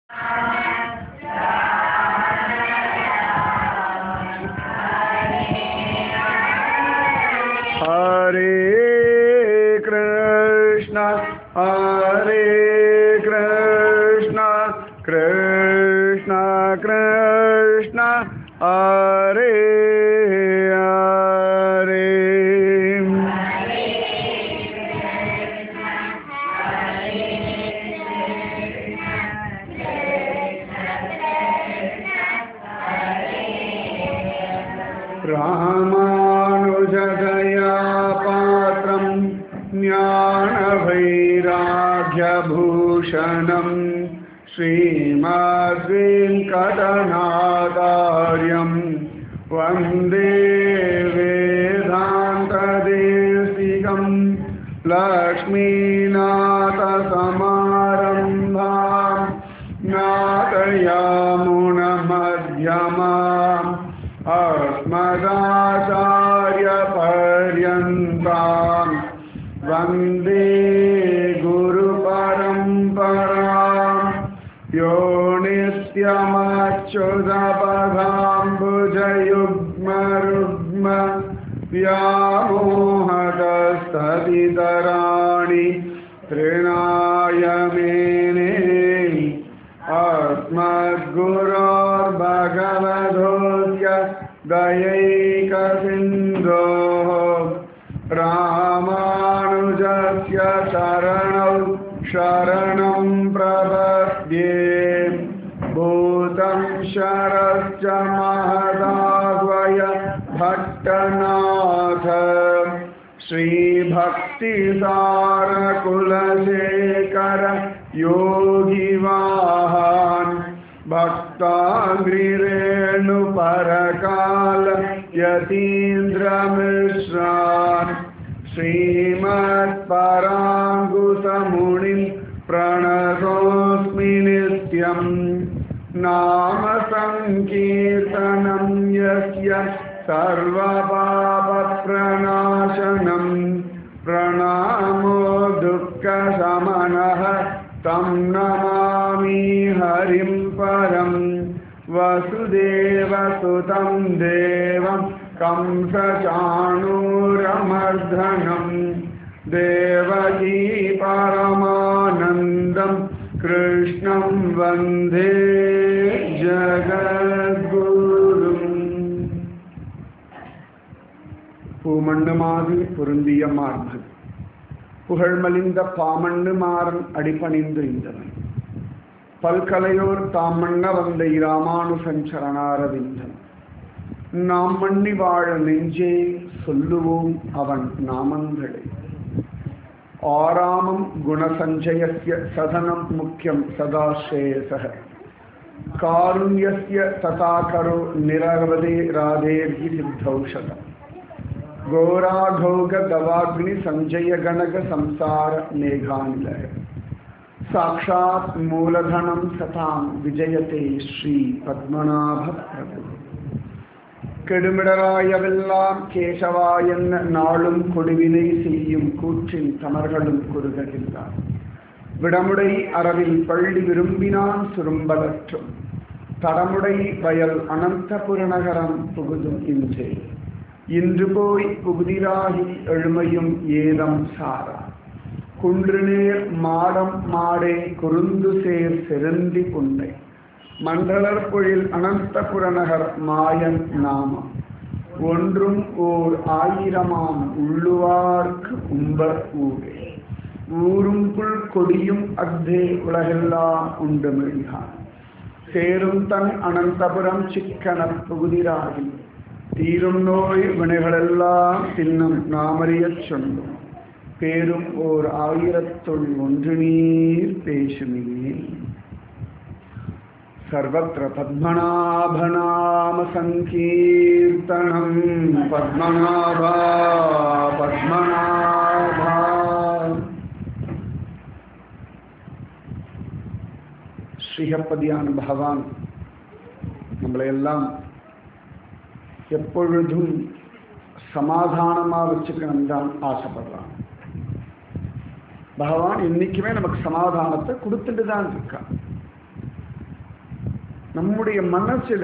Hare Krishna, Krishna Krishna, Hare Hare. Ramanujadaya patram jnana vairagya bhushanam Srimad Venkatanathāryam Vande Vedanta Desikam Lakshminatha Samarambham Natayamuna Madhyamam Asmadacharya Paryantam Vande Guru Paramparam Yo Nityamachyudapadhambujayugma Rugma Vyamohatastathitarani Trinayamene Asmadgurur Bhagavadosya Dayaikas-sindho Ramanujasya Sharanam Prapadye Bhutam Sharasya Mahadagvaya Bhattanatha Sri Bhakti Sara Kulasekara Yogi Vahan Bhaktangrirenu Parakala Yatindra Mishran Srimad Parangusamunim Pranatosmi Nityam Nama Sankirtanam Yasya Sarva Papa Pranashanam Pranamo Dukkha Samanaha Tam Namami Harim Param Vasudeva Sutam Devam Kamsa Chanūramardhanam Devaki Paramanandam Krishnam Vande Jagadgurum. பூமண்ணுமாது பொருந்திய மார்பு புகழ்மலிந்த பாமண்ணு மாறன் அடிபணிந்து இந்தவன் பல்கலையோர் தாம் மன்ன வந்த இராமானுசஞ்சரணாரவிந்தன் நாம் மன்னி வாழ நெஞ்சே சொல்லுவோம் அவன் நாமங்களை ஆராமம் குணசஞ்சயஸ்ய சதனம் முக்கியம் சதாஸ்ரேயசக காருண்யஸ்ய ததாகரோ நிரவதே ராதேர்ஹி சித்தௌஷதம் घोराघौग दवाग्नि संजय गणक संसार मेघानिलय साक्षात् मूलधनम सताम विजयते श्री पद्मनाभ प्रभु கெடுமிடராயவெல்லாம் கேசவா என்ன நாளும் கொடுவினை செய்யும் கூற்றின் தமர்களும் குறுககின்றார் விடமுடை அரவில் பள்ளி விரும்பினான் சுரும்பலற்றும் தடமுடை வயல் அனந்தபுர நகரம் புகுதும் இன்றே இன்று போய் புகுதிராகி எழுமையும் ஏதம் சாரா குன்றுநேர் மாடம் மாடே குறுந்து சேர் செருந்தி புன்னை மண்டலர் பொழில் அனந்தபுர நகர் மாயன் நாமம் ஒன்றும் ஓர் ஆயிரமாம் உள்ளுவார்க்கு உம்பர் ஊரே ஊரும் புல் கொடியும் அக்தே உலகெல்லாம் உண்டு மெழிகான் சேரும் தன் அனந்தபுரம் சிக்கன புகுதிராகி தீரும் நோய் வினைகளெல்லாம் தின்னும் நாமறியச் சொன்னோம் பேரும் ஓர் ஆயிரத்துள் ஒன்று நீர் பேசுமியே சர்வத்ர பத்மநாபநாம சங்கீர்த்தனம் பத்மநாபா பத்மநாபா. ஸ்ரீஹப்பதியான பகவான் நம்மளையெல்லாம் எப்பொழுதும் சமாதானமாக வச்சுக்கணும் தான் ஆசைப்படுறான். பகவான் இன்னைக்குமே நமக்கு சமாதானத்தை கொடுத்துட்டு தான் இருக்கான். நம்முடைய மனசுல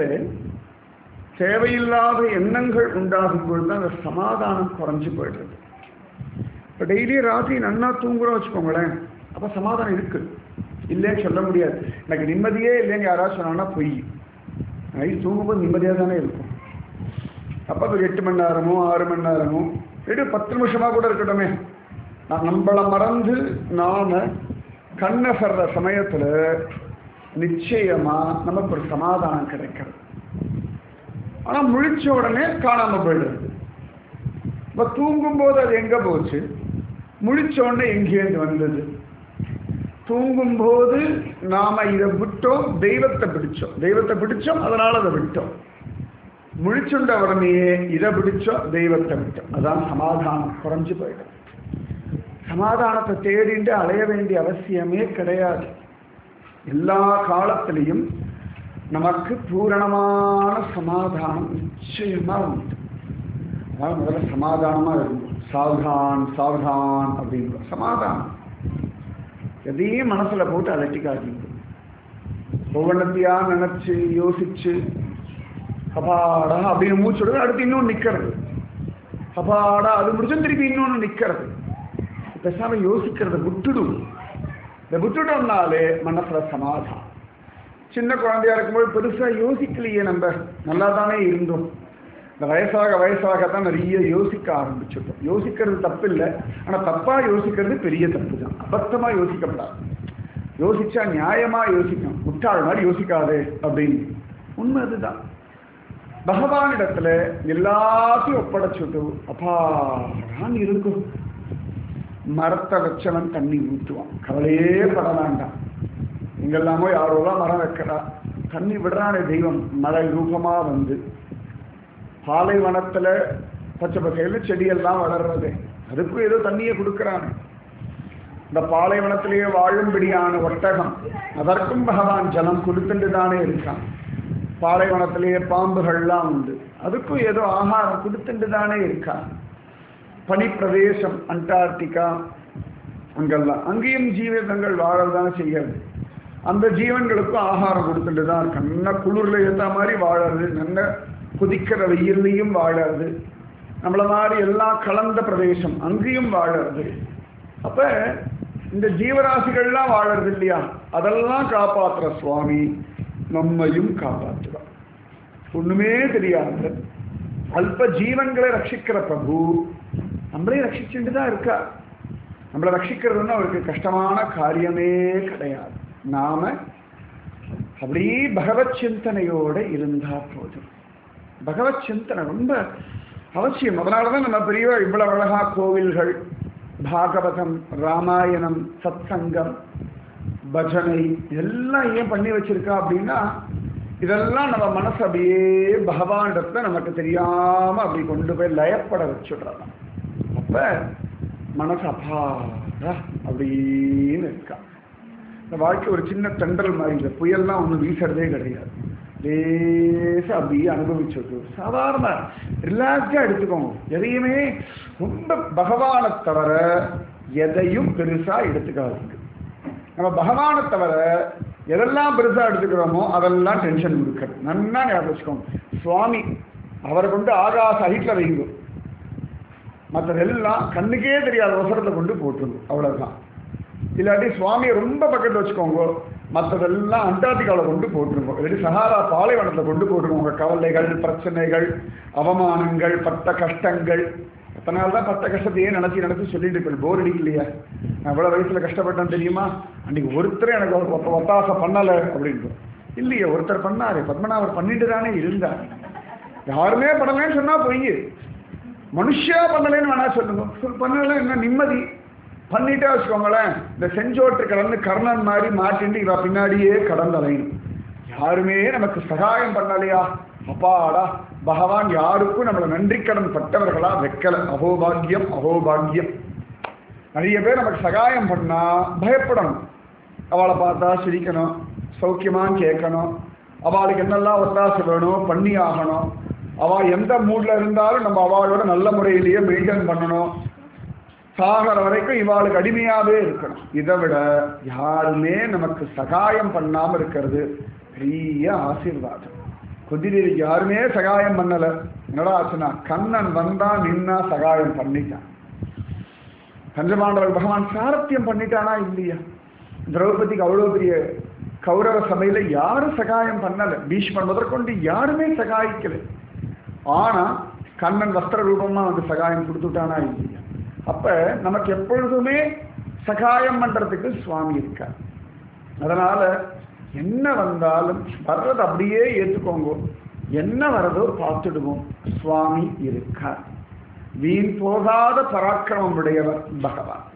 தேவையில்லாத எண்ணங்கள் உண்டாகும் பொழுது அந்த சமாதானம் குறைஞ்சு போயிடுறது. இப்போ டெய்லி ராத்திரி நன்னா தூங்குறோம் வச்சுக்கோங்களேன், அப்போ சமாதானம் இருக்கு, இல்லைன்னு சொல்ல முடியாது. எனக்கு நிம்மதியே இல்லைன்னு யாராவது சொன்னாங்கன்னா பொய். நைட் தூங்கும்போது நிம்மதியாக தானே இருக்கும். அப்போ ஒரு 8 மணி நேரமோ 6 மணி நேரமோ 10 நிமிஷமாக கூட இருக்கட்டுமே, நம்மளை மறந்து நாம கண்ணசர்ற சமயத்தில் நிச்சயமாக நமக்கு ஒரு சமாதானம் கிடைக்கிறது. ஆனால் முழிச்ச உடனே காணாமல் போயிடுறது. இப்போ தூங்கும்போது அது எங்கே போச்சு, முழிச்ச உடனே எங்கேருந்து வந்தது? தூங்கும்போது நாம் இதை விட்டோம், தெய்வத்தை பிடிச்சோம், அதனால் அதை விட்டோம். முழிச்சுண்ட உடனேயே இதை பிடிச்சோம், தெய்வத்தை விட்டோம். அதான் சமாதானம் குறைஞ்சு போயிடும். சமாதானத்தை தேடிட்டு அலைய வேண்டிய அவசியமே கிடையாது. எல்லா காலத்திலையும் நமக்கு பூரணமான சமாதானம் நிச்சயமா உண்டு. அதாவது முதல்ல சமாதானமா இருக்கும். சாவதான் அப்படிங்கிற சமாதானம் எதையும் மனசுல போட்டு அலட்டிக்காதீங்க. ஒவ்வொன்றத்தையா நினைச்சு யோசிச்சு அப்பாடா அப்படின்னு மூச்சுடுறது, அடுத்து இன்னொன்று நிற்கிறது. அப்பாடா அது முடிச்சும் திருப்பி இன்னொன்று நிற்கிறது. பேசாம யோசிக்கிறத விட்டுடும். இதை விட்டுட்டோம்னாலே மனசுல சமாதானம். சின்ன குழந்தையா இருக்கும்போது பெருசா யோசிக்கலையே, நம்ம நல்லா தானே இருந்தோம். இந்த வயசாகத்தான் நிறைய யோசிக்க ஆரம்பிச்சிட்டோம். யோசிக்கிறது தப்பு இல்லை, ஆனால் தப்பா யோசிக்கிறது பெரிய தப்பு தான். அபத்தமா யோசிக்கப்படாது. யோசிச்சா நியாயமா யோசிக்கணும், முட்டாள் மாதிரி யோசிக்காது அப்படின்னு. உண்மை அதுதான். பகவானிடத்துல எல்லாத்தையும் ஒப்படைச்சுட்டு அப்பாடான்னு இருக்கும். மரத்தை வச்சவன் தண்ணி ஊற்றுவான், கவலையே பட வேண்டாம். இங்கெல்லாமோ யாரோலாம் மரம் வைக்கிறா, தண்ணி விடுறானே தெய்வம் மழை ரூபமா வந்து. பாலைவனத்துல பச்சை பசையில செடியெல்லாம் வளர்றது, அதுக்கும் ஏதோ தண்ணியை கொடுக்குறானே. இந்த பாலைவனத்திலேயே வாழும்படியான ஒட்டகம், அதற்கும் பகவான் ஜலம் கொடுத்துட்டு தானே இருக்கான். பாலைவனத்திலேயே பாம்புகள்லாம் உண்டு, அதுக்கும் ஏதோ ஆகாரம் கொடுத்துட்டு தானே இருக்கான். பனிப்பிரதேசம் அண்டார்டிகா அங்கெல்லாம், அங்கேயும் ஜீவிதங்கள் வாழதானே செய்கிறது. அந்த ஜீவன்களுக்கும் ஆகாரம் கொடுத்துட்டு தான் இருக்கான். நல்ல குளிர்ல ஏற்ற மாதிரி வாழறது, நல்ல குதிக்கிற வெயிலையும் வாழறது, நம்மள மாதிரி எல்லாம் கலந்த பிரதேசம் அங்கேயும் வாழறது. அப்ப இந்த ஜீவராசிகள்லாம் வாழறது இல்லையா, அதெல்லாம் காப்பாற்றுற சுவாமி நம்மையும் காப்பாற்றுவார். ஒண்ணுமே தெரியாது அல்ப ஜீவன்களை ரட்சிக்கிற பிரபு நம்மளே ரட்சிச்சுட்டு தான் இருக்கா. நம்மளை ரட்சிக்கிறதுன்னு அவருக்கு கஷ்டமான காரியமே கிடையாது. நாம அப்படியே பகவத் சிந்தனையோட இருந்தா போதும். பகவத் சிந்தனை ரொம்ப அவசியம். அதனாலதான் நம்ம பெரிய இவ்வளவு அழகா கோவில்கள், பாகவதம், ராமாயணம், சத்சங்கம், பஜனை எல்லாம் ஏன் பண்ணி வச்சிருக்கா அப்படின்னா, இதெல்லாம் நம்ம மனசு அப்படியே பகவானிடத்துல நமக்கு தெரியாம அப்படி கொண்டு போய் லயப்பட வச்சுடுறோம். அப்ப மனசு அப்பாடா அப்படின்னு இருக்கா. இந்த வாழ்க்கை ஒரு சின்ன தென்றல் மாதிரி, இந்த புயல்லாம் ஒன்றும் வீசுறதே கிடையாது. லேசா அப்படியே அனுபவிச்சது சாதாரண ரிலாக்ஸா எடுத்துக்கோங்க. எதையுமே ரொம்ப பகவானை தவிர எதையும் பெருசா எடுத்துக்காதுங்க. நம்ம பகவானை தவிர எதெல்லாம் பெருசா எடுத்துக்கிறோமோ அதெல்லாம் டென்ஷன் கொடுக்கறது. நன்னா ஞாபகம் வச்சுக்கோங்க. சுவாமி அவரை கொண்டு ஆகாச ஹைட்ல வைங்க, மற்றதெல்லாம் கண்ணுக்கே தெரியாத அவசரத்தை கொண்டு போட்டுருங்க, அவ்வளவுதான். இல்லாட்டி சுவாமியை ரொம்ப பக்கத்தில் வச்சுக்கோங்க, மற்றதெல்லாம் அண்டார்டிகாவில் கொண்டு போட்டுருங்க, இல்லாட்டி சஹாரா பாலைவனத்தில் கொண்டு போட்டுருங்க. உங்கள் கவலைகள், பிரச்சனைகள், அவமானங்கள், பட்ட கஷ்டங்கள். எத்தனை நாள் தான் பட்ட கஷ்டத்தையே நினச்சி சொல்லிட்டு இருப்பேன். போர் அடிக்கலையா, நான் எவ்வளோ வயசில் கஷ்டப்பட்டேன்னு தெரியுமா, அன்றைக்கி ஒருத்தர் எனக்கு ஒத்தாசை பண்ணலை அப்படின்ட்டு. இல்லையே, ஒருத்தர் பண்ணாரு, பத்மநாபர் பண்ணிட்டு தானே இருந்தார். யாருமே பண்ணலைன்னு சொன்னால் பொய். மனுஷா பண்ணலைன்னு வேணா சொல்லுங்க, பண்ணலை என்ன நிம்மதி. பண்ணிட்டே வச்சுக்கோங்களேன், இந்த செஞ்சோட்டு கடந்து கர்ணன் மாதிரி மாட்டிட்டு இவ பின்னாடியே கடந்து அலையணும். யாருமே நமக்கு சகாயம் பண்ணலையா, அப்பாடா பகவான் யாருக்கும் நம்மளை நன்றி கடன் பட்டவர்களா வைக்கல. அகோபாகியம் அகோபாகியம். நிறைய பேர் நமக்கு சகாயம் பண்ணா பயப்படணும். அவளை பார்த்தா சிரிக்கணும், சௌக்கியமான்னு கேட்கணும், அவளுக்கு என்னெல்லாம் ஒத்தாசை வேணும் பண்ணி ஆகணும், அவள் எந்த மூட்ல இருந்தாலும் நம்ம அவளோட நல்ல முறையிலேயே மெயின்டைன் பண்ணணும். சாகர வரைக்கும் இவாளுக்கு அடிமையாவே இருக்கணும். இதை விட யாருமே நமக்கு சகாயம் பண்ணாம இருக்கிறது பெரிய ஆசீர்வாதம். குதிரைக்கு யாருமே சகாயம் பண்ணல. என்னடா ஆச்சுன்னா கண்ணன் வந்தா நின்னா சகாயம் பண்ணிட்டான். பஞ்சபாண்டவர் பகவான் சாரத்தியம் பண்ணிட்டானா இல்லையா? திரௌபதிக்கு அவ்வளவு பெரிய கௌரவ சபையில யாரும் சகாயம் பண்ணல. பீஷ்மன் முதற்கொண்டு யாருமே சகாயிக்கல. ஆனா கண்ணன் வஸ்திர ரூபமா வந்து சகாயம் கொடுத்துட்டானா இல்லையா? அப்ப நமக்கு எப்பொழுதுமே சகாயம் பண்றதுக்கு சுவாமி இருக்கார். அதனால என்ன வந்தாலும் வர்றது அப்படியே ஏற்றுக்கோங்க. என்ன வரதோ பார்த்துடுவோம். சுவாமி இருக்கார். வீண் போகாத பராக்கிரமம் உடையவர் பகவான்.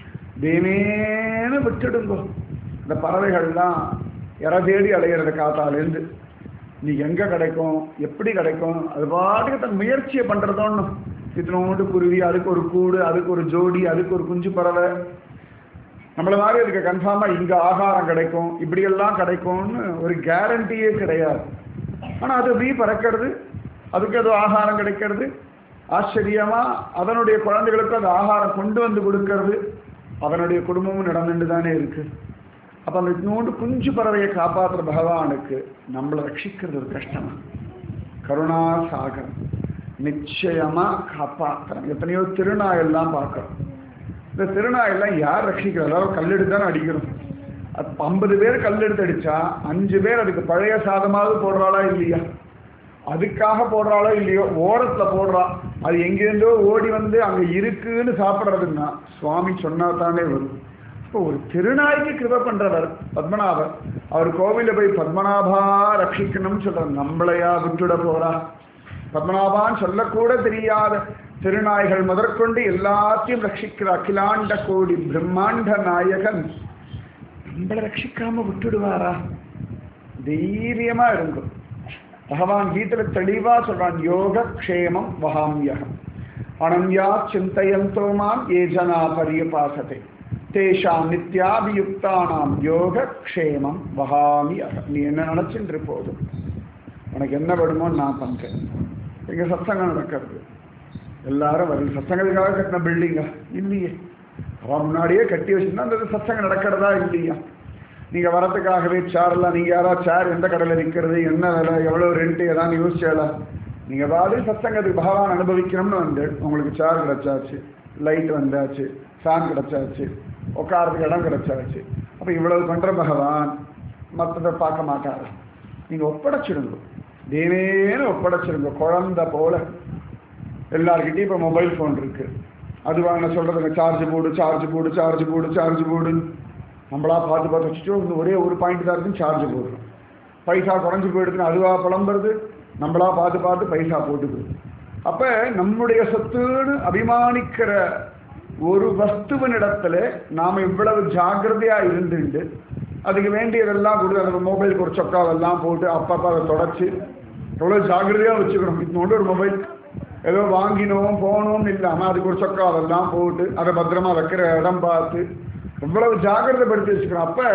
தேனேன்னு விட்டுடுங்கோ. இந்த பறவைகள்லாம் இற தேடி அலையிறது காத்தாலேருந்து. நீ எங்க கிடைக்கும், எப்படி கிடைக்கும், அது பாட்டுக்கு தன் முயற்சியை பண்றதோன்னு. இத்தனோண்டு குருவி, அதுக்கு ஒரு கூடு, அதுக்கு ஒரு ஜோடி, அதுக்கு ஒரு குஞ்சு பறவை. நம்மள மாதிரி அதுக்கு கன்ஃபார்மா இங்க ஆகாரம் கிடைக்கும், இப்படியெல்லாம் கிடைக்கும்னு ஒரு கேரண்டியே கிடையாது. ஆனா அது அப்படியே பறக்கிறது, அதுக்கு ஏதோ ஆகாரம் கிடைக்கிறது. ஆச்சரியமா அதனுடைய குழந்தைகளுக்கு அது ஆகாரம் கொண்டு வந்து கொடுக்கறது. அவனுடைய குடும்பமும் நடந்துட்டு தானே இருக்கு. அப்ப அந்த இன்னொன்று குஞ்சு பறவையை காப்பாற்றுற பகவானுக்கு நம்மளை ரட்சிக்கிறது ஒரு கஷ்டமா? கருணாசாகரம் நிச்சயமா காப்பாற்றுறோம். எத்தனையோ திருநாயெல்லாம் பார்க்கிறோம். இந்த திருநாயெல்லாம் யார் ரட்சிக்கிறோம்? அதாவது கல்லெடுத்து தானே அடிக்கிறோம். 50 பேர் கல்லெடுத்து அடிச்சா 5 பேர் அதுக்கு பழைய சாதமாவது போடுறாளா இல்லையா? அதுக்காக போடுறாளோ இல்லையோ ஓரத்துல போடுறா. அது எங்கேருந்தோ ஓடி வந்து அங்க இருக்குன்னு சாப்பிட்றதுன்னா சுவாமி சொன்னா தானே வரும். இப்போ ஒரு திருநாய்க்கு கிருபை பண்றவர் பத்மநாபர். அவர் கோவில போய் பத்மநாபா ரட்சிக்கணும்னு சொல்ற நம்மளையா விட்டுட போறா? பத்மநாபான்னு சொல்லக்கூட தெரியாத திருநாய்கள் முதற்கொண்டு எல்லாத்தையும் ரட்சிக்கிற அகிலாண்ட கோடி பிரம்மாண்ட நாயகன் நம்மளை ரட்சிக்காம விட்டுடுவாரா? தைரியமா இருக்கும். பகவான் கீதையில தெளிவா சொல்றான், யோக க்ஷேமம் வகாமியகம் அனன்யா சிந்தையந்தோ மாம் ஏ ஜனா பரியபாசதே தேஷாம் நித்யாபியுக்தானாம் யோக க்ஷேமம் வகாமியகம். நீ என்ன நினைச்சுட்டு போதும், உனக்கு என்ன வேணுமோ நான் பண்றேன். எங்க சத்சங்கம் நடக்கிறது, எல்லாரும் வருது. சத்சங்கத்துக்காக கட்டின பில்டிங்கா இல்லையே, அவன் முன்னாடியே கட்டி வச்சுருந்தா அந்த சத்சங்கம் நடக்கிறதா இல்லையா? நீங்க வரத்துக்காகவே சேரெல்லாம், நீங்க யாராவது சேர் எந்த கடையில் விற்கிறது, என்ன விலை, எவ்வளவு ரெண்ட்டு, ஏதாவது யோசிச்சாலா? நீங்க பாடு சத்சங்கத்துக்கு பகவான் அனுபவிக்கணும்னு வந்து உங்களுக்கு சேர் கிடைச்சாச்சு, லைட் வந்தாச்சு, ஃபேன் கிடைச்சாச்சு, உட்காரத்துக்கு இடம் கிடைச்சாச்சு. அப்ப இவ்வளவு பண்ற பகவான் மற்றதை பார்க்க மாட்டாரு. நீங்க ஒப்படைச்சிடுங்க, தேவேன்னு ஒப்படைச்சிடுங்க. குழந்தை போல எல்லார்கிட்டையும் இப்போ மொபைல் ஃபோன் இருக்கு. அது வாங்க சொல்றதுங்க, சார்ஜ் போடு சார்ஜ் போடு சார்ஜ் போடு சார்ஜ் போடுன்னு. நம்மளா பார்த்து பார்த்து வச்சுட்டு ஒரே ஒரு பாயிண்ட் தான் இருக்குன்னு சார்ஜ் போடுறோம். பைசா குறைஞ்சி போயிடுதுன்னு அதுவாக புலம்புறது, நம்மளா பார்த்து பார்த்து பைசா போட்டுக்குது. அப்போ நம்முடைய சொத்துன்னு அபிமானிக்கிற ஒரு வஸ்துவனிடத்துல நாம் இவ்வளவு ஜாக்கிரதையாக இருந்துட்டு அதுக்கு வேண்டியதெல்லாம் கொடுத்து அந்த மொபைலுக்கு ஒரு சொக்காவெல்லாம் போட்டு அப்பப்போ அதை தொடச்சி எவ்வளோ ஜாக்கிரதையாக வச்சுக்கணும். இன்னொன்று ஒரு மொபைல் ஏதோ வாங்கினோம் போனோம்னு இல்லாமல் அதுக்கு ஒரு சொக்காவெல்லாம் போட்டு அதை பத்திரமா வைக்கிற இடம் பார்த்து எவ்வளவு ஜாக்கிரதைப்படுத்தி வச்சுக்கிறோம். அப்போ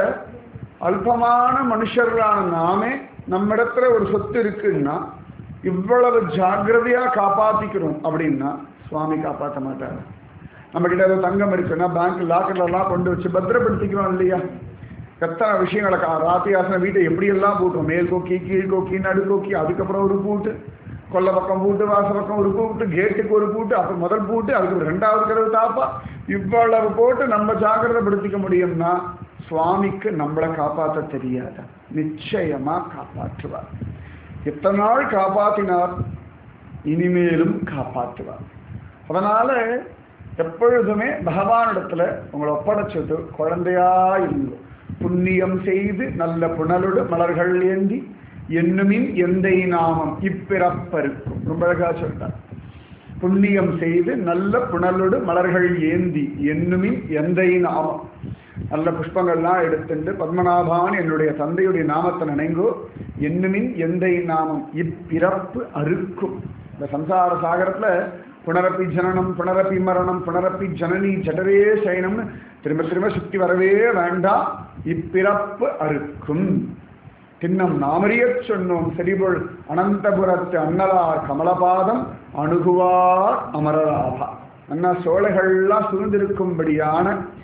அல்பமான மனுஷர்களான நாமே நம்ம இடத்துல ஒரு சொத்து இருக்குன்னா இவ்வளவு ஜாக்கிரதையாக காப்பாற்றிக்கிறோம் அப்படின்னா சுவாமி காப்பாற்ற மாட்டார். நம்மக்கிட்ட ஏதோ தங்கம் இருக்குன்னா பேங்க் லாக்கர்லாம் கொண்டு வச்சு பத்திரப்படுத்திக்கிறோம் இல்லையா? எத்தனை விஷயங்களை ராத்தியாசன வீட்டை எப்படியெல்லாம் பூட்டும், மேல் கோக்கி கீழ் கோக்கி நடுக்கோக்கி, அதுக்கப்புறம் ஒரு பூட்டு, கொல்லை பக்கம் பூட்டு, வாச பக்கம் ஒரு பூட்டு, கேட்டுக்கு ஒரு பூட்டு, அப்புறம் முதல் பூட்டு, அதுக்கு 2வது கதவு தாப்பா, இவ்வளவு போட்டு நம்ம ஜாக்கிரதைப்படுத்திக்க முடியும்னா சுவாமிக்கு நம்மளை காப்பாற்ற தெரியாத? நிச்சயமா காப்பாற்றுவார். எத்தனை நாள் காப்பாற்றினார், இனிமேலும் காப்பாற்றுவார். அதனால எப்பொழுதுமே பகவானிடத்துல உங்களை ஒப்படைச்சது குழந்தையா இருந்தோ. புண்ணியம் செய்து நல்ல புனலுடு மலர்கள் ஏந்தி என்னுமின் எந்தை நாமம் இப்பிறப்பருக்கும். ரொம்ப அழகா சொல்றார். புண்ணியம் செய்து நல்ல புனலுடு மலர்கள் ஏந்தி என்னுமின் எந்தை நாமம். நல்ல புஷ்பங்கள்லாம் எடுத்துட்டு பத்மநாபான் என்னுடைய தந்தையுடைய நாமத்தை நினைங்கோ, என்னுமின் எந்தை நாமம் இப்பிறப்பு அறுக்கும். இந்த சம்சார சாகரத்துல புனரப்பி ஜனனம் புனரப்பி மரணம் புனரப்பி ஜனனி ஜடரே சயனம்னு திரும்ப திரும்ப சுற்றி வரவே வேண்டாம். இப்பிறப்பு அறுக்கும். தின்னம் நாமறிய சொன்னோம் செறிபொள் அனந்தபுரத்து அண்ணலார் கமலபாதம் அணுகுவார் அமரராபா. அண்ணா சோலைகள்லாம் சூழ்ந்திருக்கும்படியான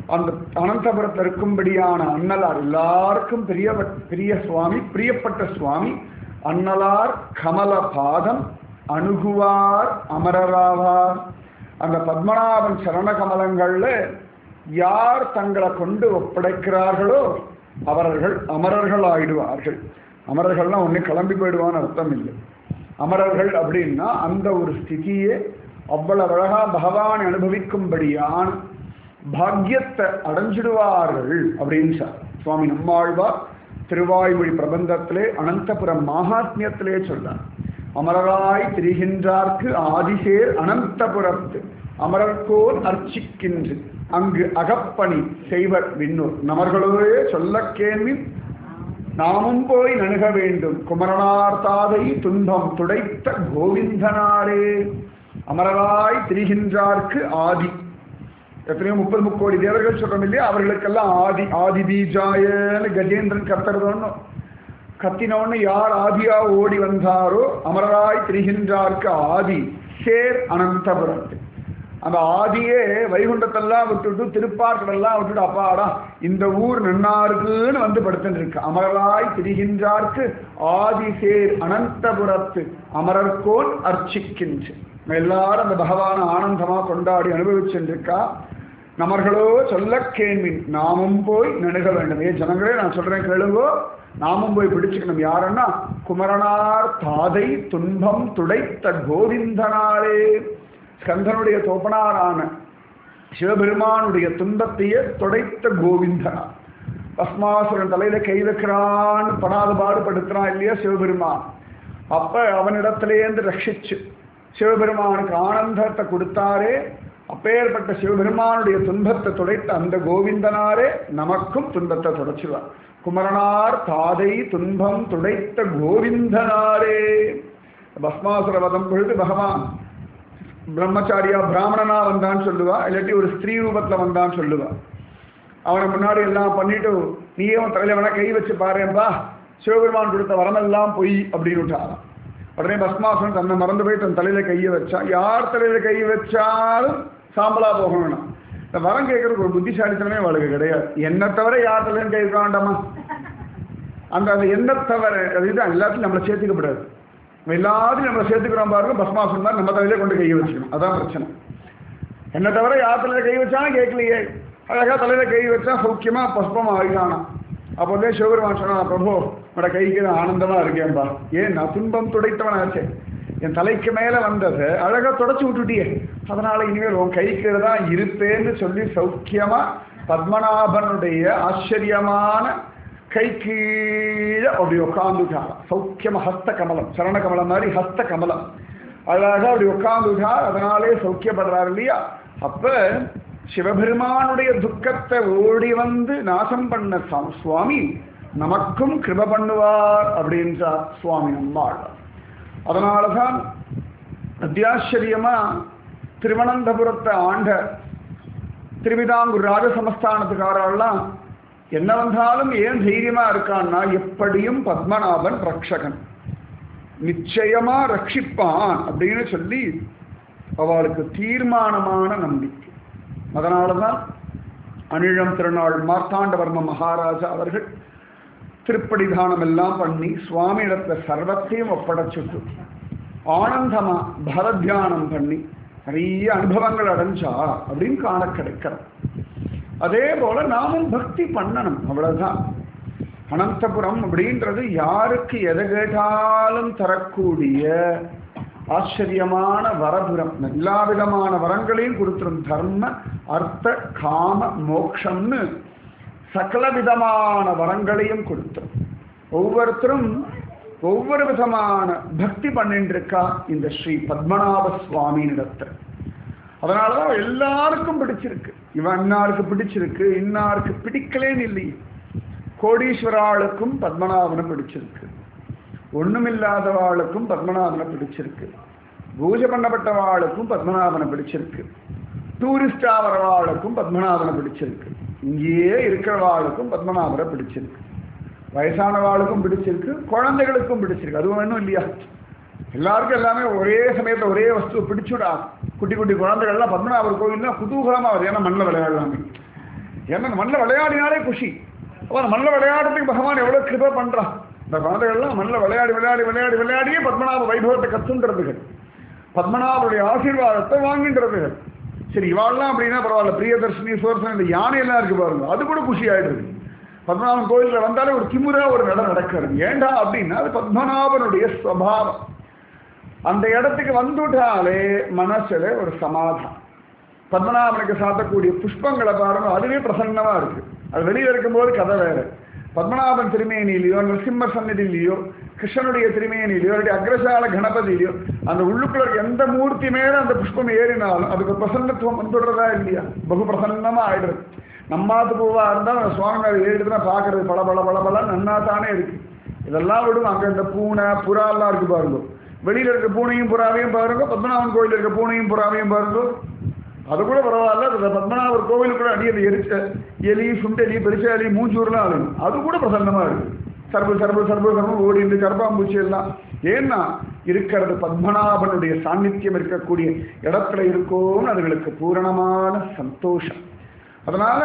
அந்த அனந்தபுரத்தில் இருக்கும்படியான அண்ணலார் எல்லாருக்கும் பெரிய சுவாமி, பிரியப்பட்ட சுவாமி அண்ணலார் கமல பாதம் அணுகுவார் அமரராவார். அந்த பத்மநாபன் சரண கமலங்கள்ல யார் தங்களை கொண்டு ஒப்படைக்கிறார்களோ அவர்கள் அமரர்கள் ஆயிடுவார்கள். அமரர்கள்லாம் ஒண்ணு கிளம்பி போயிடுவான்னு அர்த்தம் இல்லை. அமரர்கள் அப்படின்னா அந்த ஒரு ஸ்திதியே அவ்வளவு அழகா பகவான் அனுபவிக்கும்படியான பாக்கியத்தை அடைஞ்சிடுவார்கள் அப்படின்னு சுவாமி நம்மாழ்வார் திருவாய்மொழி பிரபந்தத்திலே அனந்தபுரம் மகாத்மியத்திலே சொல்றார். அமரராய் திரிகின்றார்க்கு ஆதிசேர் அனந்தபுரத்து அமரர்கோல் அர்ச்சிக்கின்று அங்கு அகப்பணி செய்வர் விண்ணூர் நமர்களோரே சொல்ல கேள்வின் நாமும் போய் நணுக வேண்டும் குமரனார் தாதை துன்பம் துடைத்த கோவிந்தனாரே. அமரராய் திரிகின்றார்க்கு ஆதி, எத்தனையோ 30 கோடி தேவர்கள் சொல்றோம் இல்லையா, அவர்களுக்கெல்லாம் ஆதி. ஆதி பீஜாயன்னு கஜேந்திரன் கத்துறதோன்னு கத்தினோன்னு யார் ஆதியா ஓடி வந்தாரோ அமரராய் திரிகின்றார்க்கு ஆதி சேர் அனந்தபுரத்து. அந்த ஆதியே வைகுண்டத்தெல்லாம் விட்டுட்டு திருப்பார்க்கடெல்லாம் விட்டுட்டு அப்பாடா இந்த ஊர் நன்னா இருக்குன்னு வந்து படுத்துட்டு இருக்கு. அமரராய் திரிகின்றார்க்கு ஆதி சேர் அனந்தபுரத்து அமரர்கோன் அர்ச்சிக்கின்று. எல்லாரும் அந்த பகவான ஆனந்தமா கொண்டாடி அனுபவிச்சுருக்கா. நமர்களோ சொல்ல கேள்வின் நாமும் போய் நணுக வேண்டும். ஜனங்களே நான் சொல்றேன் கேளுங்கோ, நாமும் போய் பிடிச்சுக்கணும். யாருன்னா குமரனார் தாதை துன்பம் துடைத்த கோவிந்தனாரே. ஸ்கந்தனுடைய தோப்பனாரான சிவபெருமானுடைய துன்பத்தையே துடைத்த கோவிந்தனார். பஸ்மாசுரன் தலையில கை வைக்கிறான்னு படாத பாடுபடுத்துறான் இல்லையா சிவபெருமான். அப்ப அவனிடத்திலேருந்து ரட்சிச்சு சிவபெருமானுக்கு ஆனந்தத்தை கொடுத்தாரே. அப்பேற்பட்ட சிவபெருமானுடைய துன்பத்தை துடைத்த அந்த கோவிந்தனாரே நமக்கும் துன்பத்தை துடைச்சுவார். குமரனார் தாதை துன்பம் துடைத்த கோவிந்தனாரே. பஸ்மாசுர வதம் பொழுது பகவான் பிரம்மச்சாரியா பிராமணனா வந்தான்னு சொல்லுவா, இல்லாட்டி ஒரு ஸ்திரீ ரூபத்துல வந்தான்னு சொல்லுவா. அவனை முன்னாடி எல்லாம் பண்ணிட்டு நீயே அவன் தலையில வேணா கை வச்சு பாருப்பா, சிவபெருமான் கொடுத்த வரமெல்லாம் பொய் அப்படின்னு விட்டாராம். உடனே பஸ்மாசுரன் தன்னை மறந்து போய் தன் தலையில கையை வச்சா. யார் தலையில கை வச்சாலும் சாம்பலா போகணும். இந்த வரம் கேட்கறதுக்கு ஒரு புத்திசாலித்தனமே அவளுக்கு கிடையாது. என்ன தவிர யார் தலையில கை வைக்க வேண்டாமா? அந்த அந்த என்ன தவிர அதுதான் எல்லாத்தையும் நம்மளை சேர்த்துக்கப்படாது. எல்லாத்தையும் நம்மளை சேர்த்துக்கிறோம் பாருங்க. பஸ்மாசுரன் தான் நம்ம தலையில கொண்டு கை வச்சுக்கணும். அதான் பிரச்சனை. என்ன தவிர யார் தலையில கை வச்சாலும் கேட்கலையே. அழகா தலையில கை வச்சா சௌக்கியமா பஸ்பமா ஆகிட்டானா. அப்போதே சிவபெருமான் சொன்னா, பிரபு உன்னோட கைக்கு ஆனந்தமா இருக்கேன்பா. ஏன் நான் துன்பம் துடைத்தவனாச்சே, என் தலைக்கு மேல வந்தது அழகா தொடச்சு விட்டுட்டியே, அதனால இனிமேல் உன் கைக்கு தான் இருப்பேன்னு சொல்லி சௌக்கியமா பத்மநாபனுடைய ஆச்சரியமான கை கீழே அப்படி உட்காந்துட்டாராம். சௌக்கியமா ஹஸ்த கமலம், சரண கமலம் மாதிரி ஹஸ்த கமலம் அழகா அப்படி உட்காந்துட்டார். அதனாலே சௌக்கியப்படுறாரு இல்லையா. அப்ப சிவபெருமானுடைய துக்கத்தை ஓடி வந்து நாசம் பண்ண சுவாமி நமக்கும் கிருப பண்ணுவார் அப்படின்றார் சுவாமி நம்மாழ்வார். அதனாலதான் அத்தியாச்சரியமா திருவனந்தபுரத்தை ஆண்ட திருவிதாங்கூர் ராஜசமஸ்தானத்துக்காரெல்லாம் என்ன வந்தாலும் ஏன் தைரியமா இருக்கான்னா, எப்படியும் பத்மநாபன் ரக்ஷகன், நிச்சயமா ரட்சிப்பான் அப்படின்னு சொல்லி அவளுக்கு தீர்மானமான நம்பிக்கை. அதனாலதான் அனிழம் திருநாள் மார்த்தாண்டவர்ம மகாராஜா அவர்கள் திருப்படி தானம் எல்லாம் பண்ணி சுவாமி இடத்துல சர்வத்தையும் ஒப்படைச்சுட்டு ஆனந்தமா பரத்தியானம் பண்ணி நிறைய அனுபவங்கள் அடைஞ்சா அப்படின்னு காண கிடைக்கிறது. அதே போல நாமும் பக்தி பண்ணணும், அவ்வளவுதான். அனந்தபுரம் அப்படின்றது யாருக்கு எதை கேட்டாலும் தரக்கூடிய ஆச்சரியமான வரபுரம். எல்லா விதமான வரங்களையும் கொடுத்துரும். தர்ம அர்த்த காம மோக்ஷம்னு சகல விதமான வரங்களையும் கொடுத்துரும். ஒவ்வொருத்தரும் ஒவ்வொரு விதமான பக்தி பண்ணிட்டு இருக்கா இந்த ஸ்ரீ பத்மநாப சுவாமியினிடத்தில். அதனாலதான் எல்லாருக்கும் பிடிச்சிருக்கு. இவன் இன்னாருக்கு பிடிச்சிருக்கு, இன்னாருக்கு பிடிக்கலேன்னு இல்லையே. கோடீஸ்வராளுக்கும் பத்மநாபனை பிடிச்சிருக்கு, ஒண்ணுமில்லாதவாளுக்கும் பத்மநாபனை பிடிச்சிருக்கு, பூஜை பண்ணப்பட்டவாளுக்கும் பத்மநாபனை பிடிச்சிருக்கு, டூரிஸ்டா வரவாளுக்கும் பத்மநாபனை பிடிச்சிருக்கு, இங்கேயே இருக்கிறவாளுக்கும் பத்மநாபனை பிடிச்சிருக்கு, வயசானவாளுக்கும் பிடிச்சிருக்கு, குழந்தைகளுக்கும் பிடிச்சிருக்கு. அதுவும் வேணும் இல்லையா? எல்லாருக்கும் எல்லாமே ஒரே சமயத்தில் ஒரே வஸ்து பிடிச்சுடா. குட்டி குட்டி குழந்தைகள்லாம் பத்மநாபர் கோவில்னா குதூகலமா வருது. ஏன்னா மண்ணில் விளையாடலாமே. ஏன்னா அந்த மண்ணில் விளையாடினாலே குஷி. அப்போ அந்த மண்ணில் விளையாடுறதுக்கு பகவான் எவ்வளோ கிருபை பண்ணுறான். இந்த குழந்தைகள்லாம் மண்ணில் விளையாடி விளையாடி விளையாடி விளையாடியே பத்மநாப வைபவத்தை கத்துன்றதுகள், பத்மநாபருடைய ஆசீர்வாதத்தை வாங்கின்றதுகள். சரி, இவாள்லாம் அப்படின்னா பரவாயில்ல, பிரியதர்ஷினி சோர்சன் இந்த யானையெல்லாம் இருக்கு பாருங்க, அது கூட குஷி ஆயிடுது. பத்மநாபன் கோயிலில் வந்தாலே ஒரு திமுறா ஒரு நடம் நடக்கிறது. ஏண்டா அப்படின்னா அது பத்மநாபனுடைய ஸ்வபாவம். அந்த இடத்துக்கு வந்துட்டாலே மனசுல ஒரு சமாதானம். பத்மநாபனுக்கு சாத்தக்கூடிய புஷ்பங்களை பாருங்க, அதுவே பிரசன்னமா இருக்கு. அது வெளியே இருக்கும்போது கதை வேற. பத்மநாபன் திருமேனிலையோ நரசிம்மர் சந்நிதியிலையோ கிருஷ்ணனுடைய திருமேனிலையோ இல்லாட்டி அக்ரசால கணபதியிலையோ அந்த உள்ளுக்குள்ள எந்த மூர்த்தி மேல அந்த புஷ்பம் ஏறினாலும் அதுக்கு பிரசன்னத்துவம் வந்துடுறதா இல்லையா? பகு பிரசன்னமா ஆயிடுறது. நம்மாத்து பூவா இருந்தால் அந்த சுவாமிநாத ஏறிடுதுன்னா பார்க்கறது பல பல பல பல நன்னா தானே இருக்கு. இதெல்லாம் விடும். அங்கே இந்த பூனை புறா எல்லாம் இருக்கு பாருங்க. வெளியில இருக்க பூனையும் புறாவையும் பாருங்க, பத்மநாபன் கோயில் இருக்க பூனையும் புறாவையும் பாருங்க, அது கூட பரவாயில்ல. பத்மநாபர் கோவிலுக்குள்ள அடி அந்த எரிச்ச எலி சுண்டெலி பெருச்சாலி மூஞ்சூர்லாம் அழுகும், அது கூட பிரசன்னமா இருக்கு. சர்பு சர்பு சர்பு சர்பு ஓடி இருந்து கர்ப்பாம்பூச்சி எல்லாம். ஏன்னா இருக்கிறது பத்மநாபனுடைய சாநித்தியம் இருக்கக்கூடிய இடத்துல இருக்கோன்னு அதுகளுக்கு பூரணமான சந்தோஷம். அதனால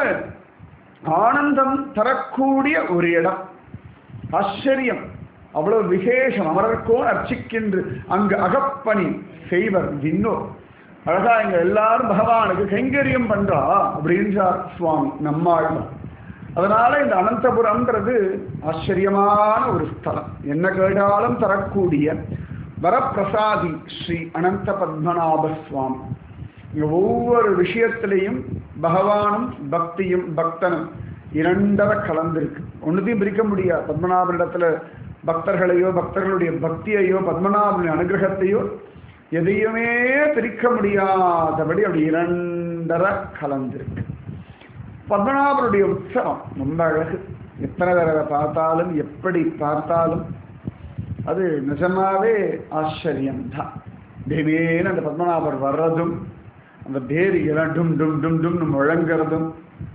ஆனந்தம் தரக்கூடிய ஒரு இடம், ஆச்சரியம், அவ்வளவு விசேஷம். அமரர்கோன் அர்ச்சிக்கின்று அங்கு அகப்பணி செய்வர் விண்ணோ. அழகா இங்க எல்லாரும் பகவானுக்கு கைங்கரியம் பண்றா அப்படின்றார் சுவாமி நம்மாழ்வார். அதனால இந்த அனந்தபுரம்ன்றது ஆச்சரியமான ஒரு ஸ்தலம். என்ன கேட்டாலும் தரக்கூடிய வரப்பிரசாதி ஸ்ரீ அனந்த பத்மநாப சுவாமி. இங்க ஒவ்வொரு விஷயத்திலையும் பகவானும் பக்தியும் பக்தனும் இரண்டரை கலந்திருக்கு. ஒன்றுத்தையும் பிரிக்க முடியாது. பத்மநாபனிடத்துல பக்தர்களையோ பக்தர்களுடைய பக்தியையோ பத்மநாபனுடைய அனுகிரகத்தையோ எதையுமே பிரிக்க முடியாதபடி அப்படி இரண்டரை கலந்திருக்கு. பத்மநாபனுடைய உற்சவம் ரொம்ப அழகு. எத்தனை தடவை பார்த்தாலும் எப்படி பார்த்தாலும் அது நிஜமாவே ஆச்சரியம்தான். தேவேன்னு அந்த பத்மநாபர் வர்றதும் அந்த பேரிகெல்லாம் டும் டும் டும் டும்னு முழங்கிறதும்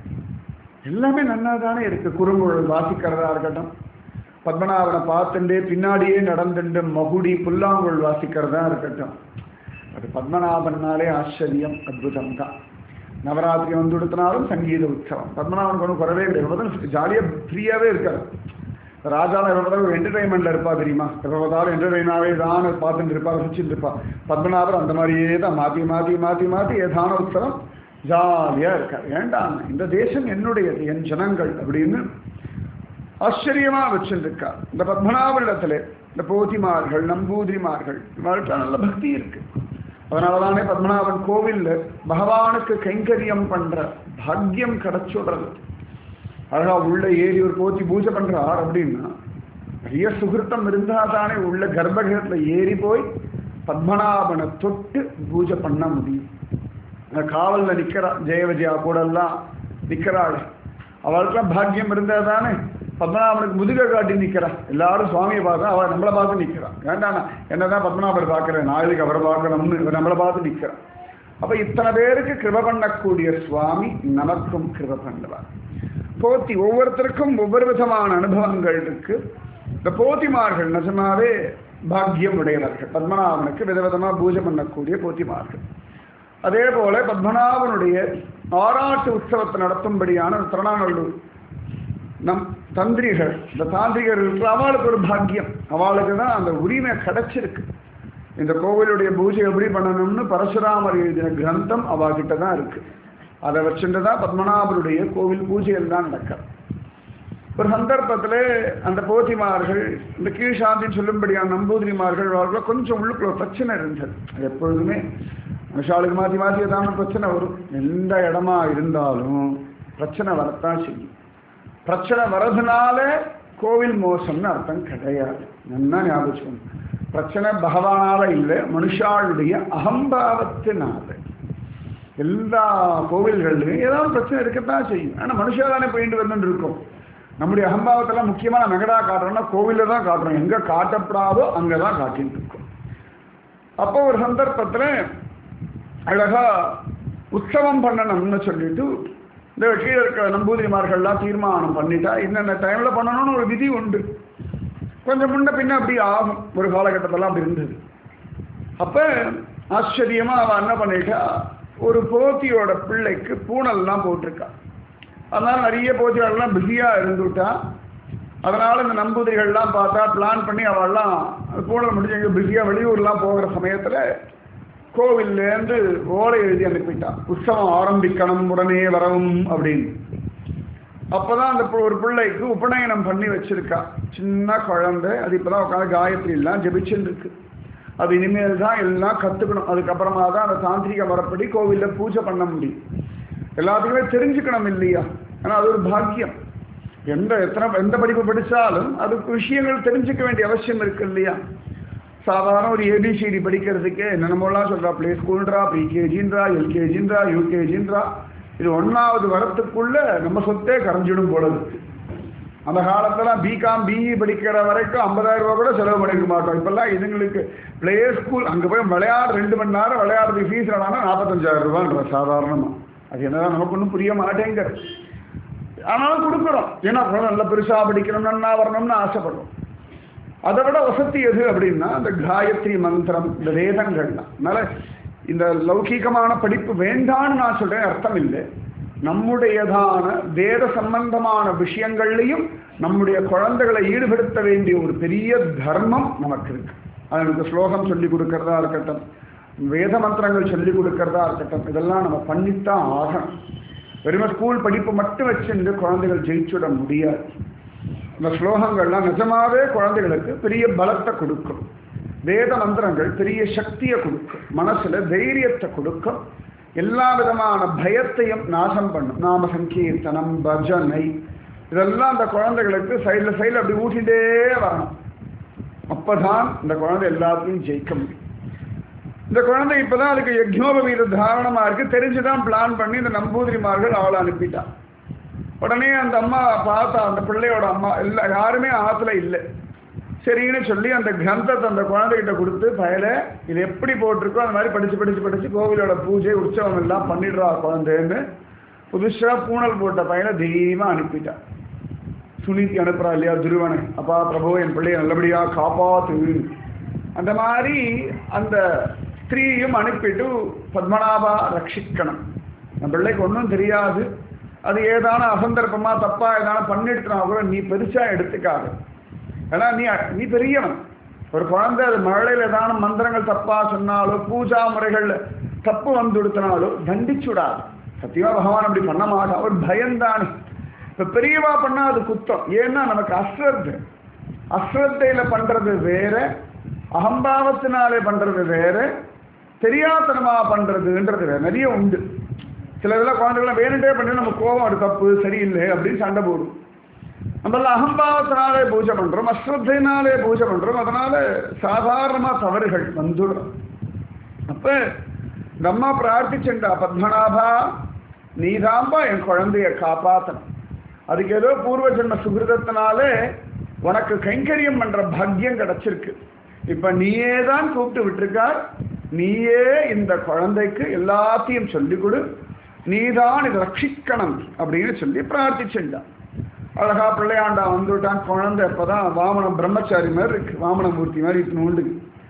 எல்லாமே நன்னா தானே இருக்கு. குறுங்குழல் வாசிக்கிறதா இருக்கட்டும், பத்மநாபனை பார்த்துட்டே பின்னாடியே நடந்துட்டு மகுடி புல்லாங்குழல் வாசிக்கிறதா இருக்கட்டும், அது பத்மநாபன்னாலே ஆச்சரியம், அற்புதம் தான். நவராத்திரி வந்து கொடுத்தனாலும் சங்கீத உற்சவம். பத்மநாபனுக்கு ஒன்றும் குறவே கிடையாது. ஜாலியாக ஃப்ரீயாகவே இருக்காரு. ராஜாலாம் எப்போ பார்த்தாலும் ஒரு என்டர்டைன்மெண்ட்டில் இருப்பா தெரியுமா? எப்போ பார்த்தாலும் என்டர்டைனாகவே தான் பார்த்துட்டு இருப்பா, ரசிச்சுட்டு இருப்பா. பத்மநாபர் அந்த மாதிரியே தான் மாற்றி மாற்றி மாற்றி மாற்றி ஏதான உற்சவம் ஜாலியாக இருக்கார். வேண்டாம், இந்த தேசம் என்னுடையது, என் ஜனங்கள் அப்படின்னு ஆச்சரியமாக வச்சுருக்கார். இந்த பத்மநாபனிடத்துல இந்த போதிமார்கள் நம்பூதிரிமார்கள் இவர்களுக்கு நல்ல பக்தி இருக்கு. அதனால தானே பத்மநாபன் கோவிலில் பகவானுக்கு கைங்கரியம் பண்ணுற பாக்கியம் கிடைச்சுடுறது. அழகா உள்ள ஏறி ஒரு போத்தி பூஜை பண்றார் அப்படின்னா நிறைய சுகிருத்தம் இருந்தால் தானே உள்ள கர்ப்பகிரகத்தில் ஏறி போய் பத்மநாபனை தொட்டு பூஜை பண்ண முடியும். அந்த காவலில் நிற்கிறா ஜெயவிஜயா கூட எல்லாம் நிற்கிறாள். அவளுக்கெல்லாம் பாக்கியம் இருந்தால் தானே பத்மநாபனுக்கு முதுகை காட்டி நிற்கிறா. எல்லாரும் சுவாமியை பார்த்தா அவள் நம்மளை பார்த்து நிற்கிறான். வேண்டாண்ணா என்னதான் பத்மநாபர் பார்க்குறேன், நான் இதுக்கு அவரை பார்க்கணும்னு இவர் நம்மளை பார்த்து நிற்கிறான். அப்போ இத்தனை பேருக்கு கிருபை பண்ணக்கூடிய சுவாமி நமக்கும் கிருபை பண்ணுவார். போத்தி ஒவ்வொருத்தருக்கும் ஒவ்வொரு விதமான அனுபவங்கள் இருக்கு. இந்த போத்திமார்கள் நிஜமாவே பாக்கியம் உடையவர்கள். பத்மநாபனுக்கு விதவிதமாக பூஜை பண்ணக்கூடிய போத்திமார்கள். அதே போல பத்மநாபனுடைய ஆராட்டு உற்சவத்தை நடத்தும்படியான திருநாநல்லூர் நம் தந்திரிகள், இந்த தாந்திரிகர்களுக்கு அவளுக்கு ஒரு பாக்கியம், அவளுக்கு தான் அந்த உரிமை கிடைச்சிருக்கு. இந்த கோவிலுடைய பூஜை எப்படி பண்ணணும்னு பரசுராமர் எழுதின கிரந்தம் அவகிட்ட தான் இருக்கு. அதை வச்சுட்டு தான் பத்மநாபருடைய கோவில் பூஜைகள் தான் நடக்கும். ஒரு சந்தர்ப்பத்தில் அந்த போத்திமார்கள் இந்த கீழ்சாந்தின்னு சொல்லும்படியான நம்பூதிரிமார்கள் அவர்கள கொஞ்சம் உள்ளுக்குள்ள ஒரு பிரச்சனை இருந்தது. அது எப்பொழுதுமே மனுஷாளுக்கு மாற்றி மாற்றி ஏதாவது பிரச்சனை வரும். எந்த இடமா இருந்தாலும் பிரச்சனை வரத்தான் செய்யும். பிரச்சனை வர்றதுனால கோவில் மோசம்னு அர்த்தம் கிடையாது. நல்லா ஞாபகம். பிரச்சனை பகவானால இல்லை, மனுஷாளுடைய அகம்பாவத்தினால. எல்லா கோவில்கள்லையும் ஏதாவது பிரச்சனை இருக்கத்தான் செய்யும். ஆனால் மனுஷா தானே போயிட்டு வந்துட்டு இருக்கோம். நம்முடைய அகம்பாவத்தெல்லாம் முக்கியமாக நம்ம எங்கடா காட்டுறோம்னா கோவிலில் தான் காட்டுறோம். எங்கே காட்டப்படாதோ அங்கே தான் காட்டின்னு இருக்கோம். அப்போ ஒரு சந்தர்ப்பத்தில் அழகா உற்சவம் பண்ணணும்னு சொல்லிட்டு இந்த கீழே இருக்கிற நம்பூதிரிமார்கள்லாம் தீர்மானம் பண்ணிட்டா என்னென்ன டைமில் பண்ணணும்னு ஒரு விதி உண்டு. கொஞ்சம் முன்ன பின்ன அப்படி ஆகும். ஒரு காலகட்டத்தெல்லாம் அப்படி இருந்தது. அப்போ ஆச்சரியமாக அவன் என்ன பண்ணிட்டா, ஒரு போத்தியோட பிள்ளைக்கு பூனல்லாம் போட்டிருக்கா. அதனால நிறைய பூஜைகள்லாம் பிஸியா இருந்துட்டா. அதனால இந்த நம்பூதிரிகள்லாம் பார்த்தா பிளான் பண்ணி அவள்லாம் பூனல் முடிஞ்சு எங்க பிஸியா வெளியூர்லாம் போகிற சமயத்துல கோவில்லேருந்து ஓலை எழுதி அனுப்பிட்டா, உற்சவம் ஆரம்பிக்கணும் உடனே வரவும் அப்படின்னு. அப்பதான் அந்த ஒரு பிள்ளைக்கு உபநயனம் பண்ணி வச்சிருக்கா, சின்ன குழந்தை. அது இப்பதான் உட்காந்து காயத்ரி எல்லாம் ஜபிச்சுன்னு இருக்கு. அது இனிமேல் தான் எல்லாம் கத்துக்கணும். அதுக்கப்புறமா தான் அந்த தாந்திரிக வரப்படி கோவில்ல பூஜை பண்ண முடியும். எல்லாத்துக்குமே தெரிஞ்சுக்கணும் இல்லையா? ஆனா அது ஒரு பாக்கியம். எந்த படிப்பு படிச்சாலும் அதுக்கு விஷயங்கள் தெரிஞ்சுக்க வேண்டிய அவசியம் இருக்கு இல்லையா? சாதாரண ஒரு ஏபிசிடி படிக்கிறதுக்கே என்னென்னமோலாம் சொல்றா, பிளே ஸ்கூல்ன்றா, ப்ரீகேஜின்றா, எல்கேஜின்றா, யூகேஜின்றா. இது 1வது வரத்துக்குள்ள நம்ம சொத்தே கரைஞ்சிடும் போல இருக்கு. அந்த காலத்துல பிகாம் பிஇ படிக்கிற வரைக்கும் 50,000 ரூபா கூட செலவு பண்ணிக்க மாட்டோம். இப்பெல்லாம் இதுங்களுக்கு பிளே ஸ்கூல் அங்க போய் விளையாடு 2 மணி நேரம் விளையாடுறதுக்கு ஃபீஸ் என்னன்னா 45,000 ரூபான்ற சாதாரணமா. அது என்னதான் நமக்கு ஒன்றும் புரிய மாட்டேங்குது. ஆனாலும் கொடுக்குறோம். ஏன்னா நல்ல பெருசா படிக்கணும், நன்னா வரணும்னு ஆசைப்படுறோம். அதை விட வசதி எது அப்படின்னா இந்த காயத்ரி மந்திரம், இந்த வேதங்கள் தான். அதனால இந்த லௌகீகமான படிப்பு வேண்டான்னு நான் சொல்றேன், அர்த்தம் இல்லை. நம்முடையதான வேத சம்பந்தமான விஷயங்கள்லையும் நம்முடைய குழந்தைகளை ஈடுபடுத்த வேண்டிய ஒரு பெரிய தர்மம் நமக்கு இருக்கு. அதற்கு ஸ்லோகம் சொல்லி கொடுக்கறதா இருக்கட்டும், வேத மந்திரங்கள் சொல்லி கொடுக்கறதா இருக்கட்டும், இதெல்லாம் நம்ம பண்ணித்தான் ஆகணும். வெறும் ஸ்கூல் படிப்பு மட்டும் வச்சுட்டு குழந்தைகள் ஜெயிச்சுட முடியாது. இந்த ஸ்லோகங்கள்லாம் நிஜமாவே குழந்தைகளுக்கு பெரிய பலத்தை கொடுக்கும். வேத மந்திரங்கள் பெரிய சக்தியை கொடுக்கும், மனசுல தைரியத்தை கொடுக்கும், எல்லா விதமான பயத்தையும் நாசம் பண்ணும். நாம சங்கீர்த்தனம், பஜனை இதெல்லாம் அந்த குழந்தைகளுக்கு சைடில் அப்படி ஊட்டிகிட்டே வரணும். அப்பதான் இந்த குழந்தை எல்லாத்தையும் ஜெயிக்க முடியும். இந்த குழந்தை இப்பதான் அதுக்கு யஜ்ஞோபவீத தாரணமா இருக்கு, தெரிஞ்சுதான் பிளான் பண்ணி இந்த நம்பூதிரிமார்கள் அவளை அனுப்பிட்டா. உடனே அந்த அம்மா பார்த்தா, அந்த பிள்ளையோட அம்மா இல்லை, யாருமே ஆத்துல இல்லை. சரின்னு சொல்லி அந்த கிரந்தத்தை அந்த குழந்தைகிட்ட கொடுத்து, பயல இது எப்படி போட்டிருக்கோ அந்த மாதிரி படிச்சு கோவிலோட பூஜை உற்சவம் எல்லாம் பண்ணிடுறா குழந்தைன்னு புதுசா பூனல் போட்ட பையனை தெய்வமா அனுப்பிட்டா. சுனிதி அனுப்புறா இல்லையா துருவனை, அப்பா பிரபு என் பிள்ளையை நல்லபடியா காப்பாத்து. அந்த மாதிரி அந்த ஸ்திரீயும் அனுப்பிட்டு, பத்மநாபா ரட்சிக்கணும், என் பிள்ளைக்கு ஒன்றும் தெரியாது, அது ஏதான அசந்தர்ப்பமா தப்பா ஏதான பண்ணிட்டுனா கூட நீ பெருசா எடுத்துக்காது. ஏன்னா நீ பெரியவன். ஒரு குழந்தை அது மழையில ஏதான மந்திரங்கள் தப்பா சொன்னாலோ பூஜா முறைகள்ல தப்பு வந்துடுத்தினாலோ தண்டிச்சுடாது. சத்தியமா பகவான் அப்படி பண்ண மாட்டான், ஒரு பயம்தானே. இப்ப பெரியவா பண்ணா அது குத்தம். ஏன்னா நமக்கு அஸ்ரத்தையில பண்றது வேற, அகம்பாவத்தினாலே பண்றது வேற, தெரியாதனமா பண்றதுன்றது வேற. நிறைய உண்டு. சில இதெல்லாம் குழந்தைகள்லாம் வேணுட்டே பண்ணி நம்ம கோபம், அது தப்பு சரியில்லை அப்படின்னு சண்டை போடும். நம்மள அகம்பாவத்தினாலே பூஜை பண்றோம், அஸ்ரத்தையினாலே பூஜை பண்றோம், அதனால சாதாரணமா தவறுகள் வந்துடும். அப்ப இந்த அம்மா பிரார்த்திச்சுண்டா, பத்மநாபா நீதாம்பா என் குழந்தைய காப்பாத்தணும். அதுக்கு ஏதோ பூர்வ ஜென்ம சுகிருதத்தினாலே உனக்கு கைங்கரியம் பண்ற பாக்கியம் கிடைச்சிருக்கு. இப்ப நீயே தான் கூப்பிட்டு விட்டுருக்கார், நீயே இந்த குழந்தைக்கு எல்லாத்தையும் சொல்லிக் கொடு, நீதான் இதை ரட்சிக்கணும் அப்படின்னு சொல்லி பிரார்த்திச்சுண்டா. அழகா பிள்ளையாண்டா வந்துட்டான். குழந்தை இப்பதான் வாமனம் பிரம்மச்சாரி மாதிரி இருக்கு, வாமனமூர்த்தி மாதிரி இட்டு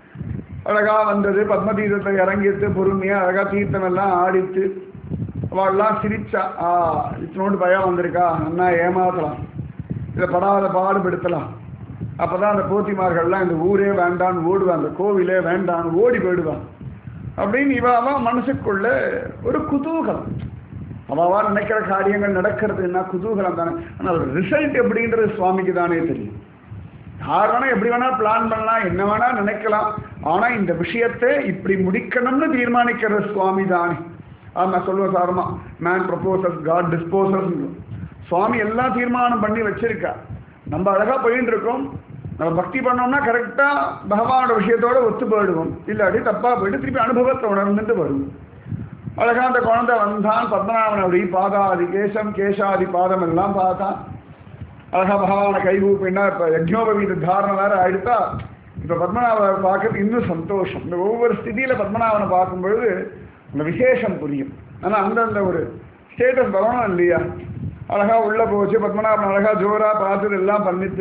அழகா வந்தது. பத்மதீர்த்தத்தை இறங்கிட்டு பொறுமையா அழகா தீர்த்தம் எல்லாம் ஆடித்து அவள்லாம் சிரிச்சா. இத்தினோண்டு பயம் வந்திருக்கா, நல்லா ஏமாத்தலாம், இதை படாத பாடுபடுத்தலாம். அப்பதான் அந்த போத்திமார்கள்லாம் இந்த ஊரே வேண்டான்னு ஓடுவான், அந்த கோவிலே வேண்டான்னு ஓடி போயிடுவான் அப்படின்னு இவாவா மனசுக்குள்ள ஒரு குதூகலம். அவாவா நினைக்கிற காரியங்கள் நடக்கிறதுன்னா குதூகலம் தானே. ஆனால் ஒரு ரிசல்ட் எப்படின்றது சுவாமிக்கு தானே தெரியும். யார் வேணா எப்படி வேணா பிளான் பண்ணலாம், என்ன வேணா நினைக்கலாம், ஆனா இந்த விஷயத்தை இப்படி முடிக்கணும்னு தீர்மானிக்கிற சுவாமி தானே. நான் சொல்லுவேன் சாரமா, மேன் ப்ரொபோசஸ் காட் டிஸ்போசஸ். சுவாமி எல்லாம் தீர்மானம் பண்ணி வச்சிருக்கா. நம்ம அழகா போயிட்டு இருக்கோம். நம்ம பக்தி பண்ணோம்னா கரெக்டா பகவானோட விஷயத்தோட ஒத்து போயிடுவோம், இல்லாட்டி தப்பா போயிட்டு திருப்பி அனுபவத்தை உணர்ந்துட்டு வருவோம். அழகா அந்த குழந்தை வந்தான். பத்மநாபன் அப்படி பாதாதி கேசம் கேசாதி பாதம் எல்லாம் பார்த்தான். அழகா பகவானை கைகூப்பின்னா இப்ப யஜ்ஞோபவீத தாரணை வேற ஆயிடுத்தா. இப்ப பத்மநாபனை பார்க்கறது இன்னும் சந்தோஷம். இந்த ஒவ்வொரு ஸ்திதியில பத்மநாபனை பார்க்கும் பொழுது அந்த விசேஷம் புரியும். ஆனா அந்தந்த ஒரு ஸ்டேட்டஸ் வரணும் இல்லையா? அழகா உள்ள போச்சு. பத்மநாபன் அழகா ஜோரா பார்த்தது எல்லாம் பண்ணிட்டு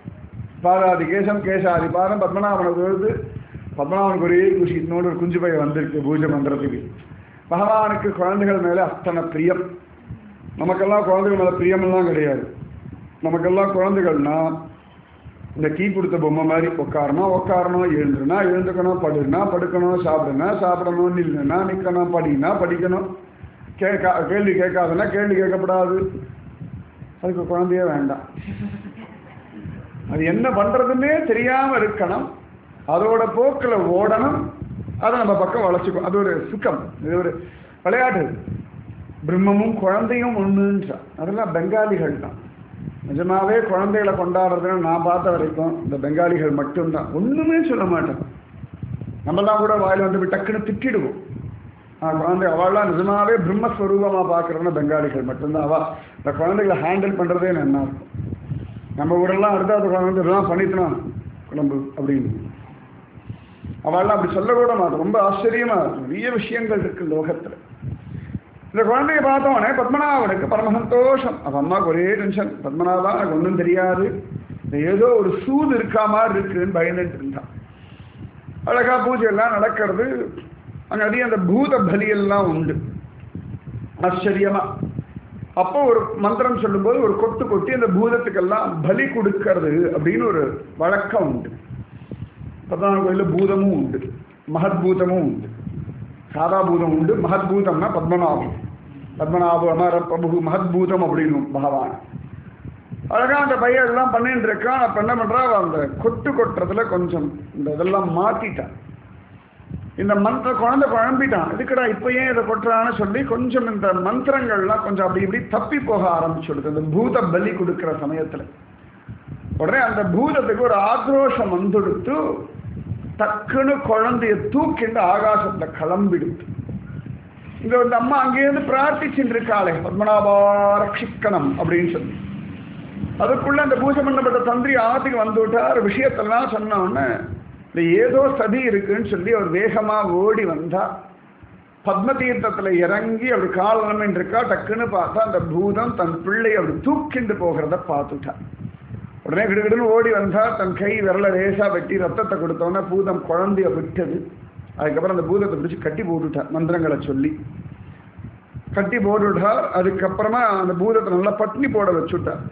பாதாதி கேசம் கேசாதி பாதம் பத்மநாபனை வருது. பத்மநாபனுக்கு ஒரே குஷி, இன்னொரு ஒரு குஞ்சு பையன் வந்திருக்கு பூஜை பண்றதுக்கு. பகவானுக்கு குழந்தைகள் மேல அத்தனை பிரியம். நமக்கெல்லாம் குழந்தைகள் மேலே பிரியமெல்லாம் கிடையாது. நமக்கெல்லாம் குழந்தைகள்னா இந்த கீ கொடுத்த பொம்மை மாதிரி உட்காரணும், எழுந்துனா எழுந்துக்கணும், படுனா படுக்கணும், சாப்பிடுனா சாப்பிடணும், நில்லுனா நிற்கணும், படினா படிக்கணும், கேள்வி கேட்காதுன்னா கேள்வி கேட்கப்படாது. அதுக்கு குழந்தையே வேண்டாம். அது என்ன பண்ணுறதுன்னே தெரியாமல் இருக்கணும், அதோட போக்கில் ஓடணும், அதை நம்ம பக்கம் வளர்ச்சிக்கும். அது ஒரு சுகம், இது ஒரு விளையாட்டு. பிரம்மமும் குழந்தையும் ஒன்றுன்றா. அதெல்லாம் பெங்காலிகள் தான். நிஜமாவே குழந்தைகளை கொண்டாடுறதுன்னு நான் பார்த்த வரைக்கும் இந்த பெங்காலிகள் மட்டும்தான். ஒன்றுமே சொல்ல மாட்டேன். நம்மலாம் கூட வாயில் வந்து டக்குன்னு திட்டிடுவோம். குழந்தை அவள்லாம் நிஜமாவே பிரம்மஸ்வரூபமாக பார்க்குறதுன்னா பெங்காலிகள் மட்டும்தான். இந்த குழந்தைகளை ஹேண்டில் பண்ணுறதே நல்லா இருக்கும். நம்ம ஊரெல்லாம் அடுத்த குழந்தை இதெல்லாம் பண்ணிட்டுனான் குழம்பு அப்படின்னு அவள்லாம் அப்படி சொல்லக்கூட மாட்டோம். ரொம்ப ஆச்சரியமாக இருக்கும். நிறைய விஷயங்கள் இருக்குது லோகத்தில். இந்த குழந்தைய பார்த்தோன்னே பத்மநாபனுக்கு பரம சந்தோஷம். அவன் அம்மாவுக்கு ஒரே டென்ஷன். பத்மநாபா எனக்கு ஒன்றும் தெரியாது, ஏதோ ஒரு சூது இருக்கா மாதிரி இருக்குன்னு பயந்துட்டு இருந்தான். அழகா பூஜை எல்லாம் நடக்கிறது. அங்கே அதிகம் அந்த பூத பலியெல்லாம் உண்டு ஆச்சரியமா. அப்போ ஒரு மந்திரம் சொல்லும்போது ஒரு கொட்டு கொட்டி அந்த பூதத்துக்கெல்லாம் பலி கொடுக்கறது அப்படின்னு ஒரு வழக்கம் உண்டு. பத்மநாப கோயிலில் பூதமும் உண்டு, மகத்பூதமும் உண்டு. சாதா பூதம் உண்டு, மகத்பூதம்னா பத்மநாபம். பத்மநாப அமர பிரபு மகத்பூதம் அப்படின்னு பகவான். அழகா அந்த பையன் எல்லாம் பண்ணிட்டு இருக்கான். அப்ப என்ன பண்றா, அந்த கொட்டு கொட்டுறதுல கொஞ்சம் இந்த இதெல்லாம் மாத்திட்டான். இந்த குழந்தை குழம்பிட்டான். இதுக்கடா இப்ப ஏன் இதை கொட்டுறான்னு சொல்லி கொஞ்சம் இந்த மந்திரங்கள்லாம் கொஞ்சம் அப்படி இப்படி தப்பி போக ஆரம்பிச்சுடுது. இந்த பூத பலி கொடுக்கிற சமயத்துல உடனே அந்த பூதத்துக்கு ஒரு ஆக்ரோஷம் வந்துடுத்து. டக்குன்னு குழந்தைய தூக்கிண்டு ஆகாசத்துல கிளம்பிடுத்து. இந்த வந்து அம்மா அங்கேயிருந்து பிரார்த்திச்சுட்டு இருக்காளே, பத்மநாபா ரட்சிக்கணும் அப்படின்னு சொல்லி. அதுக்குள்ள அந்த பூஜை பண்ணப்பட்ட தந்திரி ஆத்துக்கு வந்து விட்டார். விஷயத்தெல்லாம் சொன்ன உடனே இல்லை ஏதோ சதி இருக்குன்னு சொல்லி அவர் வேகமா ஓடி வந்தா. பத்ம தீர்த்தத்துல இறங்கி அப்படி காலமின் இருக்கா. டக்குன்னு பார்த்தா அந்த பூதம் தன் பிள்ளை அப்படி தூக்கிண்டு போகிறத பார்த்துட்டா. உடனே கிடுகிடுன்னு ஓடி வந்தா. தன் கை விரல லேசா வெட்டி ரத்தத்தை கொடுத்தோன்னா பூதம் குழந்தைய விட்டது. அதுக்கப்புறம் அந்த பூதத்தை பிடிச்சி கட்டி போட்டுட்டார். மந்திரங்களை சொல்லி கட்டி போட்டுவிட்டார். அதுக்கப்புறமா அந்த பூதத்தை நல்லா பட்னி போட வச்சுட்டார்.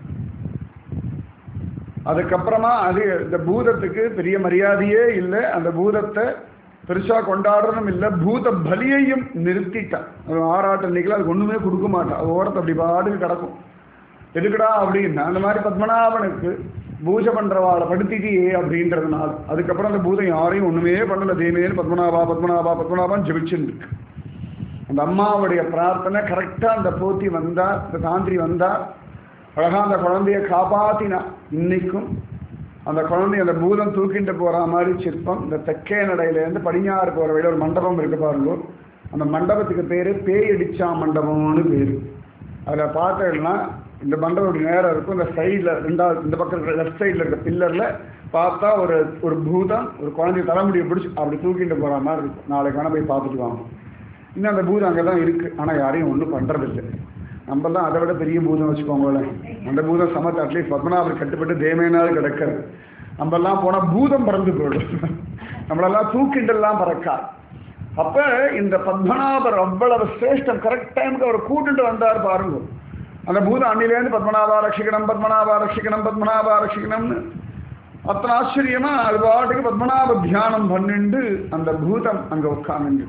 அதுக்கப்புறமா இந்த பூதத்துக்கு பெரிய மரியாதையே இல்லை. அந்த பூதத்தை பெருசா கொண்டாடுறதும் இல்லை. பூத பலியையும் நிறுத்திட்டான். ஆறாட்டு அன்னைக்குல அதுக்கு ஒண்ணுமே கொடுக்க மாட்டான். அது ஓரத்தை அப்படி பாட்டுக்கு கிடக்கும். எதுக்குடா அப்படின்னா அந்த மாதிரி பத்மநாபனுக்கு பூஜை பண்றவாளை படுத்திட்டியே அப்படின்றதுனால. அதுக்கப்புறம் அந்த பூதம் யாரையும் ஒண்ணுமே பண்ணல. தேமேன்னு பத்மநாபா பத்மநாபா பத்மநாபான்னு ஜெபிச்சுன்னு இருக்கு. அந்த அம்மாவுடைய பிரார்த்தனை கரெக்டா அந்த போத்தி வந்தா, இந்த தாந்திரி வந்தா, அழகா அந்த குழந்தைய காப்பாத்தினா. இன்னைக்கும் அந்த குழந்தைய அந்த பூதம் தூக்கிட்டு போற மாதிரி சிற்பம் இந்த தெற்கே நடையிலேருந்து படிஞாறு போற வழியில் ஒரு மண்டபம் இருக்கு பாருங்க. அந்த மண்டபத்துக்கு பேரு பேயடிச்சா மண்டபம்னு பேரு. அதுல பார்த்தீங்கன்னா இந்த மண்டபம் நேரம் இருக்கும். இந்த சைட்ல ரெண்டாவது இந்த பக்கம் லெஃப்ட் சைட்ல இருக்க பில்லர்ல பார்த்தா ஒரு பூதம் ஒரு குழந்தைய தலைமுடியை பிடிச்சி அப்படி தூக்கிட்டு போற மாதிரி இருக்கும். நாளைக்கு வேணா போய் பார்த்துட்டு வாங்க. இன்னும் அந்த பூதம் அங்கதான் இருக்கு. ஆனா யாரையும் ஒன்றும் பண்றதில்லை. நம்மலாம் அதை விட பெரிய பூதம் வச்சுக்கோங்களேன். அந்த பூதம் சமத்து அட்லீஸ்ட் பத்மநாபர் கட்டுப்பட்டு தேமையினாலும் கிடக்கிறது. நம்மெல்லாம் போனால் பூதம் பறந்து போயிடும். நம்மளெல்லாம் தூக்கிண்டெல்லாம் பறக்கா. அப்ப இந்த பத்மநாபர் அவ்வளவு சிரேஷ்டம். கரெக்ட் டைமுக்கு அவர் கூட்டுட்டு வந்தார் பாருங்க. அந்த பூதம் அன்னிலேருந்து பத்மநாபா ரட்சிக்கணும் பத்மநாபா ரட்சிக்கணும் பத்மநாபா ரட்சிக்கணும்னு அத்தனை ஆச்சரியமா அது பாட்டுக்கு பத்மநாப தியானம் பண்ணிண்டு அந்த பூதம் அங்க உட்கார்ந்து.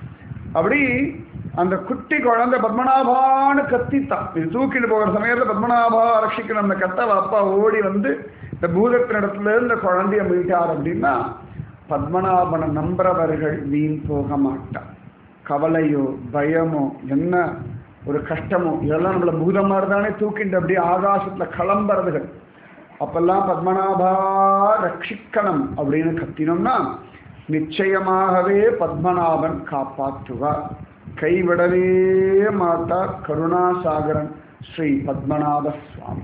அப்படி அந்த குட்டி குழந்தை பத்மநாபான்னு கத்தித்தான். இது தூக்கிட்டு போகிற சமயத்தில் பத்மநாபா ரட்சிக்கணும் அந்த கத்தவ அப்பா ஓடி வந்து இந்த பூதத்தினிடத்துல இந்த குழந்தைய மீட்டார். அப்படின்னா பத்மநாபனை நம்புறவர்கள் வீண் போக மாட்டார். கவலையோ பயமோ என்ன ஒரு கஷ்டமோ இதெல்லாம் நம்மள பூதம் மாதிரி தானே தூக்கிட்டு அப்படியே ஆகாசத்துல கிளம்புறதுகள். அப்பெல்லாம் பத்மநாபா ரட்சிக்கணும் அப்படின்னு கத்தினோம்னா நிச்சயமாகவே பத்மநாபன் காப்பாற்றுவார். கைவிடவே மாட்டார் கருணாசாகரன் ஸ்ரீ பத்மநாப சுவாமி.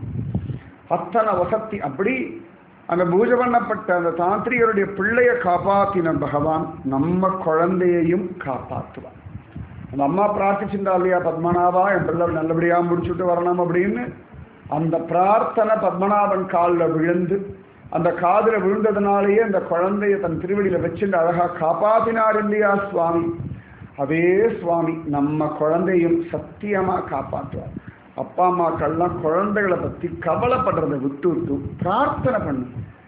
அத்தனை வசத்தி. அப்படி அந்த பூஜை பண்ணப்பட்ட அந்த தாந்திரிகருடைய பிள்ளைய காப்பாத்தின பகவான் நம்ம குழந்தையையும் காப்பாற்றுவார். அந்த அம்மா பிரார்த்திச்சிருந்தா இல்லையா, பத்மநாபா என் பிள்ளை நல்லபடியா முடிச்சுட்டு வரணும் அப்படின்னு. அந்த பிரார்த்தனை பத்மநாபன் காலில் விழுந்து அந்த காதுல விழுந்ததுனாலேயே அந்த குழந்தைய தன் திருவடியில வச்சுட்டு அழகா காப்பாத்தினார் இல்லையா சுவாமி. அதே சுவாமி நம்ம குழந்தையும் சத்தியமா காப்பாற்றுவார். அப்பா அம்மாக்கள்லாம் குழந்தைகளை பற்றி கவலைப்படுறதை விட்டு விட்டு பிரார்த்தனை பண்ணு.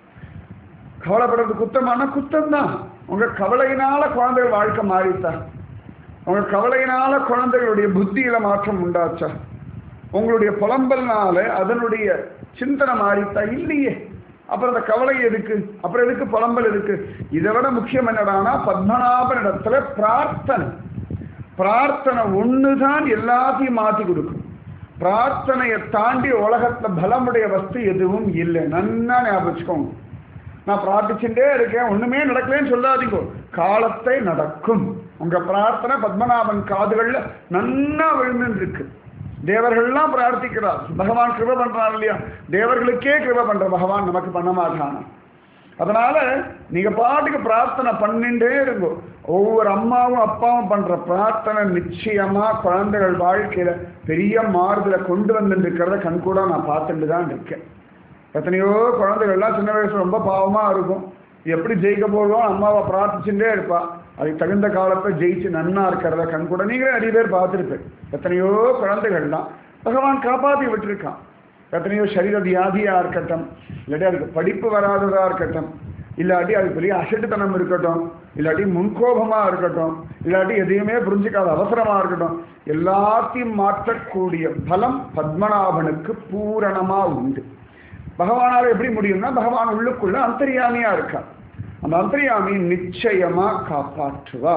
கவலைப்படுறது குத்தமான குத்தம் தான். உங்கள் கவலையினால குழந்தைகள் வாழ்க்கை மாறித்தா? உங்கள் கவலையினால குழந்தைகளுடைய புத்தியில மாற்றம் உண்டாச்சா? உங்களுடைய புலம்பல்னால அதனுடைய சிந்தனை மாறித்தா? இல்லையே. அப்புறம் அந்த கவலை எதுக்கு? அப்புறம் எதுக்கு புலம்பல் இருக்கு? இதை விட முக்கியம் என்னடானா பத்மநாபன் இடத்துல பிரார்த்தனை. பிரார்த்தனை ஒண்ணுதான் எல்லாத்தையும் மாற்றி கொடுக்கும். பிரார்த்தனையை தாண்டி உலகத்துல பலமுடைய வஸ்து எதுவும் இல்லை. நன்னா ஞாபகம் வச்சுக்கோங்க. நான் பிரார்த்திச்சுட்டே இருக்கேன், ஒண்ணுமே நடக்கலன்னு சொல்லாதீங்க. காலத்தை நடக்கும். உங்க பிரார்த்தனை பத்மநாபன் காதுகள்ல நன்னா விழுந்து இருக்கு. தேவர்கள்லாம் பிரார்த்திக்கிறார், பகவான் கிருபை பண்றான் இல்லையா? தேவர்களுக்கே கிருபை பண்ற பகவான் நமக்கு பண்ண மாட்டானா? அதனால நீங்க பாட்டுக்கு பிரார்த்தனை பண்ணிட்டே இருங்கோ. ஒவ்வொரு அம்மாவும் அப்பாவும் பண்ற பிரார்த்தனை நிச்சயமா குழந்தைகள் வாழ்க்கையில பெரிய மாறுதலை கொண்டு வந்து இருக்கிறத கண்கூட நான் பார்த்துட்டு தான் இருக்கேன். எத்தனையோ குழந்தைகள்லாம் சின்ன வயசுல ரொம்ப பாவமா இருக்கும். எப்படி ஜெயிக்க போகிறோம் அம்மாவை பிரார்த்திச்சுட்டே இருப்பா. அதுக்கு தகுந்த காலத்தை ஜெயிச்சு நன்னா இருக்கிறத கண்கூட நீங்களே நிறைய பேர் பார்த்துருப்பேன். எத்தனையோ குழந்தைகள்லாம் பகவான் காப்பாற்றி விட்டுருக்கான். எத்தனையோ சரீர வியாதியா இருக்கட்டும், இல்லாட்டி அதுக்கு படிப்பு வராததா இருக்கட்டும், இல்லாட்டி அதுக்கு பெரிய அசட்டுத்தனம் இருக்கட்டும், இல்லாட்டி முன்கோபமா இருக்கட்டும், இல்லாட்டி எதையுமே புரிஞ்சுக்காத அவசரமா இருக்கட்டும், எல்லாத்தையும் மாற்றக்கூடிய பலம் பத்மநாபனுக்கு பூரணமா உண்டு. பகவானால எப்படி முடியும்னா பகவான் உள்ளுக்குள்ள அந்தர்யாமியா இருக்கார். அந்த அந்தர்யாமியை நிச்சயமா காப்பாற்றுவா.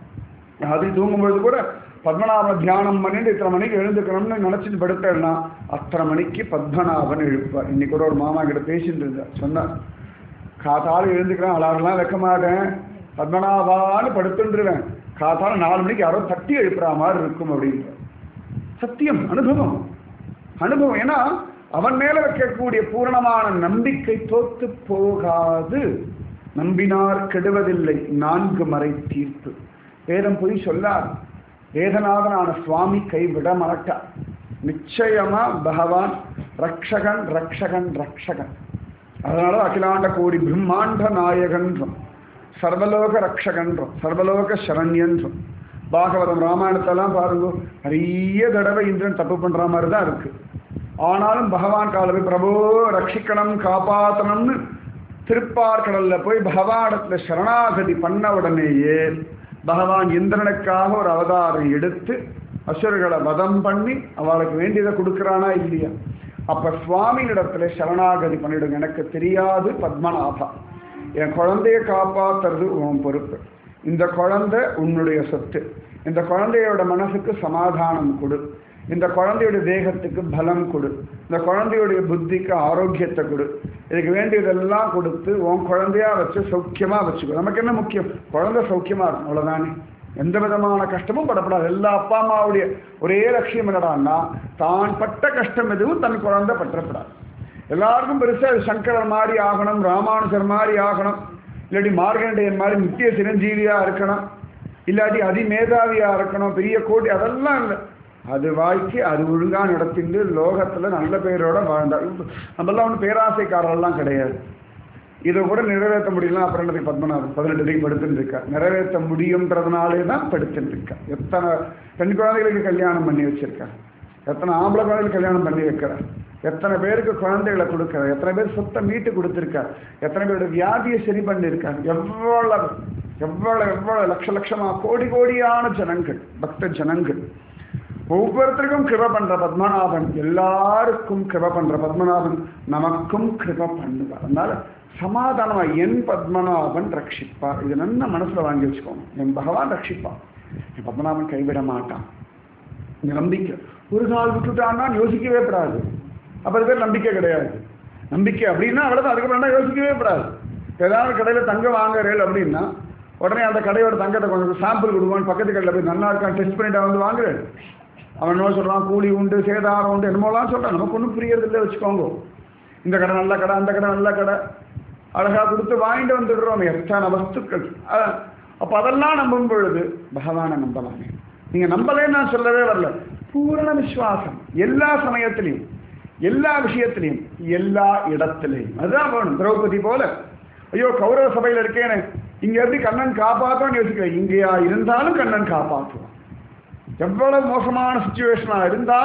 அது தூங்கும்பொழுது கூட பத்மநாபன் தியானம் பண்ணிட்டு இத்தனை மணிக்கு எழுந்துக்கணும்னு நினைச்சிட்டு படுத்தேன்னா அத்தனை மணிக்கு பத்மநாபன் எழுப்பார். இன்னைக்கு கூட ஒரு மாமா கிட்ட பேசிட்டு இருந்தார். சொன்னார், காத்தாலும் எழுந்துக்கிறேன், அலாரெல்லாம் வைக்க மாட்டேன், பத்மநாபான்னு படுத்துருவேன், காத்தாலும் 4 மணிக்கு யாரோ தட்டி எழுப்புற மாதிரி இருக்கும் அப்படின்ற. சத்தியம், அனுபவம் அனுபவம். ஏன்னா அவன் மேல வைக்கக்கூடிய பூரணமான நம்பிக்கை தோத்து போகாது. நம்பினார் கெடுவதில்லை 4 மறை தீர்ப்பு. வேதம் போய் சொல்லார். வேதநாதனான சுவாமி கைவிட மாட்டார். நிச்சயமா பகவான் ரக்ஷகன் ரக்ஷகன் ரக்ஷகன். அதனால அகிலாண்ட கோடி பிரம்மாண்ட நாயகன்றும் சர்வலோக ரக்ஷகன்றும் சர்வலோக சரண்யன்றும். பாகவதம் ராமாயணத்தெல்லாம் பாருங்க, நிறைய தடவை இந்திரன் தப்பு பண்ற மாதிரி தான் இருக்கு. ஆனாலும் பகவான் காலவே பிரபோ ரட்சிக்கணும் காப்பாற்றணும்னு திருப்பார்கடல்ல போய் பகவானத்துல சரணாகதி பண்ண உடனேயே பகவான் இந்திரனுக்காக ஒரு அவதாரம் எடுத்து அசுரர்களை வதம் பண்ணி அவளுக்கு வேண்டியதை கொடுக்குறானா இல்லையா? அப்ப சுவாமியிடத்துல சரணாகதி பண்ணிடுங்க. எனக்கு தெரியாது பத்மநாபா, என் குழந்தைய காப்பாத்துறது உன் பொறுப்பு. இந்த குழந்தை உன்னுடைய சொத்து. இந்த குழந்தையோட மனசுக்கு சமாதானம் கொடு. இந்த குழந்தையுடைய தேகத்துக்கு பலம் கொடு. இந்த குழந்தையுடைய புத்திக்கு ஆரோக்கியத்தை கொடு. இதுக்கு வேண்டியதெல்லாம் கொடுத்து உன் குழந்தையா வச்சு சௌக்கியமா வச்சுக்கோ. நமக்கு என்ன முக்கியம்? குழந்தை சௌக்கியமா இருக்கும், அவ்வளவுதானே. எந்த விதமான கஷ்டமும் படப்படாது. எல்லா அப்பா அம்மாவுடைய ஒரே லட்சியம் என்னடான்னா தான் பட்ட கஷ்டம் எதுவும் தன் குழந்தை பற்றப்படாது. எல்லாருக்கும் பெருசா சங்கரர் மாதிரி ஆகணும், ராமானுஜர் மாதிரி ஆகணும், இல்லாட்டி மார்கண்டேயன் மாதிரி நித்திய சிரஞ்சீவியா இருக்கணும், இல்லாட்டி அதிமேதாவியா இருக்கணும், பெரிய கோடி, அதெல்லாம் இல்லை. அது வாழ்க்கை அது ஒழுங்கா நடத்திட்டு லோகத்துல நல்ல பேரோட வாழ்ந்தார். நம்மெல்லாம் ஒன்றும் பேராசைக்காரெல்லாம் கிடையாது. இதை கூட நிறைவேற்ற முடியலாம். அப்புறம் என்னது பத்மநாபன் 18 படுத்துட்டு இருக்கா. நிறைவேற்ற முடியுன்றதுனாலே தான் படுத்துட்டு இருக்கா. எத்தனை பெண் குழந்தைகளுக்கு கல்யாணம் பண்ணி வச்சிருக்கா, எத்தனை ஆம்பளை குழந்தைகளுக்கு கல்யாணம் பண்ணி வைக்கிறார், எத்தனை பேருக்கு குழந்தைகளை கொடுக்கிறார், எத்தனை பேர் சொத்தை மீட்டு கொடுத்துருக்கார், எத்தனை பேரோட வியாதியை சரி பண்ணியிருக்கார். எவ்வளவு எவ்வளவு எவ்வளவு லட்ச லட்சமா கோடி கோடியான ஜனங்கள், பக்த ஜனங்கள். ஒவ்வொருத்தருக்கும் கிருபை பண்ற பத்மநாபன், எல்லாருக்கும் கிருபை பண்ற பத்மநாபன் நமக்கும் கிருபை பண்ணுவார். அதனால சமாதானமா என் பத்மநாபன் ரட்சிப்பார். இது நல்ல மனசுல வாங்கி வச்சுக்கோங்க. என் பகவான் ரட்சிப்பான், என் பத்மநாபன் கைவிட மாட்டான். இந்த நம்பிக்கை ஒரு நாள் விட்டுட்டான்னா யோசிக்கவே கூடாது. அப்புறம் பேர் நம்பிக்கை கிடையாது. நம்பிக்கை அப்படின்னா அவ்வளவுதான். அதுக்கப்புறம் யோசிக்கவே கூடாது. ஏதாவது கடையில தங்கம் வாங்குறேன் அப்படின்னா உடனே அந்த கடையோட தங்கத்தை கொஞ்சம் சாம்பிள் கொடுவான்னு பக்கத்து கடையில் போய் நல்லா இருக்கான்னு டெஸ்ட் பண்ணிட்டு வந்து வாங்குறேன். அவன் என்ன சொல்கிறான், கூலி உண்டு, சேதாரம் உண்டு, என்னமோலாம் சொல்கிறான். நமக்கு ஒன்றும் புரியறதில்லை வச்சுக்கோங்க. இந்த கடை நல்ல கடை, அந்த கடை நல்ல கடை, அழகாக கொடுத்து வாங்கிட்டு வந்துடுறோம் எத்தனை வஸ்துக்கள். அப்போ அதெல்லாம் நம்பும் பொழுது பகவானை நம்பலாமே. நீங்கள் நம்பலேன்னு நான் சொல்லவே வரல. பூரண விசுவாசம் எல்லா சமயத்திலையும், எல்லா விஷயத்திலையும், எல்லா இடத்திலையும். அதுதான் வேணும். திரௌபதி போல, ஐயோ கௌரவ சபையில் இருக்கேன்னு இங்கே எப்படி கண்ணன் காப்பாற்றுவான்னு யோசிக்கிறேன். இங்கேயா இருந்தாலும் கண்ணன் காப்பாற்றுவான். எவ்வளவு மோசமான சுச்சுவேஷனாக இருந்தாலும்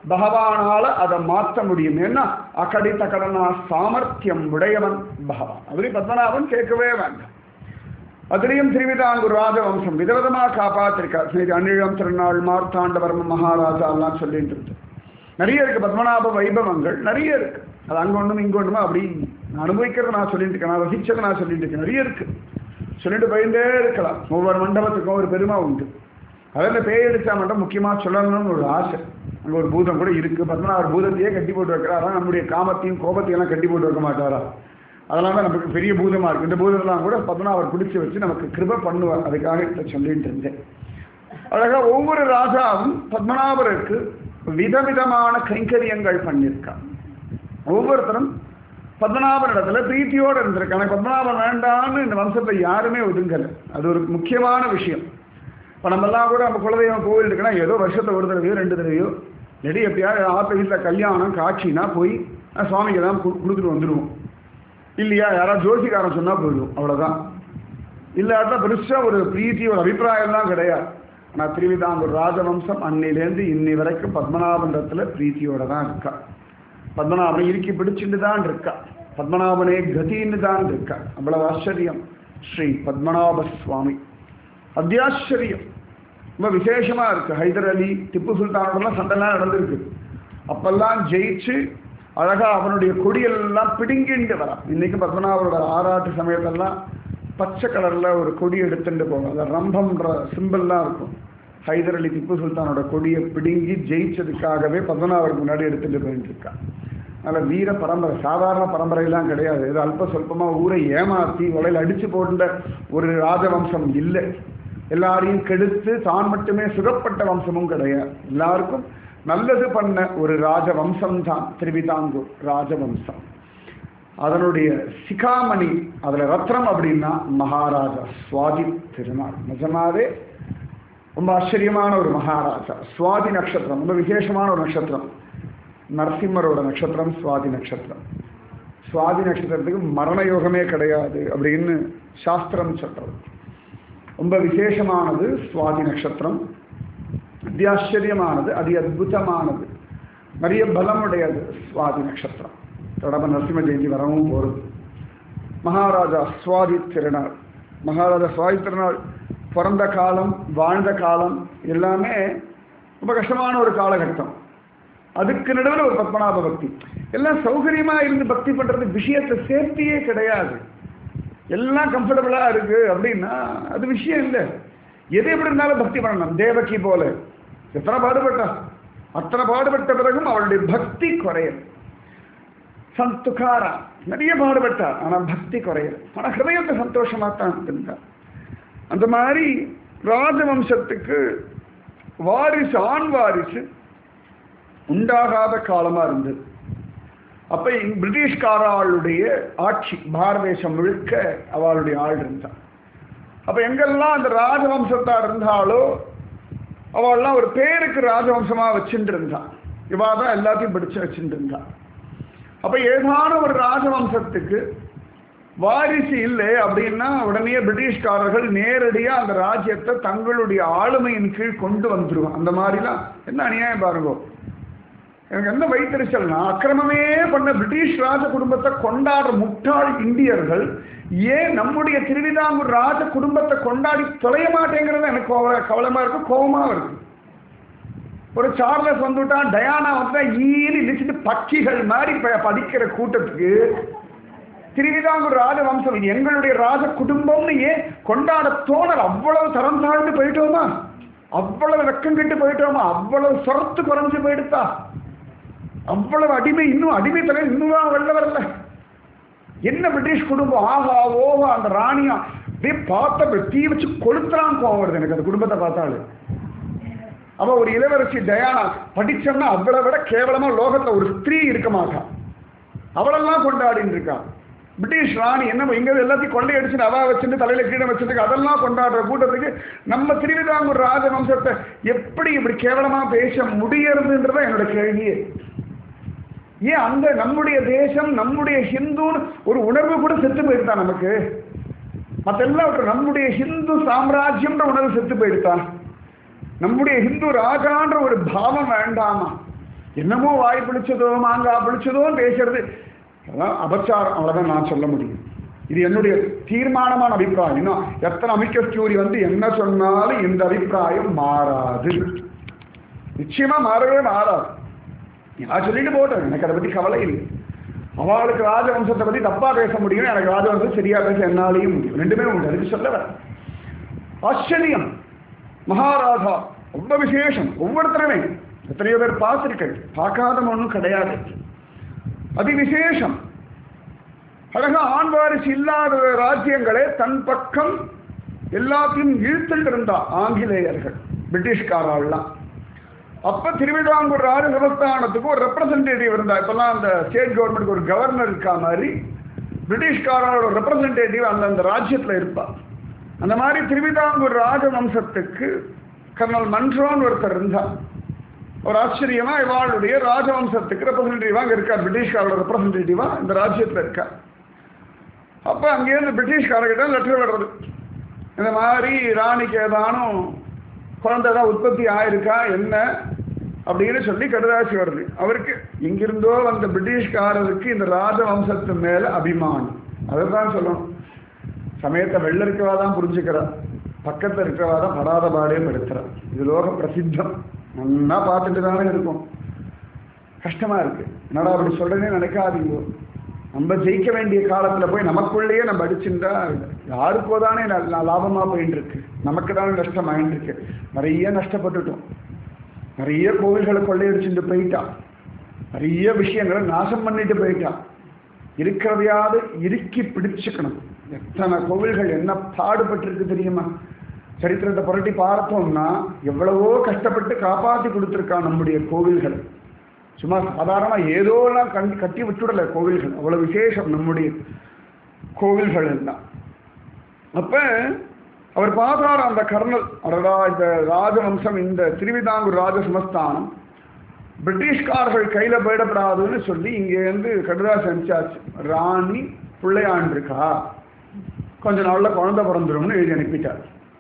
பகவானால அதை மாற்ற முடியும். ஏன்னா அகடித கடனா சாமர்த்தியம் உடையவன் பகவான். அவரே பத்மநாபன் கேட்கவே வேண்டாம். அதுலேயும் திருவிதாங்கூர் ராஜவம்சம் விதவிதமாக காப்பாற்றிருக்கார். சரி, அன்னிழம் திருநாள் மார்த்தாண்டவர்ம மகாராஜா எல்லாம் சொல்லிட்டு இருக்கு. நிறைய இருக்கு பத்மநாப வைபவங்கள், நிறைய இருக்கு. அது அங்கே ஒன்றும் இங்கே ஒன்றுமா அப்படி நான் அனுபவிக்கிறத நான் சொல்லிட்டு இருக்கேன், நான் ரசிச்சதை நான் சொல்லிட்டு இருக்கேன். நிறைய இருக்கு, சொல்லிட்டு போயிட்டே இருக்கலாம். ஒவ்வொரு மண்டபத்துக்கும் ஒரு பெருமை உண்டு. அதில் பேய் அடிச்சா மட்டும் முக்கியமாக சொல்லணும்னு ஒரு ஆசை. அங்கே ஒரு பூதம் கூட இருக்கு. பத்மநாபர் பூதத்தையே கட்டி போட்டு வைக்கிறாரா, நம்முடைய காமத்தையும் கோபத்தையும் எல்லாம் கட்டி போட்டு வைக்க மாட்டாரா? அதெல்லாம் தான் நமக்கு பெரிய பூதமாக இருக்குது. இந்த பூதத்தெல்லாம் கூட பத்மநாபர் பிடிச்சி வச்சு நமக்கு கிருபை பண்ணுவார். அதுக்காக இப்போ சொல்லிட்டு இருந்தேன். அழகாக ஒவ்வொரு ராஜாவும் பத்மநாபருக்கு விதவிதமான கைங்கரியங்கள் பண்ணியிருக்கான். ஒவ்வொருத்தரும் பத்மநாபன் இடத்துல பிரீத்தியோடு இருந்திருக்காங்க. பத்மநாபன் வேண்டான்னு இந்த வம்சத்தை யாருமே ஒதுங்கலை. அது ஒரு முக்கியமான விஷயம். இப்போ நம்மெல்லாம் கூட நம்ம குலதெய்வம் கோவில் இருக்குன்னா ஏதோ வருஷத்தை ஒரு தடவையோ 2 தடவையோ நெடி எப்படியாவது ஆற்ற வீட்டில் கல்யாணம் காட்சினா போய் சுவாமிக்கு தான் கொடுத்துட்டு வந்துடுவோம் இல்லையா? யாராவது ஜோசிக்காரன் சொன்னால் போயிடுவோம், அவ்வளோதான். இல்லாட்டா பெருசாக ஒரு பிரீத்தி ஒரு அபிப்பிராயம்லாம் கிடையாது. ஆனால் திருவிதாங்கூர் ராஜவம்சம் அன்னிலேருந்து இன்னி வரைக்கும் பத்மநாபண்டத்தில் பிரீத்தியோடு தான் இருக்கா. பத்மநாபனை இறுக்கி பிடிச்சிட்டு தான் இருக்கா. பத்மநாபனே கதின்னு தான் இருக்கா. அவ்வளவு ஆச்சரியம் ஸ்ரீ பத்மநாப சுவாமி. அத்தியாச்சரியம், ரொம்ப விசேஷமாக இருக்குது. ஹைதர் அலி திப்பு சுல்தானோடலாம் சண்டைலாம் நடந்திருக்கு. அப்பெல்லாம் ஜெயிச்சு அழகாக அவனுடைய கொடியெல்லாம் பிடுங்கிண்டு வரான். இன்றைக்கும் பத்மநாபரோட ஆராட்டு சமயத்தெல்லாம் பச்சை கலரில் ஒரு கொடி எடுத்துட்டு போகும். அதில் ரம்பம்ன்ற சிம்பிள்லாம் இருக்கும். ஹைதர் அலி திப்பு சுல்தானோட கொடியை பிடுங்கி ஜெயிச்சதுக்காகவே பத்மநாபருக்கு முன்னாடி எடுத்துகிட்டு போயிட்டு இருக்கான். அதனால் வீர பரம்பரை, சாதாரண பரம்பரையெல்லாம் கிடையாது. ஏதோ அல்ப சொல்பமாக ஊரை ஏமாற்றி வலையில் அடித்து போட்ட ஒரு ராஜவம்சம் இல்லை. எல்லாரையும் கெடுத்து தான் மட்டுமே சுகப்பட்ட வம்சமும் கிடையாது. எல்லாருக்கும் நல்லது பண்ண ஒரு ராஜவம்சம் தான் திருவிதாங்கூர் ராஜவம்சம். அதனுடைய சிகாமணி, அதில் ரத்னம் அப்படின்னா மகாராஜா சுவாதி திருநாள். நிஜமாவே ரொம்ப ஆச்சரியமான ஒரு மகாராஜா. சுவாதி நட்சத்திரம் ரொம்ப விசேஷமான ஒரு நட்சத்திரம். நரசிம்மரோட நட்சத்திரம் சுவாதி நட்சத்திரம். சுவாதி நட்சத்திரத்துக்கு மரண யோகமே கிடையாது அப்படின்னு சாஸ்திரம் சொல்றது. ரொம்ப விசேஷமானது சுவாதி நட்சத்திரம். அத்தியாச்சரியமானது, அதி அற்புதமானது, நிறைய பலமுடையது சுவாதி நட்சத்திரம். தொடர்பு நரசிம்ம ஜெயந்தி வரவும் போகிறது. மகாராஜா சுவாதி திருநாள். மகாராஜா சுவாதி திருநாள் பிறந்த காலம், வாழ்ந்த காலம் எல்லாமே ரொம்ப கஷ்டமான ஒரு காலகட்டம். அதுக்கு நடுவில் ஒரு பத்மநாப பக்தி. எல்லாம் சௌகரியமாக இருந்து பக்தி பண்ணுறது விஷயத்தை சேஃப்டியே கிடையாது. எல்லாம் கம்ஃபர்டபுளாக இருக்குது அப்படின்னா அது விஷயம் இல்லை. எது எப்படி இருந்தாலும் பக்தி பண்ணணும். தேவகி போல எத்தனை பாடுபட்டா, அத்தனை பாடுபட்ட பிறகும் அவளுடைய பக்தி குறையல். சந்துகாரா நிறைய பாடுபட்டா, ஆனால் பக்தி குறையல். ஆனால் ஹிருதயத்தை சந்தோஷமாகத்தான் இருந்தார். அந்த மாதிரி ராஜவம்சத்துக்கு வாரிசு, ஆண் வாரிசு உண்டாகாத காலமாக இருந்தது. அப்போ பிரிட்டிஷ்காராளுடைய ஆட்சி பாரத தேசம் முழுக்க அவளுடைய ஆள் இருந்தாள். அப்போ எங்கெல்லாம் அந்த ராஜவம்சத்தார் இருந்தாலோ அவள்லாம் ஒரு பேருக்கு ராஜவம்சமாக வச்சுட்டு இருந்தான். இவா தான் எல்லாத்தையும் படித்து வச்சுட்டு இருந்தான். அப்போ ஏதான ஒரு ராஜவம்சத்துக்கு வாரிசு இல்லை அப்படின்னா உடனே பிரிட்டிஷ்காரர்கள் நேரடியாக அந்த ராஜ்யத்தை தங்களுடைய ஆளுமையின் கீழ் கொண்டு வந்துடுவான். அந்த மாதிரிலாம் என்ன அநியாயம் பாருங்க. எனக்கு என்ன வைத்தறிச்சல்னா, அக்கிரமமே பண்ண பிரிட்டிஷ் ராஜ குடும்பத்தை கொண்டாடுற முட்டாள் இந்தியர்கள் ஏன் நம்முடைய திருவிதாங்கூர் ராஜ குடும்பத்தை கொண்டாடி தொலைய மாட்டேங்கிறது எனக்கு கவலைமா இருக்கு, கோபமாக இருக்கு. ஒரு சார்லஸ் வந்துட்டான், டயானா வந்து ஈனி இழிச்சிட்டு பட்சிகள் மாதிரி படிக்கிற கூட்டத்துக்கு திருவிதாங்கூர் ராஜவம்சம் இது எங்களுடைய ராஜ குடும்பம்னு ஏன் கொண்டாட தோணல்? அவ்வளவு தரம் தாழ்ந்து போயிட்டோமா? அவ்வளவு வெக்கம் கெட்டு போயிட்டோமா? அவ்வளவு சொரத்து குறைஞ்சு போயிடுத்தா? அவ்வளவு அடிமை, இன்னும் அடிமை தலைவர் இன்னும் வெளில வரல. என்ன பிரிட்டிஷ் குடும்பம், ஆஹா ஓஹா, அந்த ராணியா அப்படியே பார்த்த தீ வச்சு கொளுத்துறான் கோவம் வருது எனக்கு அந்த குடும்பத்தை பார்த்தாலே. அவ ஒரு இளவரசி டயானா படிச்சோம்னா அவளை விட கேவலமா லோகத்துல ஒரு ஸ்திரீ இருக்க மாட்டான். அவளெல்லாம் கொண்டாடின்னு இருக்கான். பிரிட்டிஷ் ராணி என்ன இங்க எல்லாத்தையும் கொள்ளையடிச்சுட்டு அவ வச்சுட்டு தலையில கீழே வச்சுட்டு அதெல்லாம் கொண்டாடுற கூட்டத்துக்கு நம்ம திருவிதாங்கூர் ராஜவம்சத்தை எப்படி இப்படி கேவலமா பேச முடியறதுன்றத என்னோட கேள்வியே. ஏன் அந்த நம்முடைய தேசம், நம்முடைய ஹிந்துன்னு ஒரு உணர்வு கூட செத்து போயிடுதா நமக்கு? மற்றெல்லாம் நம்முடைய ஹிந்து சாம்ராஜ்யம்ன்ற உணர்வு செத்து போயிடுதா? நம்முடைய ஹிந்து ராஜான்ற ஒரு பாவம் வேண்டாமா? என்னமோ வாய் பிடிச்சதோ மாங்காய் பிடிச்சதோன்னு பேசுறது அதான் அபச்சாரம். அவ்வளவுதான் நான் சொல்ல முடியும். இது என்னுடைய தீர்மானமான அபிப்பிராயம். இன்னும் எத்தனை அமிக்கஸ் கியூரி வந்து என்ன சொன்னாலும் இந்த அபிப்பிராயம் மாறாது, நிச்சயமா மாறவே மாறாது. நான் சொல்லிட்டு போட்டேன், எனக்கு அதை பத்தி கவலை இல்லை. அவளுக்கு ராஜவம்சத்தை பத்தி தப்பா பேச முடியும், எனக்கு ராஜவம்சம் சரியா பேச என்னாலையும் முடியும். ரெண்டுமே உண்டு. அதுக்கு சொல்ல ஆச்சரியம். மகாராஜா ரொம்ப விசேஷம். ஒவ்வொருத்தருமே எத்தனையோ பேர் பார்த்திருக்கள், பார்க்காத ஒன்றும் கிடையாது. அதி விசேஷம். அழகா ஆண் வாரிசு இல்லாத ராஜ்யங்களே தன் பக்கம் எல்லாத்தையும் இழுத்துட்டு இருந்தா ஆங்கிலேயர்கள், பிரிட்டிஷ்காரெல்லாம். அப்ப திருவிதாங்கூர் ராஜ சமஸ்தானத்துக்கு ஒரு ரெப்ரசன்டேட்டிவ் இருந்தா. இப்பெல்லாம் அந்த ஸ்டேட் கவர்மெண்ட்டுக்கு ஒரு கவர்னர் இருக்கா மாதிரி பிரிட்டிஷ்காரோட ரெப்ரசன்டேட்டிவ் அந்த ராஜ்யத்துல இருப்பா. அந்த மாதிரி திருவிதாங்கூர் ராஜவம்சத்துக்கு கர்னல் மன்ட்ரோன்னு ஒருத்தர் இருந்தா. ஒரு ஆச்சரியமா இவாளுடைய ராஜவம்சத்துக்கு ரெப்ரசன்டேட்டிவா அங்க இருக்கார், பிரிட்டிஷ்காரோட ரெப்ரசன்டேட்டிவா இந்த ராஜ்யத்துல இருக்கா. அப்ப அங்கேருந்து பிரிட்டிஷ்காரர்கிட்ட லெட்டர் வர்றது, இந்த மாதிரி ராணிக்கு ஏதானும் குழந்தை தான் உற்பத்தி ஆயிருக்கா என்ன அப்படின்னு சொல்லி கடுதாசி வருது. அவருக்கு எங்கிருந்தோ வந்த பிரிட்டிஷ்காரருக்கு இந்த ராஜவம்சத்து மேல அபிமானம். அதைதான் சொல்லணும். சமயத்தை வெளில இருக்கவா தான் புரிஞ்சுக்கிறா, பக்கத்தில் இருக்கவா தான் படாத பாடையும் எடுத்துறா. இது லோக பிரசித்தம். நல்லா பார்த்துட்டு தானே இருக்கும். கஷ்டமா இருக்கு. என்னடா அப்படி சொல்றேன்னே நினைக்காதீங்க. நம்ம ஜெயிக்க வேண்டிய காலத்துல போய் நமக்குள்ளேயே நம்ம அடிச்சுட்டா யாருக்கோ தானே லாபமா போயிட்டு இருக்கு, நமக்கு தானே நஷ்டமாயிட்டு இருக்கு. நிறைய நஷ்டப்பட்டுட்டோம். நிறைய கோவில்களை கொள்ளையடிச்சுட்டு போயிட்டான், நிறைய விஷயங்களை நாசம் பண்ணிட்டு போயிட்டான். இருக்கிறதையாவது இறுக்கி பிடிச்சுக்கணும். எத்தனை கோவில்கள் என்ன பாடுபட்டிருக்கு தெரியுமா? சரித்திரத்தை புரட்டி பார்த்தோம்னா எவ்வளவோ கஷ்டப்பட்டு காப்பாற்றி கொடுத்துருக்கான் நம்முடைய கோவில்கள். சும்மா சாதாரண ஏதோலாம் கட்டி விட்டுடல கோவில்கள். அவ்வளவு விசேஷம் நம்முடைய கோவில்கள் எல்லாம். அப்ப அவர் பார்த்தார் அந்த கர்னல், அடடா இந்த ராஜவம்சம், இந்த திருவிதாங்கூர் ராஜ சமஸ்தானம் பிரிட்டிஷ்காரர்கள் கையில போயிடப்படாதுன்னு சொல்லி இங்கேருந்து கடுதாசி அனுப்பிச்சாச்சு. ராணி பிள்ளையாண்டிருக்கா, கொஞ்ச நாள்ல குழந்தை பிறந்துரும்னு எழுதி அனுப்பிட்டார்.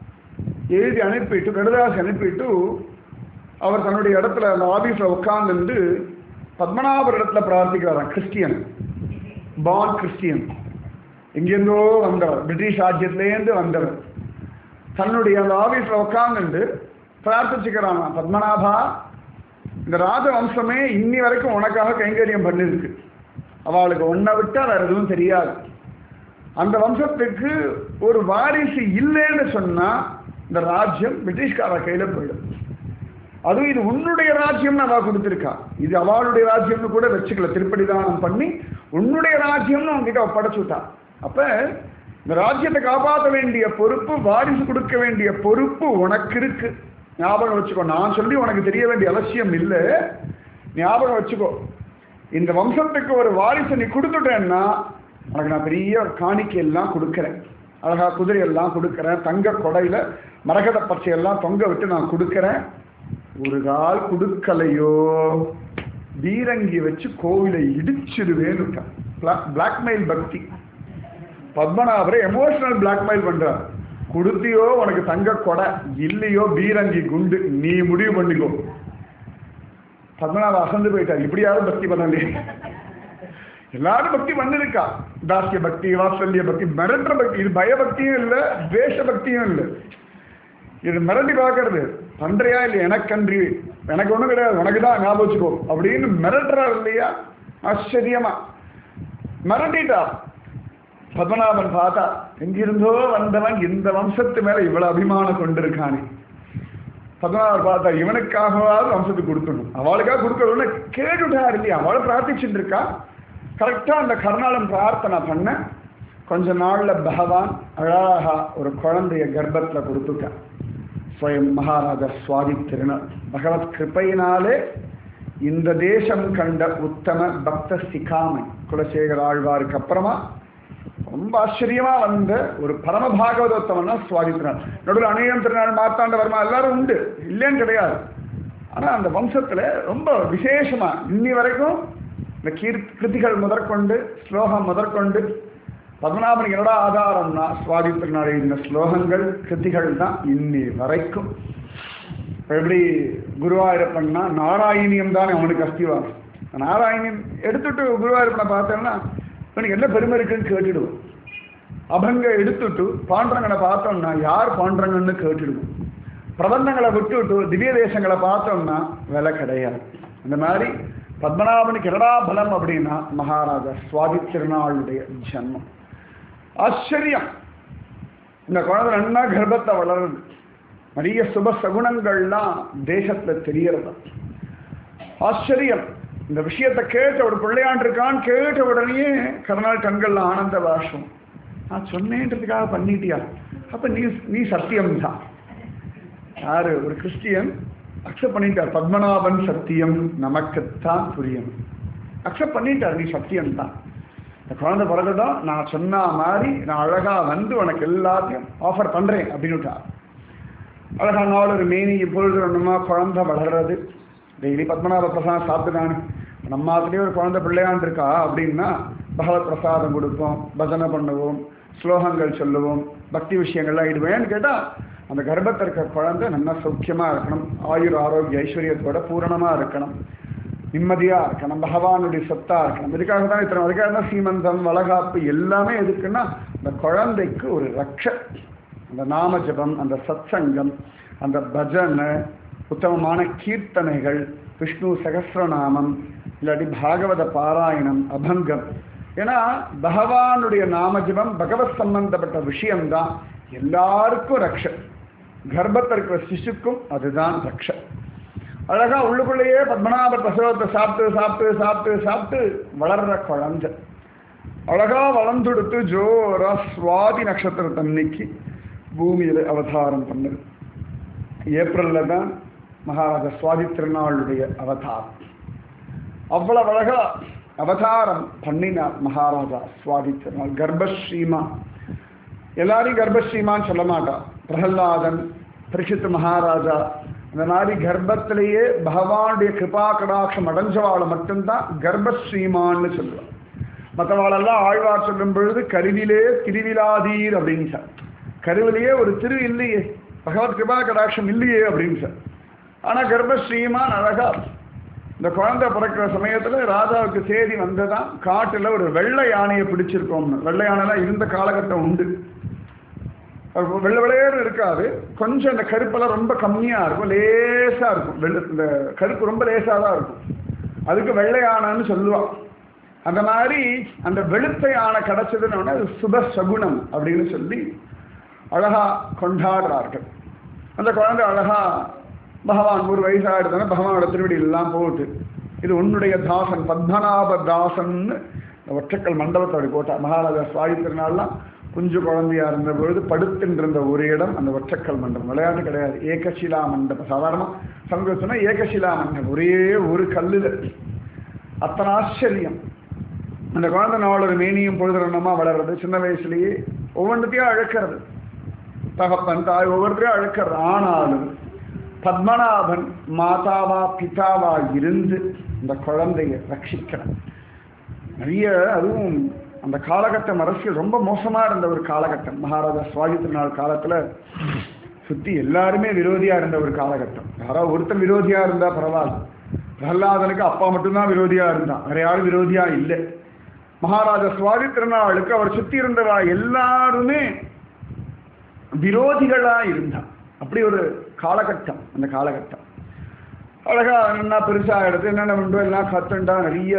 எழுதி அனுப்பிட்டு கடுதாசி அனுப்பிட்டு அவர் தன்னுடைய இடத்துல அந்த ஆபீஸ்ல உட்கார்ந்து பத்மநாபர் இடத்துல பிரார்த்திக்கிறாராம். கிறிஸ்டியன், பார்ன் கிறிஸ்டியன், எங்கேருந்தோ வந்தவர், பிரிட்டிஷ் ராஜ்யத்திலேருந்து வந்தவர். தன்னுடைய அந்த ஆபீஸ்ல உட்கார்ந்து பிரார்த்திச்சுக்கிறாங்க, பத்மநாபா இந்த ராஜவம்சமே இன்னி வரைக்கும் உனக்காக கைங்கரியம் பண்ணிருக்கு. அவளுக்கு ஒன்றை விட்டா வேற எதுவும் தெரியாது. அந்த வம்சத்துக்கு ஒரு வாரிசு இல்லைன்னு சொன்னா இந்த ராஜ்யம் பிரிட்டிஷ்கார கையில போயிடும். அதுவும் இது உன்னுடைய ராஜ்யம்னு அவ கொடுத்திருக்கா. இது அவளுடைய ராஜ்யம்னு கூட வச்சுக்கல. திருப்படி தானம் பண்ணி உன்னுடைய ராஜ்யம்னு அவங்ககிட்ட படைச்சுட்டா. அப்ப இந்த ராஜ்யத்தை காப்பாற்ற வேண்டிய பொறுப்பு, வாரிசு கொடுக்க வேண்டிய பொறுப்பு உனக்கு இருக்கு. ஞாபகம் வச்சுக்கோ. நான் சொல்லி உனக்கு தெரிய வேண்டிய அவசியம் இல்லை, ஞாபகம் வச்சுக்கோ. இந்த வம்சத்துக்கு ஒரு வாரிசு நீ கொடுத்துட்டேன்னா உனக்கு நான் பெரிய காணிக்கையெல்லாம் கொடுக்குறேன், அழகா குதிரையெல்லாம் கொடுக்குறேன், தங்க கொடையில மரகத பச்சையெல்லாம் தொங்க விட்டு நான் கொடுக்குறேன். ஒரு கால் கொடுக்கலையோ பீரங்கி வச்சு கோவிலை இடிச்சிடுவேன்னு பிளாக்மெயில் பக்தி. பத்மநாபரை எமோஷனல் பிளாக்மெயில் பண்றார். கொடுத்தியோ உனக்கு தங்க கொடை, இல்லையோ பீரங்கி குண்டு, நீ முடிவு பண்ணிக்கோ. பத்மநாப அசந்து போயிட்டார். இப்படியாவது பக்தி பண்ணலே. எல்லாரும் பக்தி பண்ணிருக்கா. தாசிய பக்தி, வாத்சல்ய பக்தி, மிரட்டுற பக்தி. இது பயபக்தியும் இல்லை, துவேஷ பக்தியும் இல்லை. இது மிரட்டி பார்க்கறது. பண்றியா இல்லை, எனக்கன்றி, எனக்கு ஒண்ணும் கிடையாது, உனக்கு தான் ஞாபகம் வச்சுக்கோ அப்படின்னு மிரட்டுறாரு இல்லையா? ஆச்சரியமா மிரட்டிட்டா. பத்மநாபன் பார்த்தா, எங்கிருந்தோ வந்தவன் இந்த வம்சத்து மேல இவ்வளவு அபிமானம் கொண்டிருக்கானே. பத்மநாபர் பார்த்தா, இவனுக்காகவாவது வம்சத்துக்கு கொடுக்கணும், அவளுக்காக கொடுக்கணும்னு கேட்டுட்டாரு இல்லையா? அவளை பிரார்த்திச்சுட்டு இருக்கா. கரெக்டா அந்த கர்ணாலம் பிரார்த்தனை பண்ண கொஞ்ச நாள்ல பகவான் அழகா ஒரு குழந்தைய கர்ப்பத்துல கொடுத்துட்டான். ஸ்வயம் மகாராஜா சுவாதி திருநாள் பகவத் கிருப்பையினாலே இந்த தேசம் கண்ட உத்தம பக்த சிகாமை குலசேகர ஆழ்வாருக்கு அப்புறமா ரொம்ப ஆச்சரியமா வந்த ஒரு பரம பாகவதோத்தமன்னா சுவாதி திருநாள். நடுவில் அநேகம் திருநாள், மார்த்தாண்ட வர்மா எல்லாரும் உண்டு, இல்லைன்னு கிடையாது. ஆனா அந்த வம்சத்துல ரொம்ப விசேஷமா இன்னி வரைக்கும் இந்த கிருதிகள் முதற்கொண்டு ஸ்லோகம் முதற்கொண்டு பத்மநாபனுக்கு என்னடா ஆதாரம்னா சுவாதி திருநாள் இந்த ஸ்லோகங்கள் கிருதிகள் தான் இன்னி வரைக்கும். இப்போ எப்படி குருவாயூரப்பன்னா நாராயணியம் தானே அவனுக்கு அஸ்திவாரம். நாராயணியம் எடுத்துட்டு குருவாயூரப்பனை பார்த்தோம்னா இவனுக்கு என்ன பெருமை இருக்குன்னு கேட்டுடுவோம். அபங்க எடுத்துட்டு பாண்டரங்கனை பார்த்தோம்னா யார் பாண்டரங்கன்னு கேட்டுடுவோம். பிரபந்தங்களை விட்டுவிட்டு திவ்ய தேசங்களை பார்த்தோம்னா விலை கிடையாது. இந்த மாதிரி பத்மநாபனுக்கு என்னடா பலம் அப்படின்னா மகாராஜா சுவாதி திருநாளுடைய ஜன்மம். ஆச்சரியம், இந்த குழந்தை நன்னா கர்ப்பத்தை வளருது. நிறைய சுப சகுனங்கள்லாம் தேசத்துல தெரியறது. ஆச்சரியம், இந்த விஷயத்தை கேட்ட ஒரு பிள்ளையாண்டிருக்கான்னு கேட்ட உடனே கருணாள் கண்கள்ல ஆனந்த பாஷம். நான் சொன்னேன்றதுக்காக பண்ணிட்டியா? அப்ப நீ சத்தியம்தான். யாரு? ஒரு கிறிஸ்டியன் அக்செப்ட் பண்ணிட்டார். பத்மநாபன் சத்தியம் நமக்குத்தான் புரியும். அக்செப்ட் பண்ணிட்டார், நீ சத்தியம்தான். இந்த குழந்தை பிறகுதான் நான் சொன்ன மாதிரி நான் அழகா வந்து உனக்கு எல்லாத்தையும் ஆஃபர் பண்றேன் அப்படின்னுட்டார். அழகா நாள் ஒரு மேனி இப்பொழுது ஒன்றுமா குழந்தை வளர்றது. டெய்லி பத்மநாப பிரசாதம் சாப்பிட்டுதானே. நம்ம அதுலேயே ஒரு குழந்தை பிள்ளையாண்டு இருக்கா அப்படின்னா பகவத் பிரசாதம் கொடுப்போம், பஜனை பண்ணுவோம், ஸ்லோகங்கள் சொல்லுவோம், பக்தி விஷயங்கள்லாம் இடுவேன்னு கேட்டால் அந்த கர்ப்பத்தில் இருக்கிற குழந்தை நல்லா சௌக்கியமாக இருக்கணும், ஆயுர் ஆரோக்கிய ஐஸ்வர்யத்தோட பூரணமாக இருக்கணும், நிம்மதியாக இருக்கணும், பகவானுடைய சொத்தாக இருக்கணும். இதுக்காக தான் இத்தனை, அதுக்காக தான் சீமந்தம் வளகாப்பு எல்லாமே எதுக்குன்னா அந்த குழந்தைக்கு ஒரு ரக்ஷ. அந்த நாம ஜபம், அந்த சத்சங்கம், அந்த பஜனை, உத்தமமான கீர்த்தனைகள், விஷ்ணு சகஸ்ரநாமம், இல்லாட்டி பாகவத பாராயணம், அபங்கம். ஏன்னா பகவானுடைய நாமஜபம் பகவத் சம்பந்தப்பட்ட விஷயம்தான் எல்லாருக்கும் ரக்ஷ. கர்ப்பத்தில் இருக்கிற சிசுக்கும் அதுதான் ரக்ஷ. அழகா உள்ளுக்குள்ளேயே பத்மநாப பிரசவத்தை சாப்பிட்டு சாப்பிட்டு சாப்பிட்டு சாப்பிட்டு வளர்ற குழந்தை அழகா வளர்ந்துடுத்து ஜோரா சுவாதி நட்சத்திரத்தன்னைக்கு பூமியில அவதாரம் பண்ணுது. ஏப்ரல்ல தான் மகாராஜா சுவாதி திருநாளுடைய அவதாரம். அவ்வளவு அழகா அவதாரம் பண்ணினார் மகாராஜா சுவாதி திருநாள். கர்ப்பஸ்ரீமா, எல்லாரையும் கர்ப்பஸ்ரீமான்னு சொல்ல மாட்டா. பிரகலாதன், பரிஷித் மகாராஜா, அந்த மாதிரி கர்ப்பத்திலேயே பகவானுடைய கிருபா கடாட்சம் அடைஞ்சவாளை மட்டும்தான் கர்ப்பஸ்ரீமான்னு சொல்லுவாள். மற்றவாளெல்லாம் ஆழ்வார் சொல்லும் பொழுது கருவிலே திருவிழாதீர் அப்படின்னு சார். கருவிலேயே ஒரு திரு இல்லையே, பகவத் கிருபா கடாட்சம் இல்லையே அப்படின்னு சார். ஆனால் கர்ப்பஸ்ரீமான் அழகா இந்த குழந்தை பிறக்கிற சமயத்தில் ராஜாவுக்கு செய்தி வந்ததான், காட்டில் ஒரு வெள்ளை யானையை பிடிச்சிருக்கோம்னு. வெள்ளை யானைலாம் இருந்த காலகட்டம் உண்டு. வெள்ளை வெள்ளையேறு இருக்காது, கொஞ்சம் இந்த கருப்பெல்லாம் ரொம்ப கம்மியாக இருக்கும், லேசாக இருக்கும். இந்த கருப்பு ரொம்ப லேசாக தான் இருக்கும். அதுக்கு வெள்ளை யானைன்னு சொல்லுவாள். அந்த மாதிரி அந்த வெளுத்த யானை கிடச்சதுன்னு அது சுப சகுனம் அப்படின்னு சொல்லி அழகா கொண்டாடுறார்கள். அந்த குழந்தை அழகா பகவான் ஒரு வயசாக எடுத்தானே பகவானோட திருவடி எல்லாம் போட்டு, இது உன்னுடைய தாசன் பத்மநாப தாசன்னு ஒற்றக்கல் மண்டபத்தை அப்படி போட்டார். மகாராஜா சுவாதி திருநாள்லாம் குஞ்சு குழந்தையா இருந்த பொழுது படுத்துன்ற ஒரு இடம் அந்த ஒற்றக்கல் மண்டபம். விளையாட்டு கிடையாது, ஏகசிலா மண்டபம். சாதாரணமாக சமூக சொன்னா ஏகசிலா மண்டபம், ஒரே ஒரு கல்லுல. அத்தனை ஆச்சரியம். அந்த குழந்தை நாள் ஒரு மேனியும் பொழுதுரண்டமா வளர்றது. சின்ன வயசுலேயே ஒவ்வொன்றத்தையும் அழைக்கிறது, தகப்பன் தாய் ஒவ்வொருத்தையும் அழைக்கிறது. ஆனாலும் பத்மநாபன் மாதாவா பிதாவா இருந்து இந்த குழந்தைய ரட்சிக்கணும். நிறைய அதுவும் அந்த காலகட்டம் அரசியல் ரொம்ப மோசமா இருந்த ஒரு காலகட்டம். மகாராஜா சுவாதி திருநாள் காலத்துல சுத்தி எல்லாருமே விரோதியா இருந்த ஒரு காலகட்டம். யாராவது ஒருத்தர் விரோதியா இருந்தா பரவாயில்ல. பிரகலாதனுக்கு அப்பா மட்டும்தான் விரோதியா இருந்தான், வேற யாரும் விரோதியா இல்லை. மகாராஜா சுவாதி திருநாளுக்கு அவர் சுத்தி இருந்தவா எல்லாருமே விரோதிகளா இருந்தான். அப்படி ஒரு காலகட்டம் அந்த காலகட்டம். அழகா என்ன பெருசா எடுத்து என்னென்ன உண்டோ எல்லாம் கத்துண்டா, நிறைய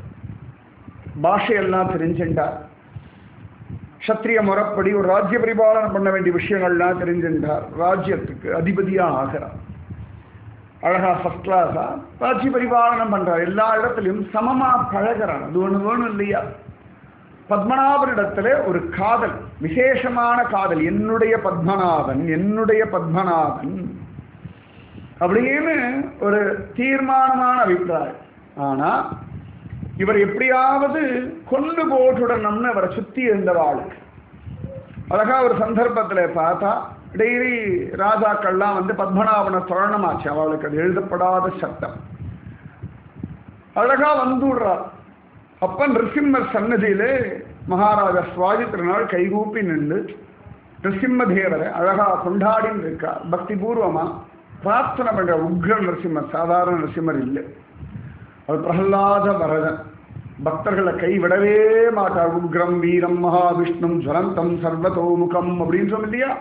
பாஷையெல்லாம் தெரிஞ்சுண்டா, சத்திரிய முறைப்படி ஒரு ராஜ்ய பரிபாலனம் பண்ண வேண்டிய விஷயங்கள்லாம் தெரிஞ்சுட்டார். ராஜ்யத்துக்கு அதிபதியா ஆகிறார். அழகா ஃபர்ஸ்ட் கிளாஸா ராஜ்ய பரிபாலனம் பண்றார். எல்லா இடத்துலையும் சமமா பழகிறார். அது ஒண்ணு வேணும் இல்லையா? பத்மநாபனிடத்துல ஒரு காதல், விசேஷமான காதல். என்னுடைய பத்மநாபன், என்னுடைய பத்மநாபன் அப்படின்னு ஒரு தீர்மானமான அபிப்பிராயம். ஆனா இவர் எப்படியாவது கொண்டு போட்டுடணும்னு அவரை சுத்தி இருந்தவாளுக்கு. அழகா ஒரு சந்தர்ப்பத்துல பார்த்தா டெய்லி ராஜாக்கள்லாம் வந்து பத்மநாபனை தொழனமாச்சு. அவளுக்கு அது எழுதப்படாத சட்டம். அழகா வந்துடுறார். அப்ப நிருசிம்மர் சன்னதியிலே மகாராஜா சுவாதி திருநாள் கைகூப்பி நின்று நிருசிம்ம தேவரை அழகா கொண்டாடின்னு இருக்கார். பக்தி பூர்வமா பிரார்த்தனை பண்ற உக்ர நரசிம்மர், சாதாரண நரசிம்மர் இல்லை. அவர் பிரகலாத வரதன். பக்தர்களை கைவிடவே மாட்டார். உக்ரம் வீரம் மகாவிஷ்ணும் ஜலந்தம் சர்வதோமுகம் அப்படின்னு சொன்ன இல்லையா,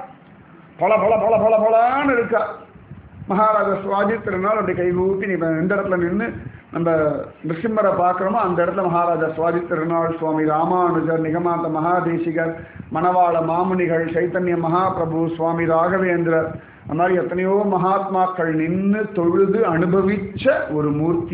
பல பல பல பல பலான்னு இருக்கா. மகாராஜா சுவாதி திருநாள் அப்படி கைகூப்பி நீ எந்த இடத்துல நின்று நம்ம நிருசிம்மரை பார்க்குறோமோ அந்த இடத்துல மகாராஜா சுவாதி திருநாள், சுவாமி ராமானுஜர், நிகமாந்த மகாதேசிகர், மணவாள மாமுனிகள், சைத்தன்ய மகாபிரபு, சுவாமி ராகவேந்திரர், அந்த மாதிரி எத்தனையோ மகாத்மாக்கள் நின்று தொழுது அனுபவிச்ச ஒரு மூர்த்தி.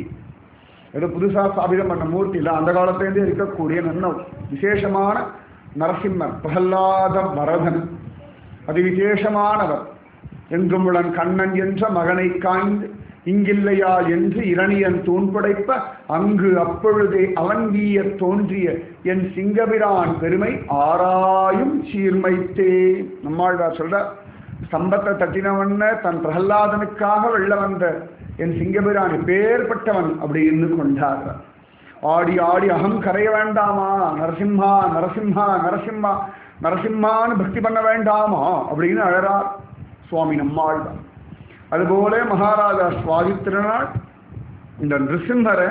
ஏதோ புதுசாக ஸ்தாபிதம் பண்ண மூர்த்தி இல்லை, அந்த காலத்திலேருந்தே இருக்கக்கூடிய நல்ல விசேஷமான நரசிம்மர், பிரகலாத வரதன், அது விசேஷமானவர். என்றுமுடன் கண்ணன் என்ற மகனை காய்ந்து இங்கில்லையா என்று இரணியன் தூண்படைப்ப அங்கு அப்பொழுதே அவன்கிய தோன்றிய என் சிங்கபிரான் பெருமை ஆராயும் சீர்மைத்தே. நம்மாழ்வார் சொல்ற, ஸ்தம்பத்தை தட்டினவன்ன தன் பிரகலாதனுக்காக வெள்ள வந்த என் சிங்கபிரான் பேர்பட்டவன் அப்படின்னு கொண்டாடுற. ஆடி ஆடி அகம் கரைய வேண்டாமா, நரசிம்ஹா நரசிம்ஹா நரசிம்மா நரசிம்மான்னு பக்தி பண்ண வேண்டாமா அப்படின்னு அழறார் சுவாமி நம்மாழ்வார். அதுபோல மகாராஜா சுவாதி திருநாள் இந்த நிருசிம்மரை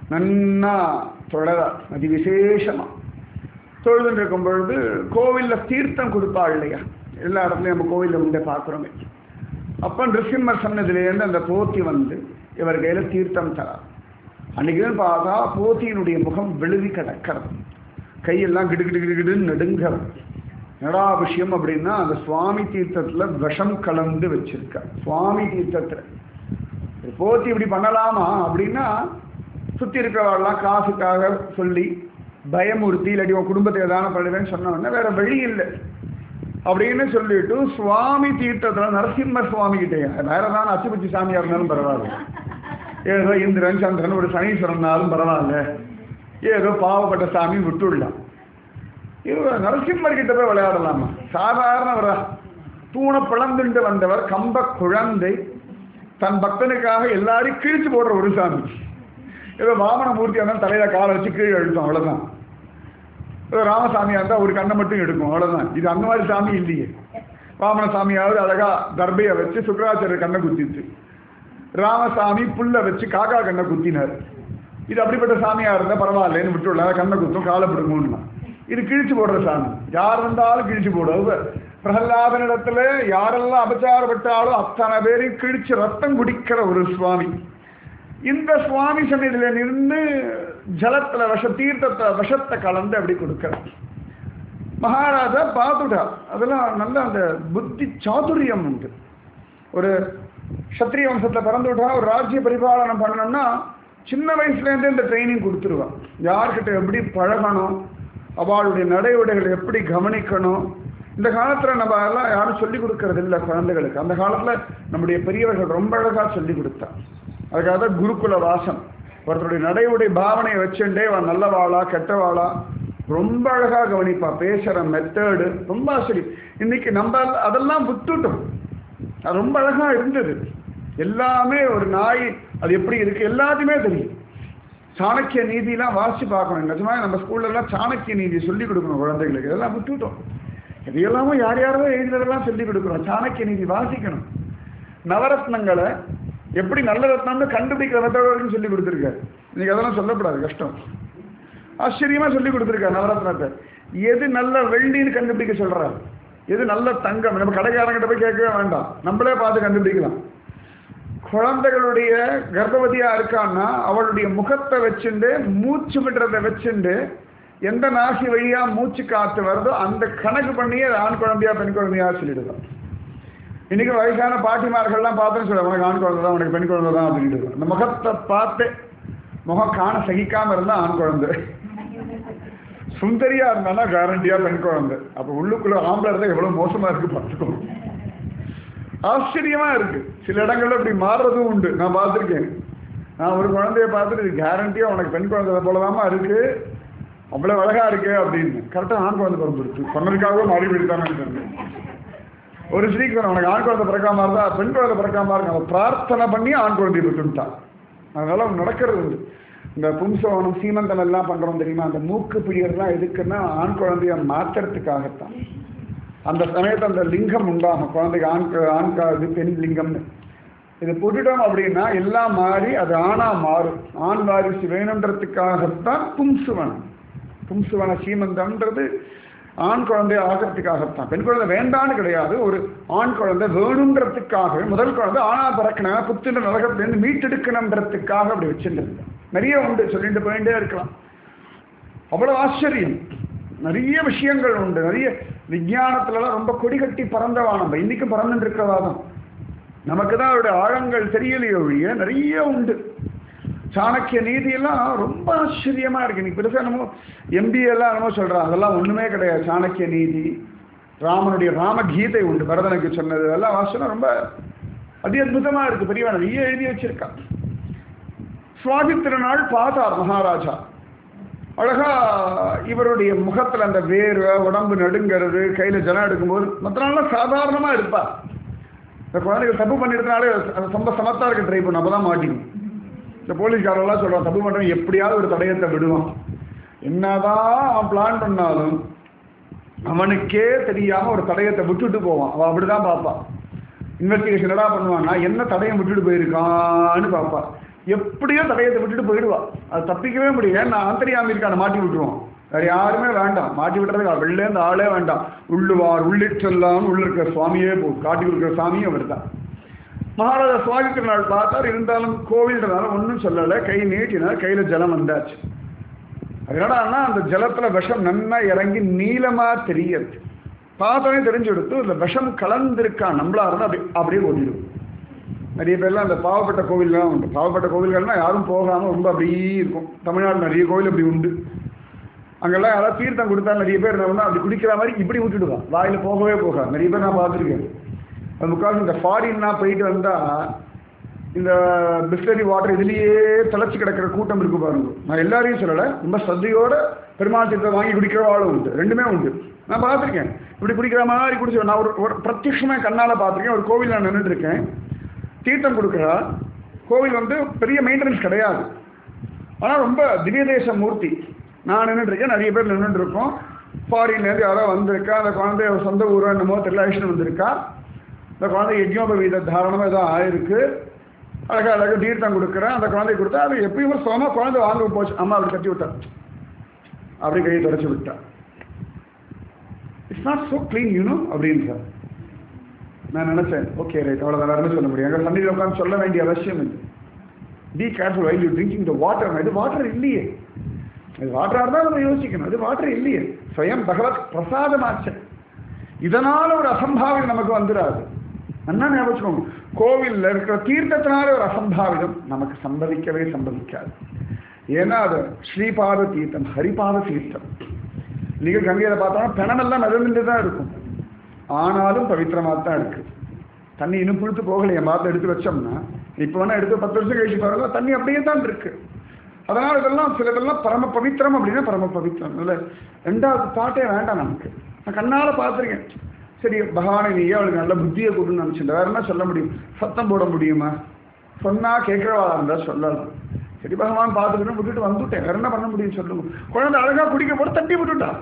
நன்னா தொழறார். அதி விசேஷமா தொழுதுன்னு இருக்கும் பொழுது கோவிலில் தீர்த்தம் கொடுப்பாள் இல்லையா, எல்லா இடத்துலையும் நம்ம கோவிலில் உண்டே பார்க்குறோமே. அப்போ நிருசிம்மர் சன்னதிலேருந்து அந்த போத்தி வந்து இவர் கையில் தீர்த்தம் தரார். அன்றைக்கி பார்த்தா போத்தியினுடைய முகம் விழுவி கிடக்கிறது, கையெல்லாம் கிடு கிடு கிடுன்னு நெடுங்க. என்னடா விஷயம் அப்படின்னா, அந்த சுவாமி தீர்த்தத்தில் விஷம் கலந்து வச்சிருக்க. சுவாமி தீர்த்தத்தில் ஒரு போத்தி இப்படி பண்ணலாமா அப்படின்னா, சுற்றி இருக்கிறவாள்லாம் காசுக்காக சொல்லி பயமுறுத்தி, இல்லாட்டி உன் குடும்பத்தை எதான பண்ணுவேன்னு சொன்னோன்னா வேற வழி இல்லை அப்படின்னு சொல்லிட்டு சுவாமி தீர்த்தத்தில் நரசிம்மர் சுவாமி கிட்டே வேற ஏதாவது அச்சுபச்சி சாமியாக இருந்தாலும் பரவாயில்ல, ஏதோ இந்திரன் சந்திரன் ஒரு சனீஸ்வரன்னாலும் பரவாயில்ல, ஏதோ பாவப்பட்ட சாமி விட்டுடலாம். நரசிம்மர் கிட்ட போய் விளையாடலாமா? சாதாரணவரா, தூணை பிளந்துண்டு வந்தவர், கம்ப குழந்தை, தன் பக்தனுக்காக எல்லாரையும் கிழிச்சு போடுற ஒரு சாமி. ஏதோ வாமன மூர்த்தியாக இருந்தால் தலையில காலை வச்சு கீழே எழுதும், அவ்வளோதான். ஏதோ ராமசாமியாக இருந்தால் ஒரு கண்ணை மட்டும் எடுக்கும், அவ்வளோதான். இது அந்த மாதிரி சாமி இல்லையே. வாமன சாமியாவது அழகா தர்பையை வச்சு சுக்கராச்சாரியர் கண்ணை குத்திச்சு, ராமசாமி புல்லை வச்சு காக்கா கண்ணை குத்தினார். இது அப்படிப்பட்ட சாமியாக இருந்தால் பரவாயில்லன்னு விட்டுள்ள கண்ணை குத்தும் காலை பிடுங்கணும்னா, இது கிழிச்சு போடுற சாமி. யார் வந்தாலும் கிழிச்சு போடுவது. பிரகலாதனிடத்துல யாரெல்லாம் அபச்சாரப்பட்டாலும் அத்தனை பேரையும் கிழிச்சு ரத்தம் குடிக்கிற ஒரு சுவாமி. இந்த சுவாமி சன்னிதியில நின்று ஜலத்துல தீர்த்தத்தை விஷத்தை கலந்து அப்படி கொடுக்கிற மகாராஜா பார்த்துட்டா. அதெல்லாம் நல்ல அந்த புத்தி சாதுரியம் உண்டு. ஒரு சத்திரிய வம்சத்தை பிறந்து விட்டா ஒரு ராஜ்ய பரிபாலனம் பண்ணணும்னா சின்ன வயசுலேருந்தே இந்த ட்ரைனிங் கொடுத்துருவான். யார்கிட்ட எப்படி பழகணும், அவளுடைய நடை உடைகளை எப்படி கவனிக்கணும். இந்த காலத்தில் நம்ம எல்லாம் யாரும் சொல்லிக் கொடுக்கறது இல்லை குழந்தைகளுக்கு. அந்த காலத்தில் நம்முடைய பெரியவர்கள் ரொம்ப அழகாக சொல்லி கொடுத்தா. அதுக்காக தான் குருகுல வாசம். ஒருத்தருடைய நடை உடை பாவனையை வச்சுட்டே அவன் நல்லவாளா கெட்டவாளா ரொம்ப அழகாக கவனிப்பா. பேசுகிற மெத்தேடு ரொம்ப ஆச்சரியம். இன்னைக்கு நம்ம அதெல்லாம் விட்டுட்டோம். அது ரொம்ப அழகாக இருந்தது. எல்லாமே ஒரு நாய் அது எப்படி இருக்கு எல்லாத்தையுமே தெரியும். சாணக்கிய நீதியெல்லாம் வாசித்து பார்க்கணும். நிஜமாக நம்ம ஸ்கூல்லலாம் சாணக்கிய நீதியை சொல்லிக் கொடுக்கணும் குழந்தைகளுக்கு. இதெல்லாம் விட்டுட்டோம். இதையெல்லாமும் யார் யாரோ எழுதுறதெல்லாம் சொல்லிக் கொடுக்குறோம். சாணக்கிய நீதி வாசிக்கணும். நவரத்னங்களை எப்படி நல்ல ரத்னம்னு கண்டுபிடிக்கிற மெத்தோடு சொல்லி கொடுத்துருக்காரு. இன்னைக்கு அதெல்லாம் சொல்லக்கூடாது, கஷ்டம். ஆச்சரியமாக சொல்லி கொடுத்துருக்காரு நவரத்னத்தை. எது நல்ல வெள்ளின்னு கண்டுபிடிக்க சொல்கிறார், எது நல்ல தங்கம். நம்ம கடைக்காரங்கிட்ட போய் கேட்கவே வேண்டாம், நம்மளே பார்த்து கண்டுபிடிக்கலாம். குழந்தைகளுடைய கர்ப்பவதியாக இருக்கான்னா அவளுடைய முகத்தை வச்சுண்டு மூச்சு விடுறதை வச்சுண்டு எந்த நாசி வழியாக மூச்சு காற்று வருதோ அந்த கணக்கு பண்ணியே ஆண் குழந்தையா பெண் குழந்தையா சொல்லிடுதான். இன்னைக்கு வயசான பாட்டிமார்கள்லாம் பார்த்துன்னு சொல்ல, உனக்கு ஆண் குழந்தை தான் உனக்கு பெண் குழந்தை தான் அப்படின்ட்டு. அந்த முகத்தை பார்த்து முகம் காண சகிக்காமல் இருந்தால் ஆண் குழந்தை, சுந்தரியா இருந்தானா கேரண்டியா பெண் குழந்தை. அப்போ உள்ளுக்குள்ள ஆம்பளை இருந்தால் எவ்வளோ மோசமாக இருக்கு பார்த்துக்கணும். ஆச்சரியமா இருக்கு. சில இடங்கள்ல இப்படி மாறுறதும் உண்டு, நான் பார்த்துருக்கேன். நான் ஒரு குழந்தைய பார்த்துட்டு இது கேரண்டியா உனக்கு பெண் குழந்தை போலதாமா இருக்கு, அவ்வளோ அழகா இருக்கு அப்படின்னு. கரெக்டாக ஆண் குழந்தை பிறந்துருச்சு. சொன்னதுக்காகவே மாறி போயிட்டான்னு. ஒரு ஸ்ரீக்கு உனக்கு ஆண் குழந்தை பிறக்காம இருந்தா பெண் குழந்தை பிறக்காம இருக்கு, அதை பிரார்த்தனை பண்ணி ஆண் குழந்தைய பெற்றுட்டான். அதனால நடக்கிறது உண்டு. இந்த பும்சவனம் சீமந்தம் எல்லாம் பண்றோம் தெரியுமா, அந்த மூக்கு பிடிக்கிறதுலாம் எதுக்குன்னா ஆண் குழந்தைய மாற்றுறதுக்காகத்தான். அந்த சமயத்தில் அந்த லிங்கம் உண்டாகும் குழந்தைக்கு, ஆண் காது பெண் லிங்கம்னு. இதை போட்டுட்டோம் அப்படின்னா எல்லாம் மாறி அது ஆணா மாறும். ஆண் வாரிசு வேணுன்றதுக்காகத்தான் பும்சுவனம். பும்சுவன சீமந்தம்ன்றது ஆண் குழந்தை ஆகிறதுக்காகத்தான். பெண் குழந்தை வேண்டான்னு கிடையாது. ஒரு ஆண் குழந்தை வேணுன்றதுக்காக முதல் குழந்தை ஆணா பிறக்கணும், புத்துன்ற நரகத்திலேருந்து மீட்டெடுக்கணுன்றதுக்காக அப்படி வச்சுருந்தது. நிறைய உண்டு, சொல்லிட்டு போயிட்டே இருக்கலாம். அவ்வளவு ஆச்சரியம், நிறைய விஷயங்கள் உண்டு. நிறைய விஞ்ஞானத்துலலாம் ரொம்ப கொடி கட்டி பறந்தவா நம்ம இன்னைக்கும் பறந்துட்டு இருக்கிறவாதான். நமக்கு தான் அவருடைய ஆழங்கள் தெரியலையோ ஒழிய நிறைய உண்டு. சாணக்கிய நீதியெல்லாம் ரொம்ப ஆச்சரியமா இருக்கு. நீ பெருசாக என்னமோ எம்பிஏ எல்லாம் என்னமோ சொல்றான், அதெல்லாம் ஒண்ணுமே கிடையாது. சாணக்கிய நீதி, ராமனுடைய ராமகீதை உண்டு, பரதனுக்கு சொன்னது, அதெல்லாம் வாசனம் ரொம்ப அத்புதமா இருக்கு. பெரியவா நிறைய எழுதி வச்சிருக்கான். சுவாதி திருநாள் பார்த்தார் மகாராஜா. அழகா இவருடைய முகத்துல அந்த வேர்வை, உடம்பு நடுங்கிறது, கையில ஜலம் எடுக்கும்போது மற்ற நாள்லாம் சாதாரணமா இருப்பார். இந்த குழந்தைகள் தப்பு பண்ணிருந்தனாலே ரொம்ப சமத்தா இருக்க ட்ரை பண்ண, அப்பதான் மாட்டிக்கும். இந்த போலீஸ்காரெல்லாம் சொல்றான், தப்பு பண்றவன் எப்படியாவது ஒரு தடயத்தை விடுவான். என்னதான் அவன் பிளான் பண்ணாலும் அவனுக்கே தெரியாம ஒரு தடயத்தை விட்டுட்டு போவான். அவன் அப்படிதான் பார்ப்பான். இன்வெஸ்டிகேஷன் என்னடா பண்ணுவான்னா என்ன தடயம் விட்டுட்டு போயிருக்கான்னு பார்ப்பா. எப்படியோ தடயத்தை விட்டுட்டு போயிடுவா. அது தப்பிக்கவே முடியல. நான் ஆந்தரியாமி இருக்கான மாட்டி விட்டுருவோம். வேற யாருமே வேண்டாம், மாட்டி விட்டுறதுக்கு வெளிலேருந்து ஆளே வேண்டாம். உள்ளுவார் உள்ளிட்டெல்லாம் உள்ள இருக்கிற சுவாமியே காட்டி கொடுக்குற சாமியும் அவர் தான். மகாராஜா சுவாமி திருநாள் பார்த்தார். இருந்தாலும் கோவில்ன்றதால ஒன்றும் சொல்லலை. கை நீட்டினார், கையில ஜலம் வந்தாச்சு. அதனால அந்த ஜலத்துல விஷம் நன்னா இறங்கி நீளமா தெரியுது. பார்த்தோன்னே தெரிஞ்சு கொடுத்து இந்த விஷம் கலந்திருக்கா நம்மளா இருந்தால் அப்படியே ஓடிடும். நிறைய பேர்லாம் அந்த பாவப்பட்ட கோவில்லாம் உண்டு. பாவப்பட்ட கோவில்கள்னா யாரும் போகாமல் ரொம்ப அப்படியே இருக்கும். தமிழ்நாடு நிறைய கோவில் அப்படி உண்டு. அங்கெல்லாம் யாராவது தீர்த்தம் கொடுத்தா நிறைய பேர் என்ன அப்படி குடிக்கிற மாதிரி இப்படி விட்டுடுவான், வாயில போகவே போகாது. நிறைய பேர் நான் பார்த்துருக்கேன். அது முக்கால் இந்த ஃபாரின்லாம் போயிட்டு வந்தால் இந்த பிஸ்லரி வாட்டர் இதுலேயே திளைச்சி கிடக்கிற கூட்டம் இருக்கு பாருங்க. நான் எல்லாரையும் சொல்லலை, ரொம்ப சத்தையோட பெருமாள் தீர்த்தம் வாங்கி குடிக்கிறவாளும் உண்டு. ரெண்டுமே உண்டு, நான் பார்த்துருக்கேன். இப்படி குடிக்கிற மாதிரி குடிச்சு நான் ஒரு பிரத்யட்சமாக கண்ணால் பார்த்துருக்கேன். ஒரு கோவில் நான் நின்றுட்டு இருக்கேன், தீர்த்தம் கொடுக்குறா. கோவில் பெரிய மெயின்டெனன்ஸ் கிடையாது, ஆனால் ரொம்ப திவ்யதேச மூர்த்தி. நான் நின்றுட்டுருக்கேன், நிறைய பேர் நின்றுட்டு இருக்கோம். ஃபாரின்லேருந்து யாரோ வந்திருக்கா, அந்த குழந்தைய சொந்த ஊரோ என்னமோ தெரியல ஐஷ்ணு வந்திருக்கா. இந்த குழந்தை யஜ்ஞோபவீத தாரணமாக ஏதோ ஆயிருக்கு. அழகாக தீர்த்தம் கொடுக்குறேன். அந்த குழந்தை கொடுத்தா அது எப்பயுமே சோமா குழந்தை வாங்க போச்சு. அம்மா அப்படி கட்டி விட்டா, அப்படி கையை தொடச்சி விட்டா. It's not so clean you know அப்படின்னு சார் நான் நினைச்சேன். ஓகே ரைட், அவ்வளோ வேறு சொல்ல முடியும். எங்கள் சன்னியில் உட்காந்து சொல்ல வேண்டிய அவசியம் இல்லை. Be careful while you drinking the water. இது வாட்டர் இல்லையே, இது வாட்டராக இருந்தால் நம்ம யோசிக்கணும். இது வாட்டர் இல்லையே, ஸ்வயம் பகவத் பிரசாதமாச்சு. இதனால ஒரு அசம்பாவிதம் நமக்கு வந்துடாது. என்ன ஞாபகம், கோவிலில் இருக்கிற தீர்த்தத்தினால ஒரு அசம்பாவிதம் நமக்கு சம்பவிக்காது. ஏன்னா அது ஸ்ரீபாத தீர்த்தம், ஹரிபாத தீர்த்தம். நீங்கள் கங்கையில் பார்த்தோம்னா பிணமெல்லாம் மிதந்துட்டு தான் இருக்கும், ஆனாலும் பவித்திரமாக தான் இருக்கு. தண்ணி இன்னும் புழுத்து போகலை. என் பார்த்து எடுத்து வச்சோம்னா இப்போ வேணா எடுத்து 10 வருஷம் கழிச்சு பாருங்க, தண்ணி அப்படியே தான் இருக்கு. அதனால் இதெல்லாம் சிலதெல்லாம் பரம பவித்திரம் அப்படின்னா பரம பவித்திரம் இல்லை. 2வது பாட்டே வேண்டாம் நமக்கு. நான் கண்ணால் பார்த்துருக்கேன். சரி பகவானை நீயே அவளுக்கு நல்ல புத்தியை கொடுன்னு நினச்சிட்டு வேற என்ன சொல்ல முடியும்? சத்தம் போட முடியுமா? சொன்னால் கேட்குறவா இருந்தால் சொல்லலாம். சரி பகவான் பார்த்துக்கிட்டு விட்டுட்டு வந்துட்டேன், வேற என்ன பண்ண முடியும் சொல்லுங்க. குழந்தை அழகாக குடிக்க போட்டு தட்டி விட்டுட்டா.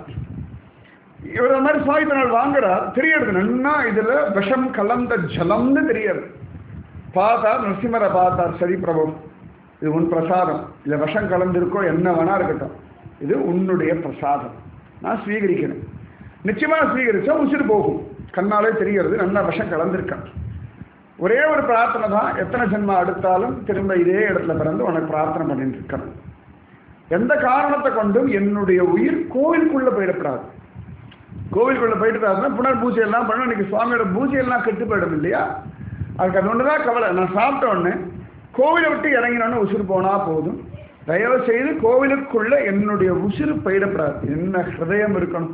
இவர் அந்த மாதிரி சுவாமி நாள் வாங்குறார். தெரியாது நன்னா இதில் விஷம் கலந்த ஜலம்னு தெரியாது. பார்த்தார், நரசிம்மரை பார்த்தார். சரி பிரபு, இது உன் பிரசாதம், இல்லை விஷம் கலந்துருக்கோ என்ன வேணா இருக்கட்டும், இது உன்னுடைய பிரசாதம், நான் ஸ்வீகரிக்கிறேன். நிச்சயமாக ஸ்வீகரிச்சா உசிறு போகும், கண்ணாலே தெரிகிறது நல்லா விஷம் கலந்துருக்கேன். ஒரே ஒரு பிரார்த்தனை தான், எத்தனை ஜென்மா எடுத்தாலும் திரும்ப இதே இடத்துல பிறந்து உனக்கு பிரார்த்தனை பண்ணிட்டு இருக்கணும். எந்த காரணத்தை கொண்டும் என்னுடைய உயிர் கோவிலுக்குள்ளே போயிடப்படாது. கோவிலுக்குள்ளே போயிட்டு புனர் பூஜை எல்லாம் பண்ணணும். இன்னைக்கு சுவாமியோட பூஜையெல்லாம் கெட்டு போயிடும் இல்லையா? அதுக்கு அது ஒன்று தான் கவலை. நான் சாப்பிட்ட உடனே கோவிலை விட்டு இறங்கினோன்னு உசுறு போனால் போதும். தயவு செய்து கோவிலுக்குள்ள என்னுடைய உசுறு போயிடப்படாது. என்ன ஹிருதயம் இருக்கணும்.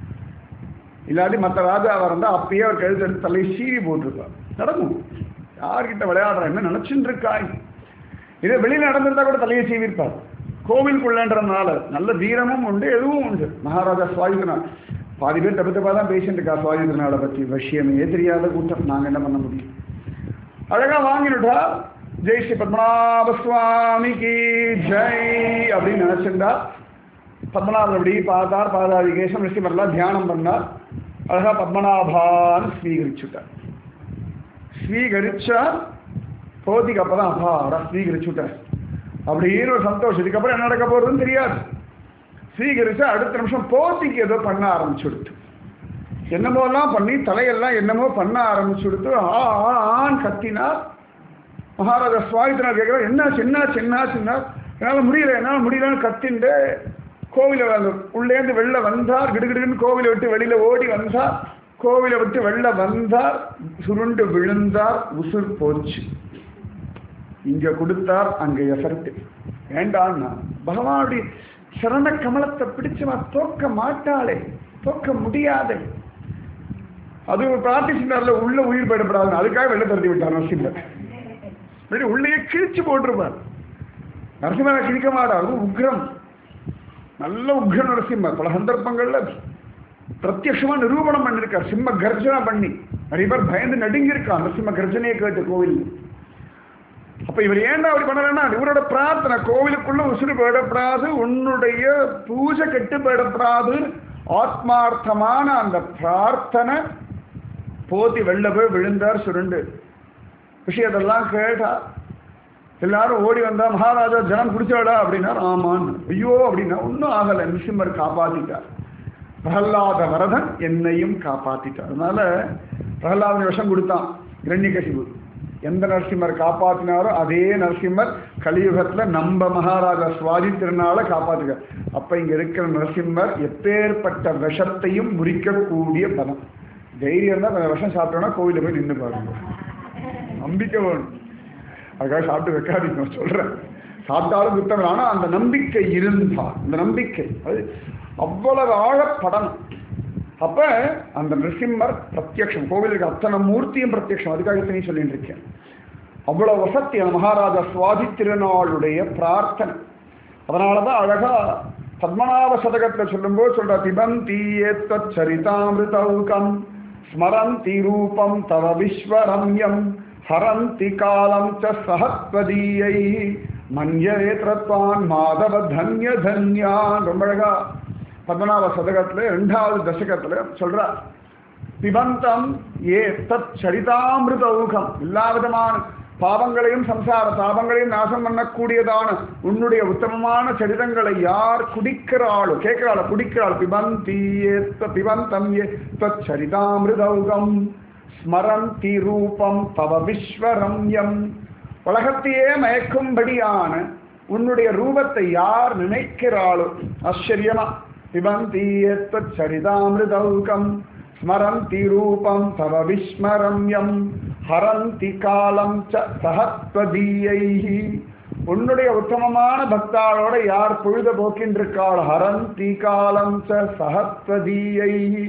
இல்லாட்டி மற்ற ராஜாவாக இருந்தால் அப்பயே அவர் கழுத்து எடுத்து தலையை சீவி போட்டிருப்பார். நடக்கும். யார்கிட்ட விளையாடுற என்ன நினச்சிட்டு இருக்காய்? இதே வெளியில் நடந்திருந்தா கூட தலையை சீவிருப்பார். கோவிலுக்குள்ளன்றதுனால நல்ல வீரமும் உண்டு, எதுவும் உண்டு. மகாராஜா சுவாயுதனார் பாதி பேர் தப்பு தப்பாக தான் பேசிட்டு இருக்கா. சுவாயுதனாலை பற்றி விஷயமே தெரியாத கூட்டம். நாங்கள் என்ன பண்ண முடியும்? அழகாக வாங்கினுட்டா ஜெய் ஸ்ரீ பத்மநாப சுவாமிக்கு ஜெய் அப்படின்னு நினைச்சிருந்தா. பத்மநாபன் அப்படி பார்த்தார், பாதாதிகேசம் ரிஷிமரெல்லாம் தியானம் பண்ணார். அழகா பத்மநாபான்னு ஸ்வீகரிச்சுட்டார். ஸ்வீகரிச்சா போதிக்கு அப்பதான் அப்பாடா ஸ்வீகரிச்சுட்டேன் அப்படின்னு ஒரு சந்தோஷம். இதுக்கப்புறம் என்ன நடக்க போறதுன்னு தெரியாது. ஸ்வீகரிச்சு அடுத்த நிமிஷம் போத்திக்கு ஏதோ பண்ண ஆரம்பிச்சுடுத்து. என்னமோலாம் பண்ணி தலையெல்லாம் என்னமோ பண்ண ஆரம்பிச்சுடுத்து. ஆன் கத்தினார். மகாராஜா சுவாமித்திரனார் கேட்கிறார், என்னாச்சு என்னாச்சு என்னாச்சுன்னா, என்னால் முடியலன்னு கத்திண்டு கோவிலை உள்ளேந்து வெளில வந்தார். கிடுகிடுன்னு கோவிலை விட்டு வெளியில ஓடி வந்தார். கோவிலை விட்டு வெளில வந்தார். சுருண்டு விழுந்தார். உசுர் போச்சு. இங்க கொடுத்தார், அங்க எஃபர்ட் வேண்டான்னா. பகவானுடைய சரண கமலத்தை பிடிச்சவா தோக்க மாட்டாளே, தோக்க முடியாது. அது பிரார்த்திச்சிருந்தார்ல, உள்ள உயிர் போயிடப்படாது, அதுக்காக வெளில தருத்தி விட்டார் நரசிம்மர். உள்ளேயே கிழிச்சு போட்டிருப்பார். நரசிம்மரை கிழிக்க மாட்டார், உக்ரம், நல்ல உக்ர நரசிம்மர். பல சந்தர்ப்பங்கள்ல பிரத்யட்சமா நிரூபணம் பண்ணிருக்கார். சிம்ம கர்ஜனை பண்ணி நிறைய பேர் பயந்து நடுங்கிருக்கான் நரசிம்ம கர்ஜனையை கேட்டு கோவில். அப்ப இவர் ஏன்டா அப்படி பண்ணலன்னா, இவரோட பிரார்த்தனை கோவிலுக்குள்ள உசுறு போயிடப்படாது, உன்னுடைய பூஜை கெட்டு போயிடப்படாது, ஆத்மார்த்தமான அந்த பிரார்த்தனை. போத்தி வெளில போய் விழுந்தார் சுருண்டு. விஷயத்தெல்லாம் கேட்டா எல்லாரும் ஓடி வந்தா, மகாராஜா ஜனம் குடிச்சாடா அப்படின்னா, ஆமான்னு. ஐயோ அப்படின்னா ஒன்றும் ஆகலை, நரசிம்மர் காப்பாத்திட்டார். பிரகலாத வரதன் என்னையும் காப்பாத்திட்டார். அதனால பிரகலாதன் விஷம் கொடுத்தான் இரண்யகசிபு. எந்த நரசிம்மர் காப்பாத்தினாரோ அதே நரசிம்மர் கலியுகத்துல நம்ம மகாராஜா சுவாதி திருநாளை காப்பாத்துக்க. அப்ப இங்க இருக்கிற நரசிம்மர் எப்பேற்பட்ட விஷத்தையும் முறிக்கக்கூடிய பலம். தைரியம் தான் கொஞ்சம் விஷம் சாப்பிட்டோம்னா கோவில போய் நின்று பாருங்க. நம்பிக்கை வேணும். அதுக்காக சாப்பிட்டு வைக்காதீங்க சொல்றேன். சாப்பிட்டாலும் குத்தம். ஆனா அந்த நம்பிக்கை இருந்தா, அந்த நம்பிக்கை அது அவ்வளவு ஆழப்படணும். அப்ப அந்த நரசிம்மர் பிரத்யக்ஷம். கோவிலுக்கு அத்தனை மூர்த்தியும் பிரத்யக்ஷம். அதுக்காக இத்தனையும் சொல்லிட்டு இருக்கேன். அவ்வளவு வசத்தி மகாராஜா சுவாதி திருநாளுடைய பிரார்த்தனை. அதனாலதான் அழகா பத்மநாப சதகத்துல சொல்லும்போது சொல்ற, பிபந்தி ஏத்வத் சரிதாமிருதௌகம் ஸ்மரந்தி ரூபம் தவ விஸ்வரம்யம் ஹரந்தி காலம் ச சஹத்வதீயை மன்யேத்ரத்வான் மாதவ தன்ய தன்யான். ரொம்ப அழகா பத்மநாப சதகத்துல 2வது தசகத்துல சொல்றார். பிபந்தம் ஏ தத் சரிதாமிருத ஊகம், எல்லா விதமான பாவங்களையும் சம்சார தாபங்களையும் நாசம் பண்ணக்கூடியதான உன்னுடைய உத்தமமான சரிதங்களை யார் குடிக்கிறாளோ, கேட்கிறாளோ, குடிக்கிறாள். பிபந்தி பிபந்தம் ஏ தத் சரிதாமிருதௌகம் ஸ்மரந்தி ரூபம் தவ விஸ்வரம்யம். உலகத்தையே மயக்கும்படியான உன்னுடைய ரூபத்தை யார் நினைக்கிறாளோ, ஆச்சரியமா, பிபந்தி ஏத்வத் சரிதாமிருதௌகம் ஸ்மரந்தி ரூபம் தவ விஸ்மரம்யம் ஹரந்தி காலம் ச சஹத்வதீயைஹி. உன்னுடைய உத்தமமான பக்தாளோட யார் பொழுத போக்கின்றிருக்காள், ஹரந்தி காலம் ச சஹத்வதீயைஹி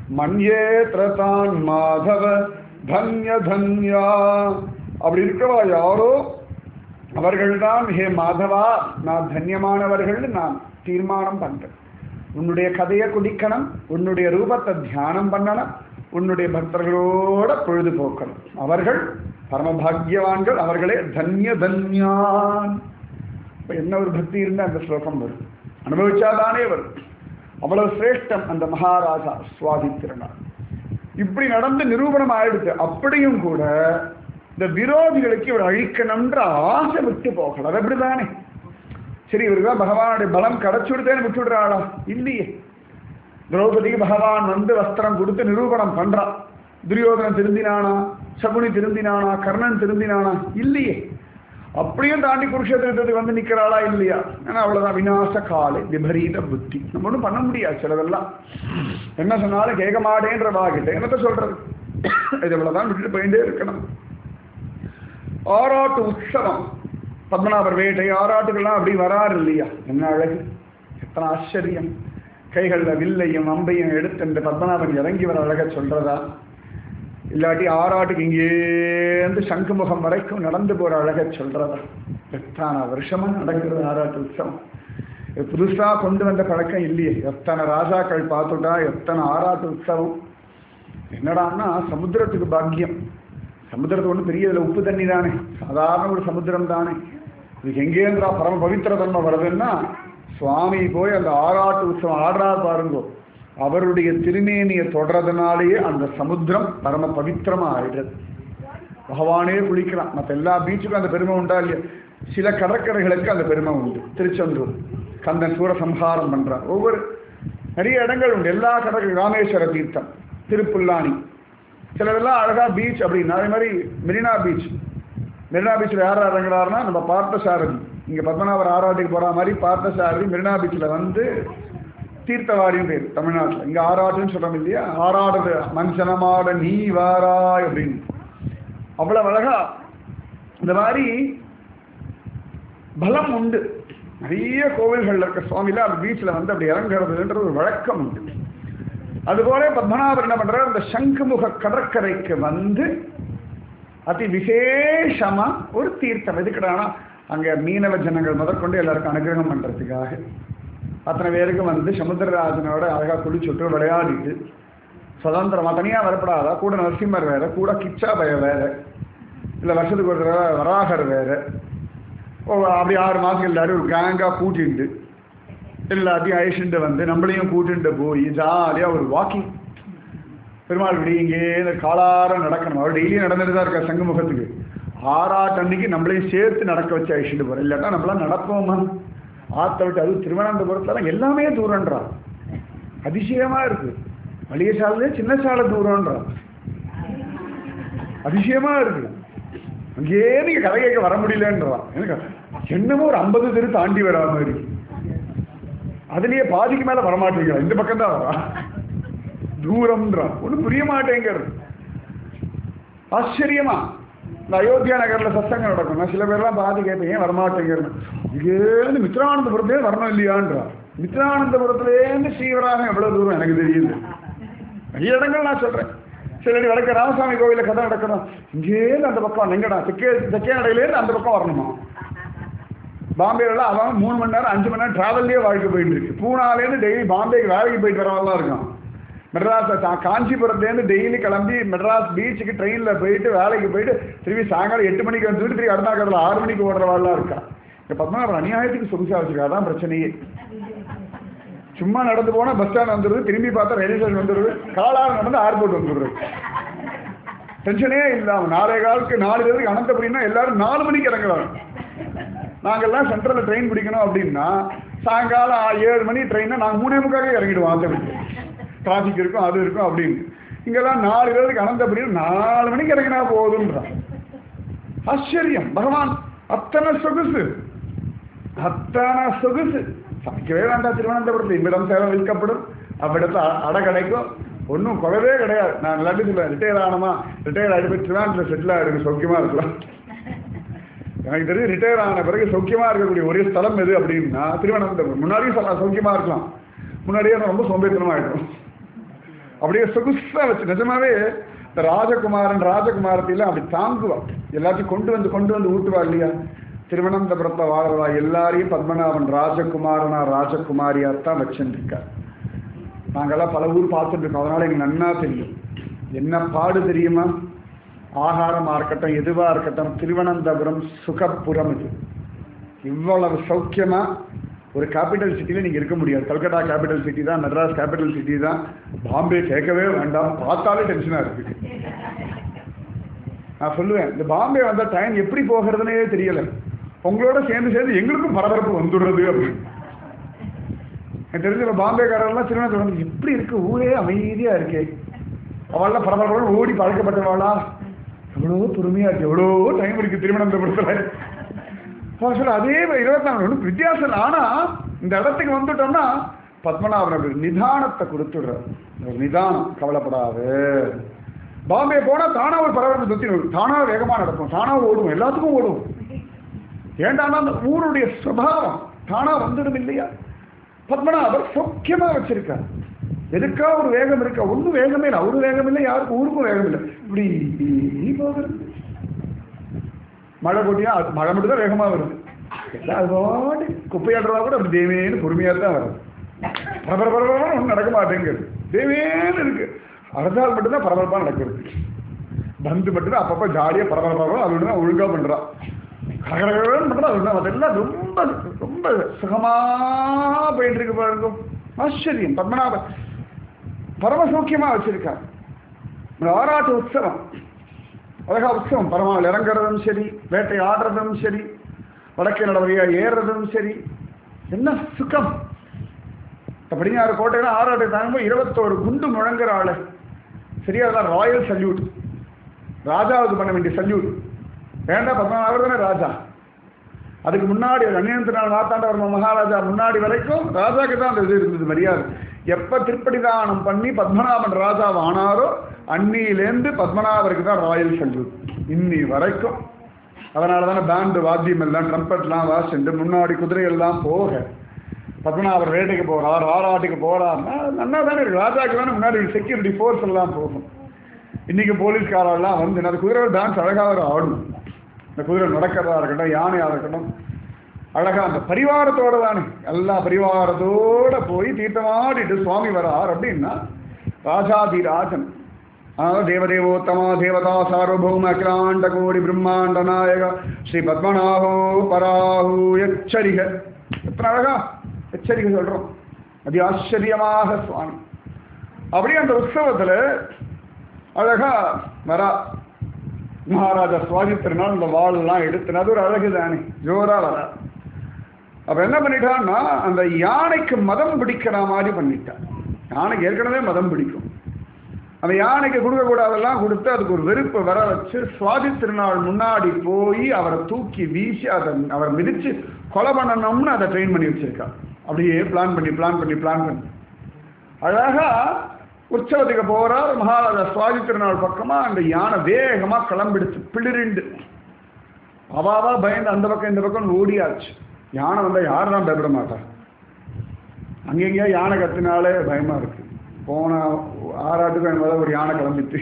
மன்யேத்ரதான் மாதவ தன்ய தன்யா. அப்படி இருக்கவா யாரோ அவர்கள்தான் ஹே மாதவா நான் தன்யமானவர்கள் நான் தீர்மானம் பண்றேன். உன்னுடைய கதையை குடிக்கணும், உன்னுடைய ரூபத்தை தியானம் பண்ணணும், உன்னுடைய பக்தர்களோட பொழுது போக்கணும். அவர்கள் பரமபாகியவான்கள், அவர்களே தன்ய தன்யான். இப்போ என்ன ஒரு பக்தி இருந்தால் அந்த ஸ்லோகம் வரும், அனுபவிச்சாதானே வரும். அவ்வளவு சிரேஷ்டம் அந்த மகாராஜா சுவாதி திருநாள். இப்படி நடந்து நிரூபணம் ஆயிடுச்சு. அப்படியும் கூட இந்த விரோதிகளுக்கு இவர் அழிக்கணும்ன்ற ஆசை விட்டு போகல. அது எப்படிதானே? சரி, இவருக்குதான் பகவானுடைய பலம் கிடைச்சுடுதேன்னு விட்டு விடுறாளா? இல்லையே. திரௌபதிக்கு பகவான் வந்து வஸ்திரம் கொடுத்து நிரூபணம் பண்றான். துரியோதனன் திருந்தினானா? சகுனி திருந்தினானா? கர்ணன் திருந்தினானா? இல்லையே. அப்படியும் தாண்டி குருஷேத்திரத்துக்கு வந்து நிற்கிறாளா? இல்லையா? ஏன்னா அவ்வளவுதான், விநாச காலை விபரீத புத்தி. நம்ம ஒன்றும் பண்ண முடியாது. சிலதெல்லாம் என்ன சொன்னாலும் கேட்க மாட்டேன்ற வாகிட்ட என்னத்த சொல்றது? இது இவ்வளவுதான் விட்டுட்டு போயிட்டே இருக்கணும். ஆராட்டு உற்சவம், பத்மநாபர் வேட்டை, ஆராட்டுகள்லாம் அப்படி வராரு இல்லையா? என்ன அழகு, எத்தனை ஆச்சரியம். கைகளில் வில்லையும் அம்பையும் எடுத்து இந்த பத்மநாபன் இறங்கி வர அழக சொல்றதா? இல்லாட்டி ஆராட்டுக்கு இங்கேருந்து சங்குமுகம் வரைக்கும் நடந்து போற அழக சொல்றதா? எத்தனை வருஷமா நடக்கிறது ஆராட்டு உற்சவம். புதுசா கொண்டு வந்த பழக்கம் இல்லையே. எத்தனை ராஜாக்கள் பார்த்துட்டா எத்தனை ஆராட்டு உற்சவம். என்னடான்னா சமுத்திரத்துக்கு பாக்கியம். சமுத்திரத்துக்கு ஒன்றும் பெரிய இதில் உப்பு தண்ணி தானே, சாதாரண ஒரு சமுத்திரம் தானே. இதுக்கு எங்கேந்திரா பரம பவித்திர தன்மை வருதுன்னா, சுவாமி போய் அந்த ஆராட்டு உற்சவம் ஆடுறாரு பாருங்கோ, அவருடைய திருமேனியை தொடர்றதுனாலேயே அந்த சமுத்திரம் பரம பவித்திரமா ஆயிடுறது. பகவானே குளிக்கிறான். மற்ற எல்லா பீச்சுக்கும் அந்த பெருமை உண்டா இல்லையா? சில கடற்கரைகளுக்கு அந்த பெருமை உண்டு. திருச்செந்தூர் கந்தன் சூரசம்ஹாரம் பண்றான். ஒவ்வொரு நிறைய இடங்கள் உண்டு. எல்லா கடற்கரை, ராமேஸ்வர தீர்த்தம், திருப்புல்லானி, சிலதெல்லாம் அழகா பீச் அப்படின்னா. அதே மாதிரி மெரினா பீச். மெரினா பீச்சில் யார் இறங்குறாருன்னா நம்ம பார்த்தசாரதி. இங்கே பத்மநாபர் ஆராட்டுக்கு போகிற மாதிரி பார்த்தசாரதி மெரினா பீச்சில் வந்து தீர்த்தவாரின்னு பேர் தமிழ்நாட்டில். இங்கே ஆராட்டுன்னு சொல்கிறோம் இல்லையா? ஆராடுறது மஞ்சனமாட நீ வாராய் அப்படின்னு. அவ்வளோ அழகா இந்த மாதிரி பலம் உண்டு. நிறைய கோவில்களில் இருக்க சுவாமியில் அந்த பீச்சில் வந்து அப்படி இறங்குறதுன்றது ஒரு வழக்கம் உண்டு. அதுபோல பத்மநாபர் என்ன பண்றாரு, அந்த சங்குமுக கடற்கரைக்கு வந்து அதி விசேஷமா ஒரு தீர்த்தம். எதுக்குடானா அங்க மீனவ ஜனங்கள் முதற்கொண்டு எல்லாருக்கும் அனுகிரகம் பண்றதுக்காக அத்தனை பேருக்கும் வந்து சமுத்திரராஜனோட அழகா குளிச்சுட்டு விளையாடிட்டு சுதந்திரமா தனியா வரப்படாதா. கூட நரசிம்மர் வேற, கூட கிச்சா பய வேற, இல்லை வருஷத்துக்கு ஒரு தடவை வராகர் வேற. அப்படி 6 மாதம் எல்லாரும் ஒரு கேங்கா கூட்டிட்டு எல்லாத்தையும் அழிச்சுட்டு வந்து நம்மளையும் கூட்டிட்டு போய் ஜாலியாக ஒரு வாக்கிங். பெருமாள் விடி இங்கே இந்த காலாரம் நடக்கணும். அவர் டெய்லியும் நடந்துட்டு தான் இருக்கா சங்குமுகத்துக்கு. ஆறாட்டன்னைக்கு நம்மளையும் சேர்த்து நடக்க வச்சு அழிச்சுட்டு போகிறோம். இல்லாட்டா நம்மளாம் நடப்போமா? ஆற்ற விட்டு அது திருவனந்தபுரத்தில் எல்லாமே தூரன்றா. அதிசயமாக இருக்குது. மளிகை சாலையே சின்ன சாலை தூரன்றா. அதிசயமாக இருக்குது. அங்கேயே நீங்கள் கதை கேட்க வர முடியலன்றா. எனக்கு என்னமோ ஒரு 50 தெரு தாண்டி வரா மாதிரி. அதுலயே பாதிக்கு மேல வரமாட்டேங்கிற. இந்த பக்கம் தான் வரா. தூரம்ன்றான். ஒன்றும் புரிய மாட்டேங்கிறது. ஆச்சரியமா இந்த அயோத்தியா நகர்ல சத்சங்கம் நடக்கும். நான் சில பேர்லாம் பாதி கேட்பேன், ஏன் வரமாட்டேங்கிறது. இங்கேருந்து மித்ரானந்தபுரத்தே வரணும் இல்லையான்றா. மித்ரானந்தபுரத்துலேருந்து ஸ்ரீவராகம் எவ்வளவு தூரம் எனக்கு தெரியுது. நிறைய இடங்கள் நான் சொல்றேன். சில வடக்க ராமசாமி கோவில கதை நடக்கணும். இங்கேருந்து அந்த பக்கம் எங்கடா தெக்கே நடையிலேருந்து அந்த பக்கம் வரணுமா? பாம்பேல அவன் 3 மணி நேரம் 5 மணி நேரம் டிராவல்லே வாழ்க்கை போயிட்டு இருக்கு. பூனாலேருந்து டெய்லி பாம்பேக்கு வேலைக்கு போயிட்டு வரவெல்லாம் இருக்கான். மெட்ராஸ் காஞ்சிபுரத்துலேருந்து டெய்லி கிளம்பி மெட்ராஸ் பீச்சுக்கு ட்ரெயினில் போயிட்டு வேலைக்கு போயிட்டு திரும்பி சாயங்காலம் 8 மணிக்கு வந்துட்டு திரும்பி அடுத்த காலத்தில் 6 மணிக்கு ஓடுறவாள்லாம் இருக்கா. இந்த பத்மநாபர் அநியாயத்துக்கு சொகுசா வச்சுக்கா. அதான் பிரச்சனையே. சும்மா நடந்து போனால் பஸ் ஸ்டாண்ட் வந்துடுது, திரும்பி பார்த்தா ரயில்வே ஸ்டேஷன் வந்துடுது, காலால் நடந்து ஏர்போர்ட் வந்துடுது. டென்ஷனே இல்லாமல் 4 பேருக்கு அனந்தபுரின்னா எல்லாரும் 4 மணிக்கு இறங்குறாங்க. நாங்கள்லாம் சென்ட்ரலில் ட்ரெயின் பிடிக்கணும் அப்படின்னா சாயங்காலம் 7 மணி ட்ரெயினை நாங்கள் 3:45 இறங்கிடுவோம். அந்த வீட்டு டிராஃபிக் இருக்கும், அது இருக்கும் அப்படின்னு. இங்கெல்லாம் 4 பேருக்கு அனந்தபுரின்னு 4 மணிக்கு இறங்கினா போதுன்றான். ஆச்சரியம். பகவான் அத்தனை சொகுசு, அத்தனை சொகுசு. சமைக்கவே வேண்டாம். திருவனந்தபுரத்தில் இவ்விடம் சேவை விற்கப்படும், அவ்விடத்துல அடை கிடைக்கும். ஒன்றும் குறவே கிடையாது. நான் எல்லாத்தையும் சொல்லுவேன், ரிட்டையர் ஆனமா, ரிட்டையர் ஆகிட்டு போய் திருவனந்தபுரம் செட்டில் ஆகிருக்கு, சௌக்கியமாக இருக்கலாம். எனக்கு தெரிஞ்சு ரிட்டையர் ஆன பிறகு சௌக்கியமாக இருக்கக்கூடிய ஒரே ஸ்தலம் எது அப்படின்னா திருவனந்தபுரம். முன்னாடியும் சௌக்கியமாக இருக்கலாம், முன்னாடியே ரொம்ப சோம்பேறித்தனமாக ஆகிடும். அப்படியே சொகுசாக வச்சு நிஜமாவே இந்த ராஜகுமாரத்தையெல்லாம் அப்படி தாங்குவான். எல்லாத்தையும் கொண்டு வந்து ஊட்டுவா இல்லையா? திருவனந்தபுரத்தை வாழ்வா எல்லாரையும் பத்மநாபன் ராஜகுமாரியாத்தான் வச்சுருக்கார். நாங்கள்லாம் பல ஊர் பார்த்துட்டு இருக்கோம். அதனால எங்களுக்கு நன்னா தெரியும் என்ன பாடு தெரியுமா. ஆகாரமாக இருக்கட்டும், எதுவாக இருக்கட்டும், திருவனந்தபுரம் சுகப்புறம். இது இவ்வளவு சௌக்கியமா ஒரு கேபிட்டல் சிட்டியில் நீங்கள் இருக்க முடியாது. கல்கட்டா கேபிட்டல் சிட்டி தான், மெட்ராஸ் கேபிட்டல் சிட்டி தான், பாம்பே கேட்கவே வேண்டாம். பார்த்தாலே டென்ஷனாக இருக்குது. நான் சொல்லுவேன், இந்த பாம்பே வந்த டைம் எப்படி போகிறதுனே தெரியலை. உங்களோட சேர்ந்து எங்களுக்கும் பரபரப்பு வந்துடுறது அப்படின்னு. எனக்கு தெரிஞ்ச பாம்பேக்காரெல்லாம் திருவனந்தபுரம் எப்படி இருக்கு, ஊரே அமைதியாக இருக்கே. அவள்லாம் பரபரப்பு ஓடி பழக்கப்பட்டவாளா, எவ்வளோ பொறுமையாக இருக்கு, எவ்வளோ டைம் இருக்குது திருவனந்தபுரத்தில். சொல்ல அதே 24 ஒன்றும் வித்தியாசம் இல்லை. ஆனால் இந்த இடத்துக்கு வந்துட்டோம்னா பத்மநாபன் நிதானத்தை கொடுத்துடுறார். ஒரு நிதானம், கவலைப்படாது. பாம்பே போனால் தானா ஒரு பரபரப்பு சுற்றி தானா வேகமாக நடக்கும், தானா ஓடும், எல்லாத்துக்கும் ஓடும். ஏண்டானா அந்த ஊருடைய சுபாவம் தானா வந்துடும் இல்லையா? பத்மநாபர் சௌக்கியமாக வச்சிருக்கார். எதுக்கா ஒரு வேகம் இருக்கா? ஒன்றும் வேகமே இல்லை. அவரு வேகம் இல்லை, யாருக்கும் ஊருக்கும் வேகம் இல்லை. இப்படி போகிறது. மழை போட்டியா மழை மட்டும் தான் வேகமாக வருது. எல்லாரும் குப்பையாடுறதா கூட அப்படி தேவேன்னு பொறுமையாக தான் வருது. பரபரப்பாக ஒன்றும் நடக்க மாட்டேங்கிறது. தேவேன்னு இருக்கு. அரசால் மட்டும்தான் பரபரப்பாக நடக்கிறது. பந்து மட்டும்தான் அப்பப்போ ஜாலியாக பரபரப்பாக அது ஒன்று தான் ஒழுங்காக பண்ணுறான். கரகரன்னு பண்ணுறா. அது அதெல்லாம் ரொம்ப ரொம்ப சுகமாக போயிட்டு இருக்கு பாருங்க. ஆச்சரியம். பத்மநாபன் பரம சௌக்கியமாக வச்சிருக்கார். ஆராட்டு உற்சவம் அழகா உற்சவம். பரமாவில் இறங்குறதும் சரி, வேட்டை ஆடுறதும் சரி, வடக்கே நடவடியா ஏறுறதும் சரி, என்ன சுகம். படிஞ்சாறு கோட்டையில ஆறாட்டை தாங்கும்போது 21 குண்டு முழங்குற ஆளு. சரியா, அதெல்லாம் ராயல் சல்யூட். ராஜாவுக்கு பண்ண வேண்டிய சல்யூட். வேண்டாம், 16 தானே ராஜா. அதுக்கு முன்னாடி அந்நியத்து நாள் மாத்தாண்டவர்ம மகாராஜா முன்னாடி வரைக்கும் ராஜாக்கு தான் அந்த இது இருந்தது, மரியாதை. எப்ப திருப்படி தானம் பண்ணி பத்மநாபன் ராஜாவை ஆனாரோ அன்னியிலேருந்து பத்மநாபருக்கு தான் ராயல் சல்யூட் இன்னி வரைக்கும். அதனால தானே பேண்டு வாத்தியம் எல்லாம் ட்ரம்பெட்லாம் வாசிட்டு முன்னாடி குதிரையெல்லாம் போக பத்மநாபர் வேட்டைக்கு போகிறார், ஆராட்டுக்கு போகிறாருன்னா நல்லா தானே இருக்கு. ராஜாக்கு தானே முன்னாடி செக்யூரிட்டி ஃபோர்ஸ் எல்லாம் போகும். இன்னைக்கு போலீஸ்காரெல்லாம் வந்து அந்த குதிரை டான்ஸ் அழகாக ஆடும். இந்த குதிரை நடக்கிறதா இருக்கட்டும், யானையாக இருக்கட்டும், அழகா அந்த பரிவாரத்தோட தானே, எல்லா பரிவாரத்தோட போய் தீர்த்தமாடிட்டு சுவாமி வரார் அப்படின்னா ராஜாதிராஜன். அதனால தேவதேவோத்தமா தேவதா சார்வபௌம அகிலாண்ட கோடி பிரம்மாண்ட நாயக ஸ்ரீ பத்மநாபோ பராஹூ எச்சரிக. எத்தனை அழகா எச்சரிக்கை சொல்றோம். அதி ஆச்சரியமாக சுவாமி. அப்படியே அந்த உற்சவத்துல அழகா வரா மகாராஜா சுவாமி திருநாள். இந்த வாழெல்லாம் எடுத்துனா அது ஒரு அழகு தானே, ஜோரா வரா. அப்ப என்ன பண்ணிட்டான்னா அந்த யானைக்கு மதம் பிடிக்கிற மாதிரி பண்ணிட்டான். யானைக்கு ஏற்கனவே மதம் பிடிக்கும். அந்த யானைக்கு கொடுக்கக்கூடாதெல்லாம் கொடுத்து அதுக்கு ஒரு வெறுப்பை வர வச்சு சுவாதி திருநாள் முன்னாடி போய் அவரை தூக்கி வீசி அதை அவரை மிதிச்சு கொலை பண்ணணும்னு அதை ட்ரெயின் பண்ணி வச்சிருக்கான். அப்படியே பிளான் பண்ணி அழகா உற்சவத்துக்கு போறார் மகாராஜா. சுவாதி திருநாள் பக்கமா அந்த யானை வேகமா கிளம்பிடுச்சு, பிளிரிண்டு. அவாவா பயந்து அந்த பக்கம் இந்த பக்கம் ஓடியாச்சு. யானை வந்தா யாரும் தான் பயப்பட மாட்டா. அங்கெங்கேயா யானை கத்தினாலே பயமா இருக்கு. போன ஆறாட்டுக்கும் என்பதை ஒரு யானை கிளம்பிட்டு,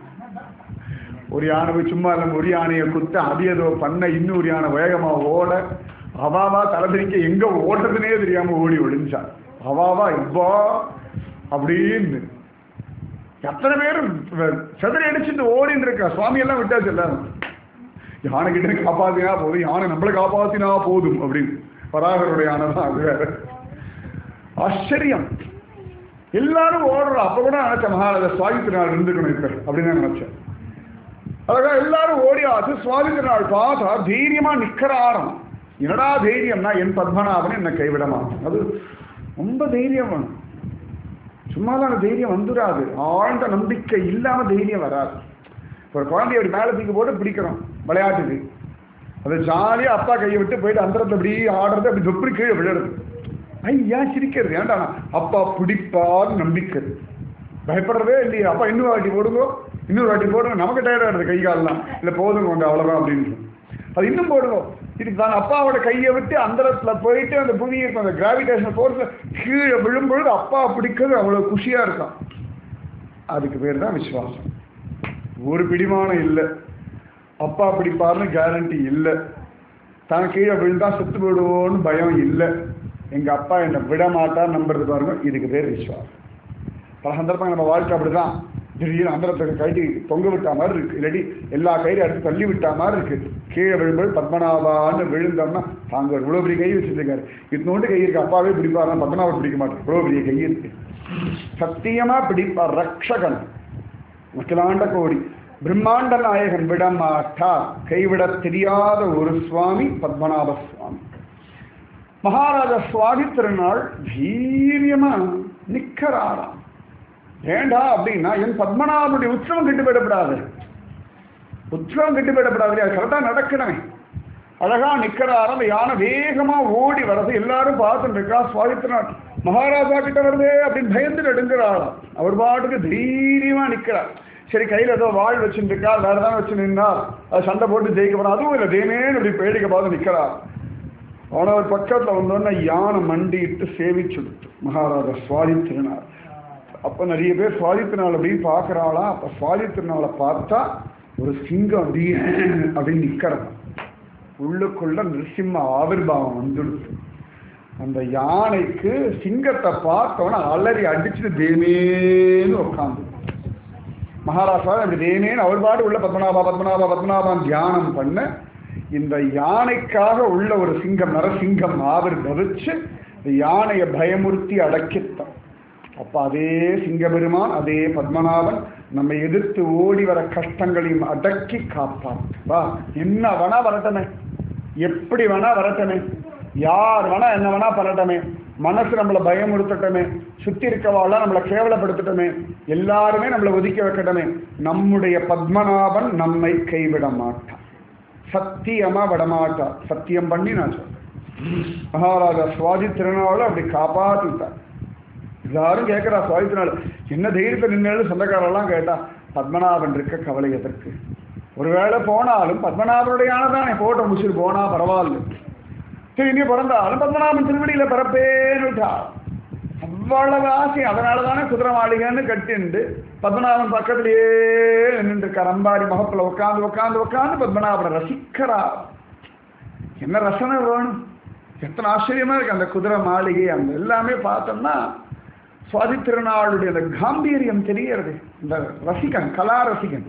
ஒரு யானை போய் சும்மா இல்லை ஒரு யானையை குத்த அது ஏதோ பண்ண, இன்னொரு யானை வேகமா ஓட, அவாவா தலைதிரிக்க எங்க ஓடுறதுனே தெரியாம ஓடி ஒளிஞ்சான். அவாவா இப்பா அப்படின்னு எத்தனை பேரும் செதறி அடிச்சுட்டு ஓடின்னு இருக்கா. சுவாமி எல்லாம் விட்டாச்சு எல்லாரும். யானை கிட்ட காப்பாத்தினா போதும், யானை நம்மளை காப்பாத்தினா போதும் அப்படின்னு. பராகருடைய யானை தான் அது வேற. ஆச்சரியம். எல்லாரும் ஓடுறோம். அப்ப கூட நினைச்ச மகாராஜா சுவாதி திருநாள் இருந்துக்கணும் இப்ப அப்படின்னு நினைச்சேன். அழகா எல்லாரும் ஓடி ஆச்சு. சுவாதி திருநாள் பார்த்தா தைரியமா நிக்கிறாரம். என்னடா தைரியம்னா என் பத்மநாபன் என்னை கைவிட மாட்டேன். அது ரொம்ப தைரியம் வேணும். சும்மாதான் அந்த தைரியம் வந்துடாது. ஆழ்ந்த நம்பிக்கை இல்லாம தைரியம் வராது. ஒரு குழந்தைய அப்படி மேலே தூக்கி போட்டு பிடிக்கிறோம் விளையாட்டுக்கு, அது ஜாலியா அப்பா கையை விட்டு போயிட்டு அந்தரத்தை அப்படி ஆடுறது, அப்படி தொப்பி கீழே விழுறது. ஐயா சிரிக்கிறது ஏன்டா, அப்பா பிடிப்பார் நம்பிக்கை. பயப்படுறதே இல்லையா, அப்பா இன்னொரு வாட்டி போடுங்க இன்னொரு வாட்டி போடுங்க, நமக்கு டயர்ட் ஆகிடுது கை காலெல்லாம், இல்லை போதுங்க கொண்டு அவ்வளோதான் அப்படின்னு. அது இன்னும் போடுவோம். இதுக்கு தான் அப்பாவோட கையை விட்டு அந்தரத்துல போயிட்டு அந்த புவியை அந்த கிராவிடேஷன் ஃபோர்ஸ்ல கீழே விழும்பொழுது அப்பா பிடிக்கிறது அவ்வளோ குஷியா இருக்கான். அதுக்கு பேர் தான் விசுவாசம். ஒரு பிடிமானம் இல்லை, அப்பா பிடிப்பார்னு கேரண்டி இல்லை, தான் கீழே விழுந்தா செத்து போயிடுவோன்னு பயம் இல்லை, எங்க அப்பா என்னை விட மாட்டார் நம்புறது பாருங்க, இதுக்கு பேர் விசுவாசம். பல சந்தர்ப்பங்கள் நம்ம வாழ்க்கை அப்படிதான். திடீர்னு அந்தரத்தை கட்டி தொங்க விட்டா மாதிரி இருக்கு, இல்லாட்டி எல்லா கயிறு அடுத்து தள்ளி விட்டா மாதிரி இருக்கு. கீழே விழும்போது பத்மநாபான்னு விழுந்தோம்னா தாங்க இவ்வளோ பெரிய கை வச்சிருக்காரு, இன்னொன்று கை இருக்கு, அப்பாவே பிடிப்பாருன்னா பத்மநாபம் பிடிக்க மாட்டேன், இவ்வளோ பெரிய கை இருக்கு. சத்தியமா பிடிப்பார் ரக்ஷகன், அகிலாண்ட கோடி பிரம்மாண்ட நாயகன் விடமாட்டா. கைவிட தெரியாத ஒரு சுவாமி பத்மநாப சுவாமி. மகாராஜா சுவாதி திருநாள் வீரியமா நிக்கறாராம். ஏண்டா அப்படின்னா என் பத்மநாபனுடைய உற்சவம் கெட்டு போயிடப்படாது, உற்சவம் கெட்டு போயிடப்படாது, அது கரெக்டாக நடக்கணுமே. அழகா நிக்கிறாராம். யானை வேகமா ஓடி வரது எல்லாரும் பார்த்துட்டு இருக்கா. சுவாதி திருநாள் மகாராஜா கிட்ட வருதே அப்படின்னு பயந்து நடுங்கிறாராம். அவர் பாட்டுக்கு தைரியமா நிக்கிறார். சரி கையில் ஏதோ வாழ் வச்சுட்டு இருக்கா, வேற ஏதாவது வச்சு நின்னா அது சண்டை போட்டு ஜெயிக்க போறா, அதுவும் இல்லை, தேனேன்னு அப்படி பேடிக்க பார்த்து நிற்கிறார். அவனை ஒரு பக்கத்தில் வந்தோன்னா யானை மண்டிட்டு சேவிச்சுடுத்து மகாராஜா சுவாதி திருநாள். அப்போ நிறைய பேர் சுவாதி திருநாள் அப்படின்னு பார்க்குறாளா. அப்போ சுவாதி திருநாளை பார்த்தா ஒரு சிங்கம் அப்படின்னு நிற்கிறான். உள்ளுக்குள்ள நிருசிம்ம ஆவிர்பாவம் வந்துடுது. அந்த யானைக்கு சிங்கத்தை பார்த்தோன்னா அலறி அடிச்சுட்டு தேனேன்னு உட்காந்து மகாராஷ்டிரா அப்படி தேனேன்னு அவர் பாட்டு உள்ள பத்மநாபா பத்மநாபா பத்மநாபான் தியானம் பண்ண இந்த யானைக்காக உள்ள ஒரு சிங்கம் நரசிங்கம் ஆவிர்பவிச்சு யானையை பயமுறுத்தி அடக்கித்தான். அப்ப அதே சிங்கபெருமான் அதே பத்மநாபன் நம்ம எதிர்த்து ஓடி வர கஷ்டங்களையும் அடக்கி காப்பான். வா, என்ன வேணா வரட்டமே, எப்படி வேணா வரட்டமே, யார் வேணா என்ன வேணா பண்ணட்டமே, மனசு நம்மளை பயமுறுத்தட்டமே, சுத்தி இருக்கவாளா நம்மளை கேவலப்படுத்தட்டமே, எல்லாருமே நம்மளை ஒதுக்கி வைக்கட்டமே, நம்முடைய பத்மநாபன் நம்மை கைவிட மாட்டான். சத்தியமா விடமாட்டான். சத்தியம் பண்ணி நான் சொல்றேன். மகாராஜா சுவாதி திருநாளை அப்படி காப்பாத்திட்டார். எல்லாரும் கேட்கிறா, சுவாதி திருநாள் என்ன தைரியத்தை நின்று சொந்தக்காரெல்லாம் கேட்டா, பத்மநாபன் இருக்க கவலை எதற்கு, ஒருவேளை போனாலும் பத்மநாபனுடைய ஆனதானே, போட்ட முடிச்சுட்டு போனா பரவாயில்ல, திரும்பி பிறந்தாலும் பத்மநாபன் திருவடியில பிறப்பேன்னுட்டா. அவ்வளவு ஆசை. அதனாலதானே குதிரை மாளிகைன்னு கட்டிண்டு பத்மநாபன் பக்கத்திலேயே நின்று இருக்கார். அம்பாரி முகப்புல உட்காந்து உட்காந்து உட்காந்து பத்மநாபனை ரசிக்கிறா. என்ன ரசனை வேணும், எத்தனை ஆச்சரியமா இருக்கு அந்த குதிரை மாளிகை. அந்த எல்லாமே பார்த்தோம்னா சுவாதி திருநாளுடைய அந்த காம்பீரியம் தெரியறது. இந்த ரசிகன், கலா ரசிகன்,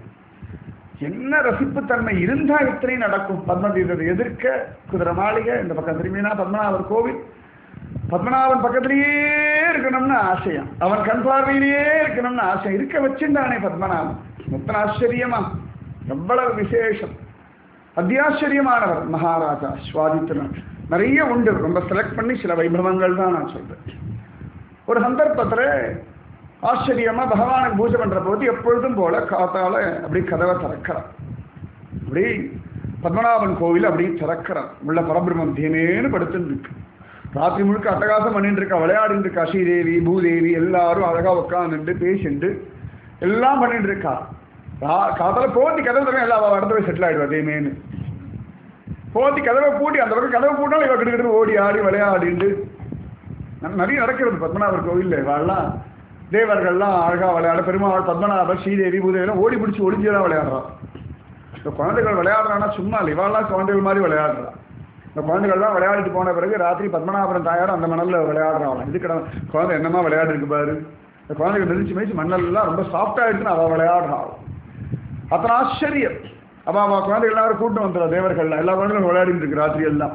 என்ன ரசிப்புத்தன்மை இருந்தா இத்தனை நடக்கும். பத்மதீரத்தை எதிர்க்க குதிரை மாளிகை, இந்த பக்கம் திரும்பினா பத்மநாபர் கோவில், பத்மநாபன் பக்கத்திலேயே இருக்கணும்னு ஆசையம், அவன் கண் பார்வையிலேயே இருக்கணும்னு ஆசை இருக்க வச்சுட்டானே பத்மநாபன். எத்தனை ஆச்சரியமா, எவ்வளவு விசேஷம், அத்தியாச்சரியமானவர் மகாராஜா சுவாதி திருநாள். நிறைய உண்டு, ரொம்ப செலக்ட் பண்ணி சில வைபவங்கள் தான் நான் சொல்றேன். ஒரு சந்தர்ப்பத்தில் ஆச்சரியமா பகவானுக்கு பூஜை பண்ற போது எப்பொழுதும் போல காத்தால அப்படி கதவை திறக்கிறான். அப்படி பத்மநாபன் கோவில் அப்படி திறக்கிறான். உள்ள பரபிரம்மம் தேனேன்னு படுத்துன்னு இருக்கு. ராத்திரி முழுக்க அட்டகாசம் பண்ணிட்டு இருக்கா, விளையாடிட்டு இருக்கா. ஸ்ரீதேவி பூதேவி எல்லாரும் அழகா உட்காந்துட்டு பேசிட்டு எல்லாம் பண்ணிட்டு இருக்கா. காத்தால போத்தி கதவை தர எல்லாம் இடத்துல போய் செட்டில் ஆயிடுவா. தேமேன்னு போத்தி கதவை பூட்டி அந்த பக்கம் கதவை பூட்டாலும் இவ கிட்ட ஓடி ஆடி விளையாடிண்டு நிறைய நடக்கிறது பத்மநாபர் கோவில். இவாள்லாம் தேவர்கள்லாம் அழகா விளையாட, பெருமாள் பத்மநாபர் ஸ்ரீதேவி பூதேவிலாம் ஓடி பிடிச்சி ஒளிஞ்சுதான் விளையாடுறான். இந்த குழந்தைகள் விளையாடுறான்னா சும்மா இல்லை, இவாள்லாம் குழந்தைகள் மாதிரி விளையாடுறான். இந்த குழந்தைகள்லாம் விளையாடிட்டு போன பிறகு ராத்திரி பத்மநாபுரம் தாயாரும் அந்த மணலில் விளையாடுறான். இது கடை குழந்தை என்னமா விளையாடு இருக்கு பாரு, இந்த குழந்தைகள் மிதிச்சு மிதிச்சு மண்ணெல்லாம் ரொம்ப சாஃப்டா இருக்குன்னு அவள் விளையாடுறான். அத்தனை ஆச்சரியம். அவள் குழந்தைகள் எல்லாரும் கூட்டம் வந்துடுறா. தேவர்கள் எல்லா குழந்தைகளும் விளையாடிட்டு இருக்கு ராத்திரி எல்லாம்.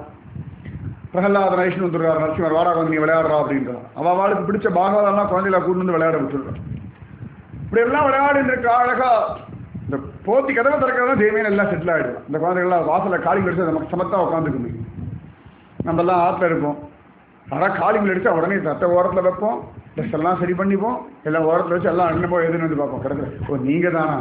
பிரகலாத நைஷ்ணு வந்துருக்காரு, நரசிம்மர் வாடா வந்து நீ விளையாடுறா அப்படின்றான். அவளுக்கு பிடிச்ச பாகவதெல்லாம் குழந்தைகளை கூட்டு வந்து விளையாட விட்டுருக்கான். இப்படி எல்லாம் விளையாடிட்டு இருக்கா அழகா. இந்த போத்தி கதவை திறக்கிறதா தேவையான எல்லாம் செட்டில் ஆகிடும். இந்த குழந்தைகள்லாம் வாசலில் காலிங் அடிச்சு நமக்கு சமத்தா உட்காந்துக்குமே. நம்மெல்லாம் ஆற்றுல இருப்போம், ஆனால் காலிங் அடிச்சா உடனே தட்டை ஓரத்தில் வைப்போம், ட்ரெஸ் எல்லாம் சரி பண்ணிப்போம், எல்லாம் ஓரத்தில் வச்சு எல்லாம் அண்ணன் போய் எதுன்னு வந்து பார்ப்போம். கிடக்குற ஓ நீங்கள் தானா,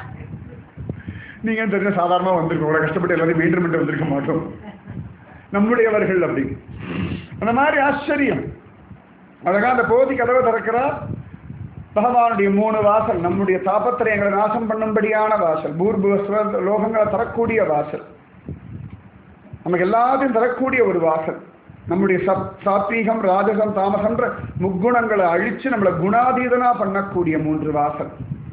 நீங்கள் தெரிஞ்ச சாதாரணமாக வந்திருக்கோம், இவ்வளோ கஷ்டப்பட்டு எல்லாத்தையும் மெயின்டைன் பண்ணிட்டு வந்திருக்க மாட்டோம் நம்முடையவர்கள் அப்படி. அந்த மாதிரி ஆச்சரியம் அழகா அந்த போதி கதவை திறக்கிறார். பகவானுடைய 3 வாசல், நம்முடைய தாபத்திரயங்களை நாசம் பண்ணும்படியான வாசல், பூர்புவஸ்வ லோகங்களை தரக்கூடிய வாசல், நமக்கு எல்லாத்தையும் தரக்கூடிய ஒரு வாசல். நம்முடைய சாத்வீகம் ராஜசம் தாமசன்ற முக்குணங்களை அழிச்சு நம்மளை குணாதீதனா பண்ணக்கூடிய 3 வாசல்.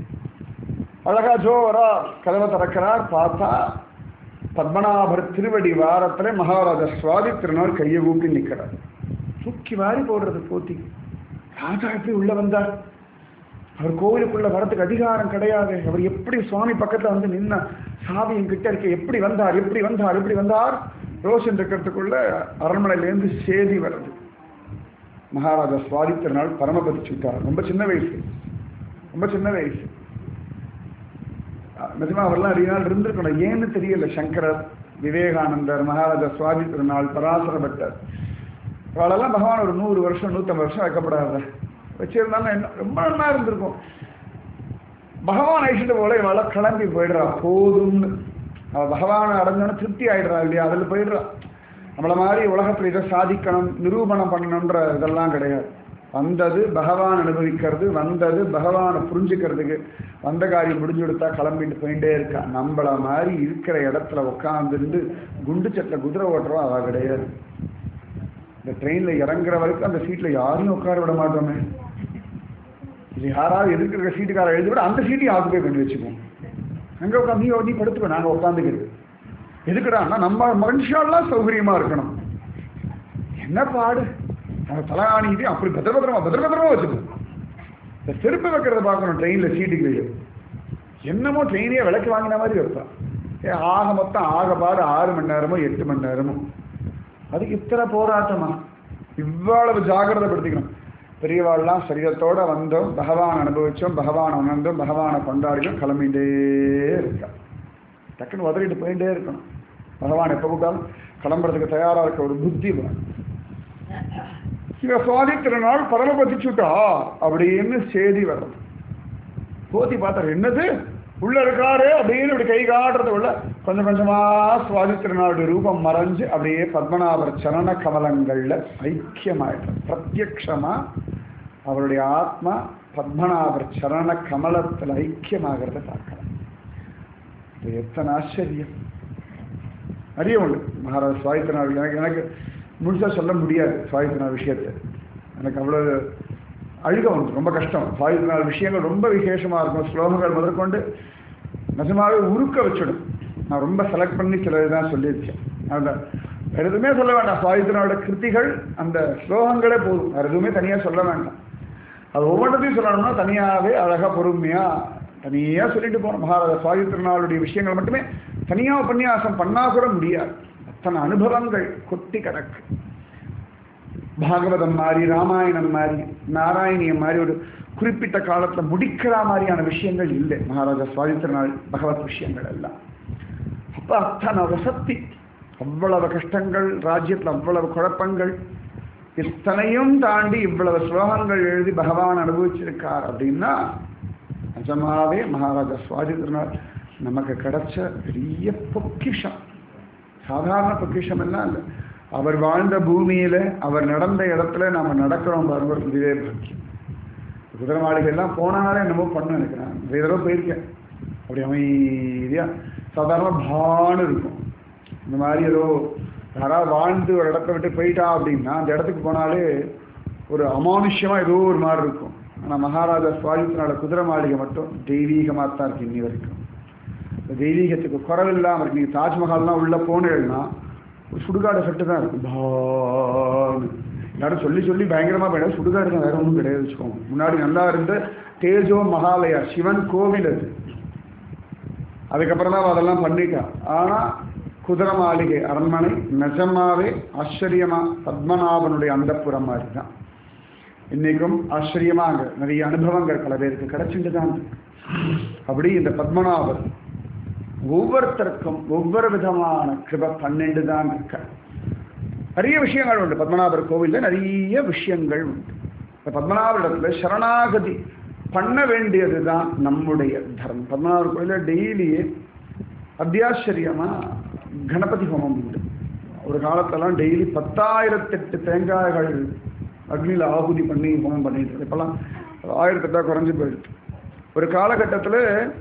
அழகா ஜோரா கதவை திறக்கிறார். பார்த்தா பத்மநாபர் திருவடி வாரத்துல மகாராஜா சுவாதி திருநாள் கையை ஊப்பி நிற்கிறார். தூக்கி வாரி போடுறது போத்தி. ராஜா எப்படி உள்ள வந்தார்? அவர் கோவிலுக்குள்ள வரத்துக்கு அதிகாரம் கிடையாது. அவர் எப்படி சுவாமி பக்கத்துல வந்து நின்னா சாவி என்கிட்ட இருக்க, எப்படி வந்தார் எப்படி வந்தார் எப்படி வந்தார் ரோஷன் இருக்கிறதுக்குள்ள அரண்மனையிலேருந்து சேதி வருது. மகாராஜா சுவாதி திருநாள் பரமபதிச்சுட்டார். ரொம்ப சின்ன வயசு, ரொம்ப சின்ன வயசு. நிஜமா அவர்லாம் அதிக நாள் இருந்திருக்கணும், ஏன்னு தெரியல. சங்கரர், விவேகானந்தர், மகாராஜா சுவாதி திருநாள், பராசர பட்டர், அவளெல்லாம் பகவான் ஒரு 100 வருஷம் 150 வருஷம் வைக்கப்படாத வச்சிருந்தாங்க, என்ன ரொம்ப நல்லா இருந்திருக்கும். பகவான் ஐஷிட்டு போல இவளை கிளம்பி போயிடுறா. போதும்னு அவள் பகவானை அடைஞ்சோன்னு திருப்தி ஆயிடுறா இல்லையா, அதில் போயிடுறா. நம்மளை மாதிரி உலகத்தில் இதை சாதிக்கணும் நிரூபணம் பண்ணணுன்ற இதெல்லாம் கிடையாது. வந்தது பகவான் அனுபவிக்கிறது, வந்தது பகவானை புரிஞ்சுக்கிறதுக்கு, வந்த காரியம் முடிஞ்சு கொடுத்தா கிளம்பிட்டு போயிட்டே இருக்கா. நம்மள மாதிரி இருக்கிற இடத்துல உட்காந்துட்டு குண்டு சட்டை குதிரை ஓட்டுறோம் அவ கிடையாது. இந்த ட்ரெயினில் இறங்குற வரைக்கும் அந்த சீட்டில் யாரையும் உட்கார விட மாட்டோமே. இது யாராவது எதிர்க்கிற சீட்டுக்கார எழுதி விட அந்த சீட்டையும் ஆக்குப்பை பண்ணி வச்சுப்போம். அங்கே உட்காந்து நீ படுத்துப்போம், நாங்கள் உட்காந்துக்கிறது எதுக்குடான்னா நம்ம மனுஷாலாம் சௌகரியமாக இருக்கணும். என்ன பாடு, நாங்கள் தலையாணிக்கிட்டே அப்படி பத்திரமா வச்சுப்போம். இந்த செருப்பு வைக்கிறத பார்க்கணும் ட்ரெயினில் சீட்டுக்கு. என்னமோ ட்ரெயினே விலைக்கு வாங்கின மாதிரி வைப்பான். ஆக மொத்தம் ஆக பாடு 6 மணி நேரமோ 8 மணி நேரமோ. அதுக்கு இத்தனை போராட்டமா? இவ்வளவு ஜாகிரதைப்படுத்திக்கணும். பெரியவாள்லாம் சரீரத்தோட வந்தோம், பகவான் அனுபவிச்சோம், பகவான் உணர்ந்தோம், பகவானை கொண்டாடினோம், கிளம்பிகிட்டே இருக்கா. டக்குன்னு உதறிட்டு போயிட்டே இருக்கணும். பகவான் எப்போ கூட்டாலும் கிளம்புறதுக்கு தயாராக இருக்க ஒரு புத்தி வேணும். இவ சுவாதி திருநாள் பரமபதிச்சுட்டா அப்படின்னு செய்தி வர்றது. போத்தி பார்த்தாரு, என்னது உள்ள இருக்காரு அப்படின்னு இப்படி கை காட்டுறது உள்ள கொஞ்சம் கொஞ்சமா சுவாதி திருநாளுடைய ரூபம் மறைஞ்சு அப்படியே பத்மநாபர் சரண கமலங்கள்ல ஐக்கியமாயிட்டார். பிரத்யக்ஷமா அவருடைய ஆத்மா பத்மநாபர் சரண கமலத்தில் ஐக்கியமாகிறத பார்க்கலாம். இது எத்தனை ஆச்சரியம்! நிறைய உண்டு மகாராஜ் சுவாதி திருநாள். எனக்கு முழுசா சொல்ல முடியாது சுவாதி திருநாள் விஷயத்தை. எனக்கு அவ்வளவு அழுக வந்து ரொம்ப கஷ்டம். சுவாதி திருநாள் விஷயங்கள் ரொம்ப விசேஷமா இருக்கும். ஸ்லோகங்கள் முதற்கொண்டு நிஜமாவே உருக்க வச்சிடும். நான் ரொம்ப செலக்ட் பண்ணி சில இதுதான் சொல்லியிருக்கேன். அந்த வேறு எதுவுமே சொல்ல வேண்டாம். சுவாதி திருநாளோட கிருத்திகள் அந்த ஸ்லோகங்களே போதும், வேறு எதுவுமே தனியாக சொல்ல வேண்டாம். அது ஒவ்வொன்றத்தையும் சொல்லணும்னா தனியாகவே அழகாக பொறுமையாக தனியாக சொல்லிட்டு போகணும். மகாராஜா சுவாதி திருநாளுடைய விஷயங்கள் மட்டுமே தனியாக உபன்யாசம் பண்ணால் கூட முடியாது. அத்தனை அனுபவங்கள் கொட்டி கிடக்கு. பாகவதம் மாதிரி, ராமாயணம் மாதிரி, நாராயணியம் மாதிரி ஒரு குறிப்பிட்ட காலத்தில் முடிக்கிற மாதிரியான விஷயங்கள் இல்லை மகாராஜா சுவாதி திருநாள் பகவத் விஷயங்கள் எல்லாம். அப்போ அத்தனை வசத்தி, அவ்வளவு கஷ்டங்கள், ராஜ்யத்தில் அவ்வளவு குழப்பங்கள், இத்தனையும் தாண்டி இவ்வளவு ஸ்லோகங்கள் எழுதி பகவான் அனுபவிச்சிருக்கார் அப்படின்னா நிஜமாவே மகாராஜா சுவாதி திருநாள் நமக்கு கிடைச்ச பெரிய பொக்கிஷம். சாதாரண பொக்கிஷம் எல்லாம் இல்லை. அவர் வாழ்ந்த பூமியில, அவர் நடந்த இடத்துல நாம நடக்கிறோம் பாருங்க, இதுவே பாக்கியம். குதிரை மாளிகைலாம் போனாலே என்னமோ பண்ண எனக்கு நான் நிறைய தடவை போயிருக்கேன். அப்படி அமைதியா சாதாரண பான்னு இருக்கும். இந்த மாதிரி ஏதோ யாராவது வாழ்ந்து ஒரு இடத்த விட்டு போயிட்டா அப்படின்னா அந்த இடத்துக்கு போனாலே ஒரு அமானுஷ்யமா ஏதோ ஒரு மாதிரி இருக்கும். ஆனால் மகாராஜா சுவாதித்தினால குதிரை மாளிகை மட்டும் தெய்வீகமாக தான் இருக்கு இன்னி வரைக்கும். இந்த தெய்வீகத்துக்கு குறவில்லாமல் இருக்கு. நீங்கள் தாஜ்மஹால்லாம் உள்ள போனேன்னா ஒரு சுடுகாடு செட்டு தான் இருக்கும். பான்னு எல்லாரும் சொல்லி சொல்லி பயங்கரமாக போயிடும். சுடுகாடு தான், வேற ஒன்றும் கிடையாது வச்சுக்கோங்க. முன்னாடி நல்லா இருந்த தேஜோ மகாலயா சிவன் கோவில் அது. அதுக்கப்புறம் தான் அதெல்லாம் பண்ணிட்டான். ஆனால் குதிரை மாளிகை அரண்மனை நிஜமாவே ஆச்சரியமா பத்மநாபனுடைய அந்தப்புறம் மாதிரி தான். இன்னைக்கும் ஆச்சரியமா அங்கே நிறைய அனுபவங்கள் பல பேருக்கு கிடைச்சிட்டு தான் இருக்கு. அப்படி இந்த பத்மநாபர் ஒவ்வொருத்தருக்கும் ஒவ்வொரு விதமான கிருபை பன்னெண்டு தான் இருக்க. நிறைய விஷயங்கள் உண்டு பத்மநாபர் கோவிலில், நிறைய விஷயங்கள் உண்டு. இந்த பத்மநாபரிடத்துல சரணாகதி பண்ண வேண்டியது தான் நம்முடைய தர்மம். பத்மநாபர் கோயிலில் டெய்லியே அத்தியாச்சரியமா கணபதி ஹோமம் உண்டு. ஒரு காலத்தெல்லாம் டெய்லி 10,008 தேங்காய்கள் அக்னியில் ஆகுதி பண்ணி ஹோமம் பண்ணிட்டு, இப்போல்லாம் 1008 குறைஞ்சி போயிடுது. ஒரு காலகட்டத்தில்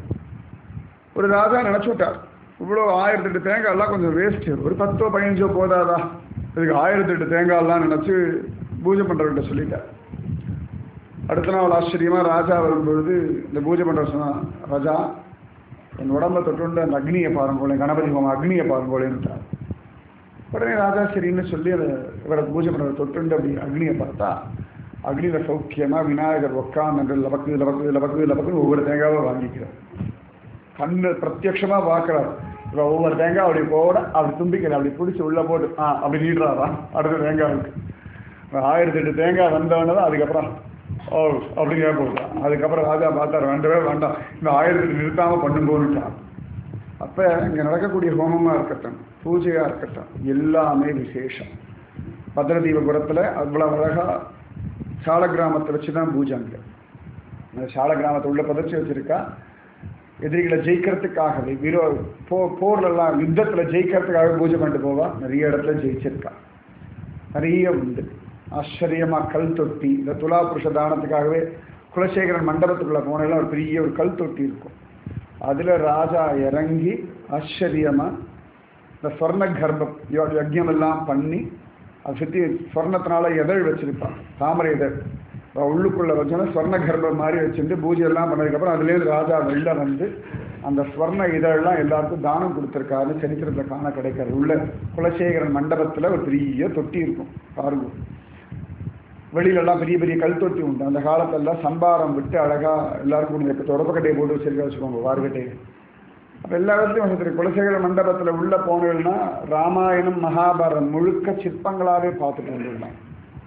ஒரு ராஜா நினச்சி விட்டார், இவ்வளோ 1008 தேங்காயெல்லாம் கொஞ்சம் வேஸ்ட்டு, ஒரு 10 15 போதாதா, இதுக்கு 1008 தேங்காயெல்லாம் நினச்சி பூஜை பண்ணுறவர்கிட்ட சொல்லிட்டார். அடுத்த நாள் ஆச்சரியமாக ராஜா வரும்பொழுது இந்த பூஜை பண்ணுற சொன்னால், ராஜா என் உடம்பை தொட்டுண்டு அந்த அக்னியை பாருங்கோளேன், கணபதி ஹோமம் அக்னியை பாருங்கோளேன்னுட்டார். உடனே ராஜா சரின்னு சொல்லி அதை இவரை பூஜை பண்ணுற தொட்டுண்டு அப்படி அக்னியை பார்த்தா அக்னியில் சௌக்கியமாக விநாயகர் உட்காந்து லபக்கு லபக்கு லபக்கு லபக்குன்னு ஒவ்வொரு தேங்காவும் வாங்கிக்கிறார். கண்ணு பிரத்யட்சமாக பார்க்குறாரு. இப்போ ஒவ்வொரு தேங்காய் அப்படி போட அப்படி தும்பிக்கிறார், அப்படி பிடிச்சி உள்ளே போட்டு அப்படி நீடுறாரா அடுத்த தேங்காவுக்கு. 1008 தேங்காய் வந்தவொடனே தான் அதுக்கப்புறம் அப்படிங்கிற போட்டான். அதுக்கப்புறம் ராஜா பார்த்தார், வேண்டவே வேண்டாம், இந்த 1008 நிறுத்தாமல் பண்ணும்போதுட்டான். அப்போ இங்கே நடக்கக்கூடிய ஹோமமாக இருக்கட்டும், பூஜையாக இருக்கட்டும், எல்லாமே விசேஷம். பத்ரதீபபுரத்தில் அவ்வளோ அழகாக சால கிராமத்தை வச்சு தான் பூஜை. அங்கே அந்த சால கிராமத்தை உள்ள பதச்சி வச்சுருக்கா. எதிரிகளை ஜெயிக்கிறதுக்காகவே போர்லெல்லாம் யுத்தத்தில் ஜெயிக்கிறதுக்காக பூஜை பண்ணிட்டு போவா. நிறைய இடத்துல ஜெயிச்சிருக்கா, நிறைய உண்டு. ஆச்சரியமாக கல் தொட்டி, இந்த துலா புருஷ தானத்துக்காகவே குலசேகரன் மண்டபத்துக்குள்ளே போனெல்லாம் ஒரு பெரிய ஒரு கல் தொட்டி இருக்கும். அதில் ராஜா இறங்கி ஆச்சரியமாக இந்த சொர்ண கர்ப்பம் யஜ்யம் எல்லாம் பண்ணி அதை சுற்றி சொர்ணத்தினால எதழ் வச்சுருப்பான், தாமரை எதழ் உள்ளுக்குள்ளே வச்சோன்னா சொர்ண கர்ப்பம் மாதிரி வச்சுட்டு பூஜையெல்லாம் பண்ணதுக்கப்புறம் அதுலேருந்து ராஜா வெளில வந்து அந்த ஸ்வர்ண இதழெல்லாம் எல்லாருக்கும் தானம் கொடுத்துருக்காருன்னு சரித்திரத்தில் காண கிடைக்காது. உள்ள குலசேகரன் மண்டபத்தில் ஒரு பெரிய தொட்டி இருக்கும் பாருங்க. வெளியிலெல்லாம் பெரிய பெரிய கல் தொட்டி உண்டு. அந்த காலத்தெல்லாம் சம்பாரம் விட்டு அழகாக எல்லாருக்கும் இப்போ தொடப்பக்கட்டையை போட்டு வச்சிருக்க வச்சுக்கோங்க, வார்கட்டையை. அப்போ எல்லா இடத்துலையும் வச்சுருக்கு. குலசேகர மண்டபத்தில் உள்ளே போனோம்னா ராமாயணம் மகாபாரதம் முழுக்க சிற்பங்களாகவே பார்த்துட்டு வந்துடலாம்.